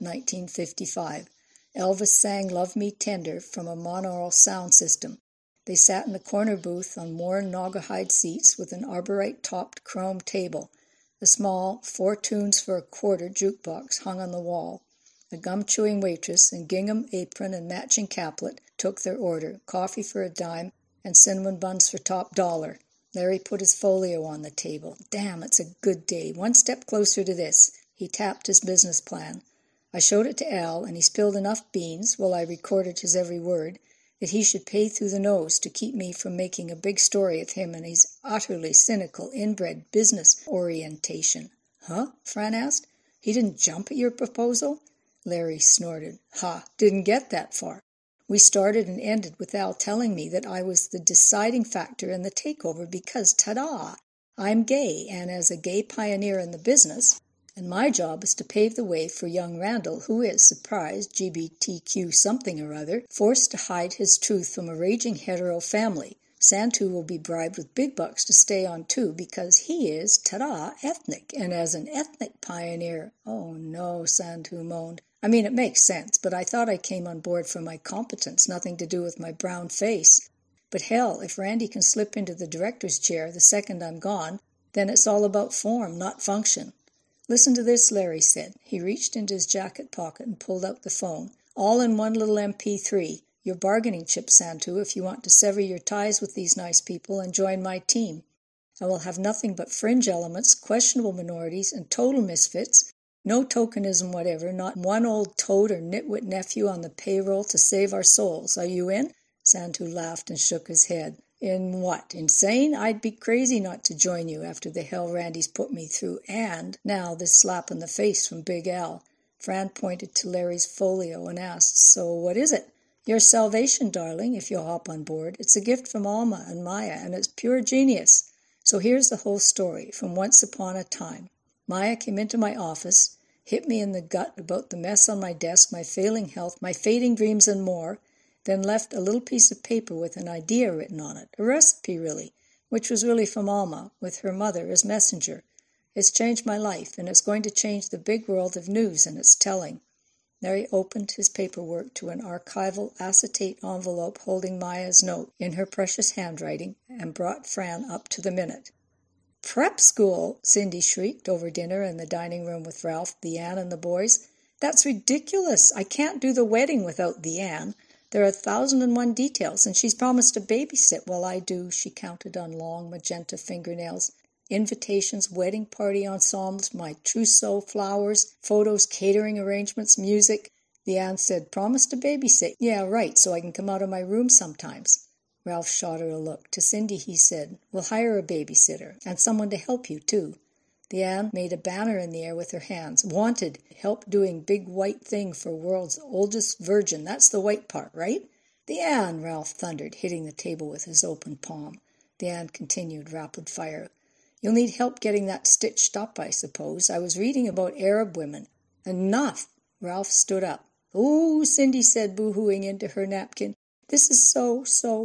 1955. Elvis sang Love Me Tender from a monaural sound system. They sat in the corner booth on worn naugahyde seats with an arborite-topped chrome table. A small 4 tunes for a quarter jukebox hung on the wall. A gum-chewing waitress in gingham apron and matching caplet took their order, coffee for a dime and cinnamon buns for top dollar. Larry put his folio on the table. "Damn, it's a good day. One step closer to this." He tapped his business plan. "I showed it to Al, and he spilled enough beans, while I recorded his every word, that he should pay through the nose to keep me from making a big story of him and his utterly cynical, inbred business orientation." "Huh?" Fran asked. "He didn't jump at your proposal?" Larry snorted. "Ha, didn't get that far. We started and ended with Al telling me that I was the deciding factor in the takeover because, ta-da, I'm gay, and as a gay pioneer in the business, and my job is to pave the way for young Randall, who is, surprise, GBTQ something or other, forced to hide his truth from a raging hetero family. Santu will be bribed with big bucks to stay on too because he is, ta-da, ethnic, and as an ethnic pioneer—" "Oh no," Santu moaned. "I mean, it makes sense, but I thought I came on board for my competence, nothing to do with my brown face. But hell, if Randy can slip into the director's chair the second I'm gone, then it's all about form, not function." "Listen to this," Larry said. He reached into his jacket pocket and pulled out the phone. "All in one little MP3. Your bargaining chip, Santu, if you want to sever your ties with these nice people and join my team. I will have nothing but fringe elements, questionable minorities, and total misfits. No tokenism whatever, not one old toad or nitwit nephew on the payroll to save our souls. Are you in?" Santu laughed and shook his head. "In what? Insane? I'd be crazy not to join you after the hell Randy's put me through, and now this slap in the face from Big Al." Fran pointed to Larry's folio and asked, "So what is it?" "Your salvation, darling, if you'll hop on board. It's a gift from Alma and Maya, and it's pure genius. So here's the whole story, from once upon a time. Maya came into my office, hit me in the gut about the mess on my desk, my failing health, my fading dreams and more, then left a little piece of paper with an idea written on it, a recipe really, which was really from Alma, with her mother as messenger. It's changed my life, and it's going to change the big world of news and its telling." Larry opened his paperwork to an archival acetate envelope holding Maya's note in her precious handwriting and brought Fran up to the minute. "Prep school!" Cindy shrieked over dinner in the dining room with Ralph, the Ann, and the boys. "That's ridiculous! I can't do the wedding without the Ann. There are 1,001 details, and she's promised to babysit while I do," she counted on long magenta fingernails. "Invitations, wedding party ensembles, my trousseau, flowers, photos, catering arrangements, music." The Ann said, "Promise to babysit." "Yeah, right, so I can come out of my room sometimes." Ralph shot her a look. To Cindy he said, "We'll hire a babysitter, and someone to help you, too." The Ann made a banner in the air with her hands. "Wanted, help doing big white thing for world's oldest virgin. That's the white part, right?" "The Ann!" Ralph thundered, hitting the table with his open palm. The Ann continued, rapid fire. "You'll need help getting that stitched up, I suppose. I was reading about Arab women." "Enough!" Ralph stood up. "Ooh," Cindy said, boo-hooing into her napkin. "This is so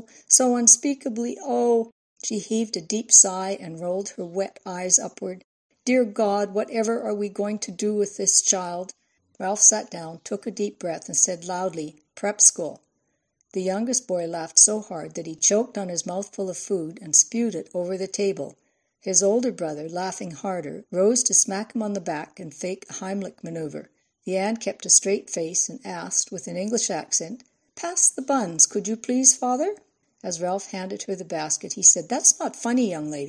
unspeakably, oh." She heaved a deep sigh and rolled her wet eyes upward. "Dear God, whatever are we going to do with this child?" Ralph sat down, took a deep breath, and said loudly, "Prep school." The youngest boy laughed so hard that he choked on his mouthful of food and spewed it over the table. His older brother, laughing harder, rose to smack him on the back and fake a Heimlich maneuver. The Ann kept a straight face and asked, with an English accent, "Pass the buns, could you please, father?" As Ralph handed her the basket, he said, "That's not funny, young lady."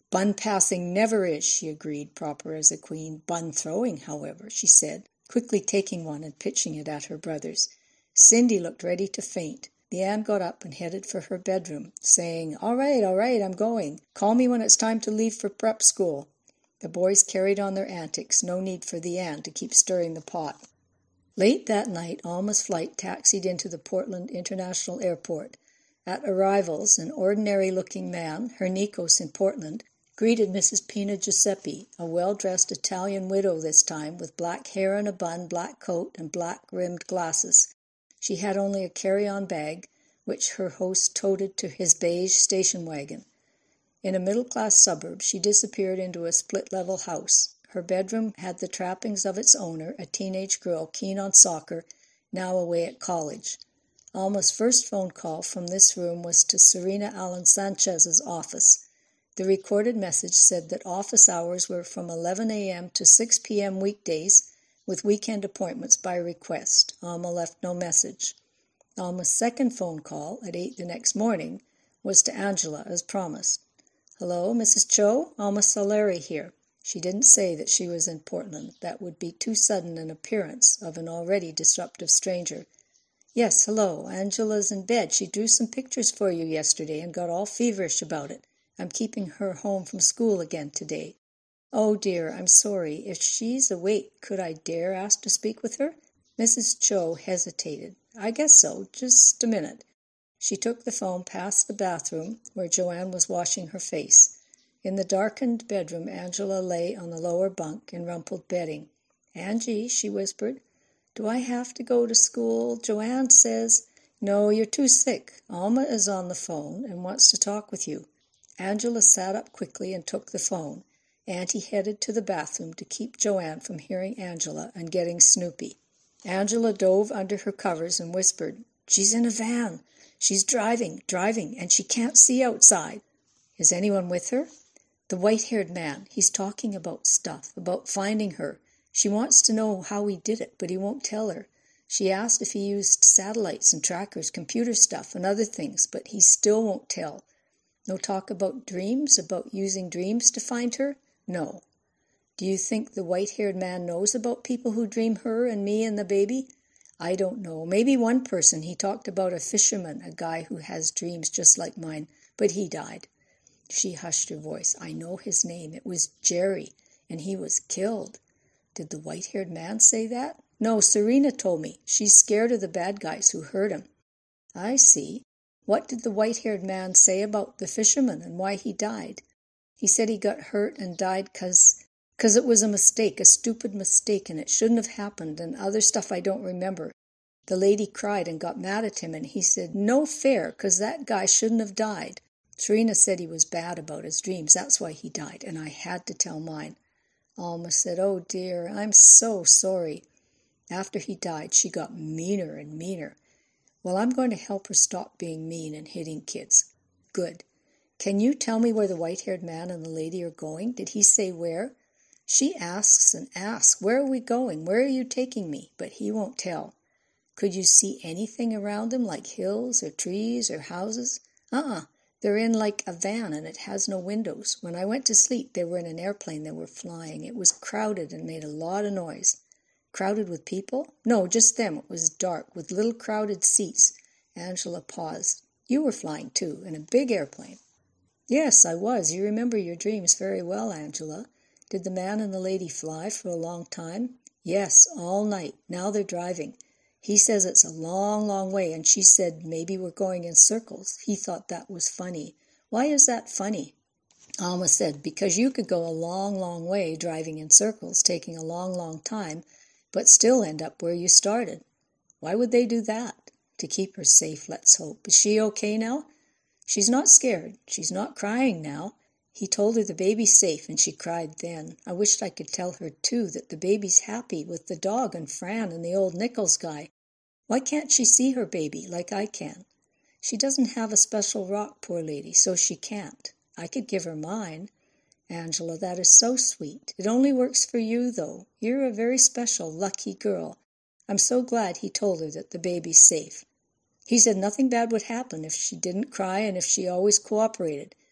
Bun passing never is, she agreed, proper as a queen. Bun throwing, however, she said, quickly taking one and pitching it at her brothers. Cindy looked ready to faint. Leanne got up and headed for her bedroom, saying, all right, I'm going. Call me when it's time to leave for prep school." The boys carried on their antics, no need for Leanne to keep stirring the pot. Late that night, Alma's flight taxied into the Portland International Airport. At arrivals, an ordinary-looking man, her Nikos in Portland, greeted Mrs. Pina Giuseppe, a well-dressed Italian widow this time, with black hair in a bun, black coat, and black-rimmed glasses. She had only a carry-on bag, which her host toted to his beige station wagon. In a middle-class suburb, she disappeared into a split-level house. Her bedroom had the trappings of its owner, a teenage girl keen on soccer, now away at college. Alma's first phone call from this room was to Serena Allen Sanchez's office. The recorded message said that office hours were from 11 a.m. to 6 p.m. weekdays, with weekend appointments by request. Alma left no message. Alma's second phone call, at 8 the next morning, was to Angela, as promised. "Hello, Mrs. Cho? Alma Soleri here." She didn't say that she was in Portland. That would be too sudden an appearance of an already disruptive stranger. "Yes, hello. Angela's in bed. She drew some pictures for you yesterday and got all feverish about it. I'm keeping her home from school again today." "Oh, dear, I'm sorry. If she's awake, could I dare ask to speak with her?" Mrs. Cho hesitated. "I guess so. Just a minute." She took the phone past the bathroom, where Joanne was washing her face. In the darkened bedroom, Angela lay on the lower bunk in rumpled bedding. "Angie," she whispered, "do I have to go to school? Joanne says—" "No, you're too sick. Alma is on the phone and wants to talk with you." Angela sat up quickly and took the phone. Auntie headed to the bathroom to keep Joanne from hearing Angela and getting snoopy. Angela dove under her covers and whispered, "She's in a van. She's driving, and she can't see outside." "Is anyone with her?" "The white-haired man. He's talking about stuff, about finding her. She wants to know how he did it, but he won't tell her. She asked if he used satellites and trackers, computer stuff, and other things, but he still won't tell." "No talk about dreams, about using dreams to find her?" "No." "Do you think the white-haired man knows about people who dream her and me and the baby?" "I don't know. Maybe one person. He talked about a fisherman, a guy who has dreams just like mine, but he died." She hushed her voice. "I know his name. It was Jerry, and he was killed." "Did the white-haired man say that?" "No, Serena told me. She's scared of the bad guys who hurt him." "I see. What did the white-haired man say about the fisherman and why he died?" "He said he got hurt and died 'cause it was a mistake, a stupid mistake, and it shouldn't have happened, and other stuff I don't remember. The lady cried and got mad at him, and he said, 'No fair, 'cause that guy shouldn't have died.' Serena said he was bad about his dreams. That's why he died, and I had to tell mine." Alma said, "Oh, dear, I'm so sorry." After he died, she got meaner and meaner. "Well, I'm going to help her stop being mean and hitting kids." "Good. Can you tell me where the white-haired man and the lady are going? Did he say where?" "She asks and asks, 'Where are we going? Where are you taking me?' But he won't tell." "Could you see anything around them, like hills or trees or houses?" They're in like a van and it has no windows. When I went to sleep, they were in an airplane they were flying. It was crowded and made a lot of noise." "Crowded with people?" "No, just them. It was dark, with little crowded seats." Angela paused. "You were flying, too, in a big airplane." "Yes, I was. You remember your dreams very well, Angela. Did the man and the lady fly for a long time?" "Yes, all night. Now they're driving. He says it's a long, long way, and she said maybe we're going in circles. He thought that was funny." "Why is that funny?" Alma said, "Because you could go a long, long way driving in circles, taking a long, long time, but still end up where you started." "Why would they do that?" "To keep her safe, let's hope. Is she okay now?" "She's not scared. She's not crying now. He told her the baby's safe, and she cried then. I wished I could tell her, too, that the baby's happy with the dog and Fran and the old Nichols guy. Why can't she see her baby like I can?" "She doesn't have a special rock, poor lady, so she can't. I could give her mine." "Angela, that is so sweet. It only works for you, though. You're a very special, lucky girl. I'm so glad he told her that the baby's safe." "He said nothing bad would happen if she didn't cry and if she always cooperated."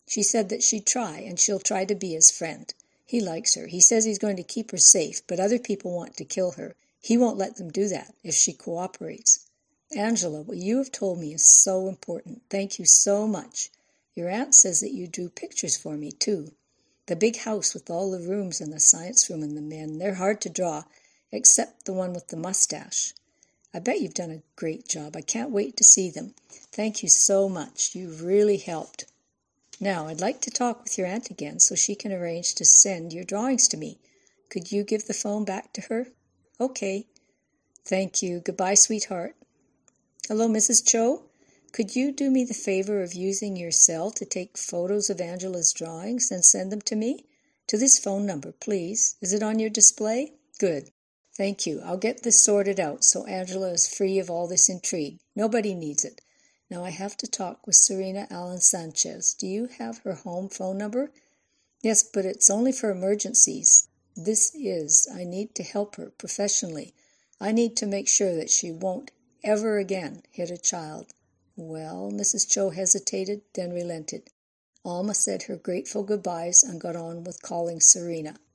She said that she'd try, and she'll try to be his friend. He likes her. He says he's going to keep her safe, but other people want to kill her. He won't let them do that if she cooperates. Angela, what you have told me is so important. Thank you so much. Your aunt says that you drew pictures for me, too. The big house with all the rooms and the science room and the men, they're hard to draw, except the one with the mustache. I bet you've done a great job. I can't wait to see them. Thank you so much. You've really helped. Now, I'd like to talk with your aunt again so she can arrange to send your drawings to me. Could you give the phone back to her? Okay. Thank you. Goodbye, sweetheart. Hello, Mrs. Cho. Could you do me the favor of using your cell to take photos of Angela's drawings and send them to me? To this phone number, please. Is it on your display? Good. Thank you. I'll get this sorted out so Angela is free of all this intrigue. Nobody needs it. Now I have to talk with Serena Allen Sanchez. Do you have her home phone number? Yes, but it's only for emergencies. I need to help her professionally. I need to make sure that she won't ever again hit a child. Well, Mrs. Cho hesitated, then relented. Alma said her grateful goodbyes and got on with calling Serena.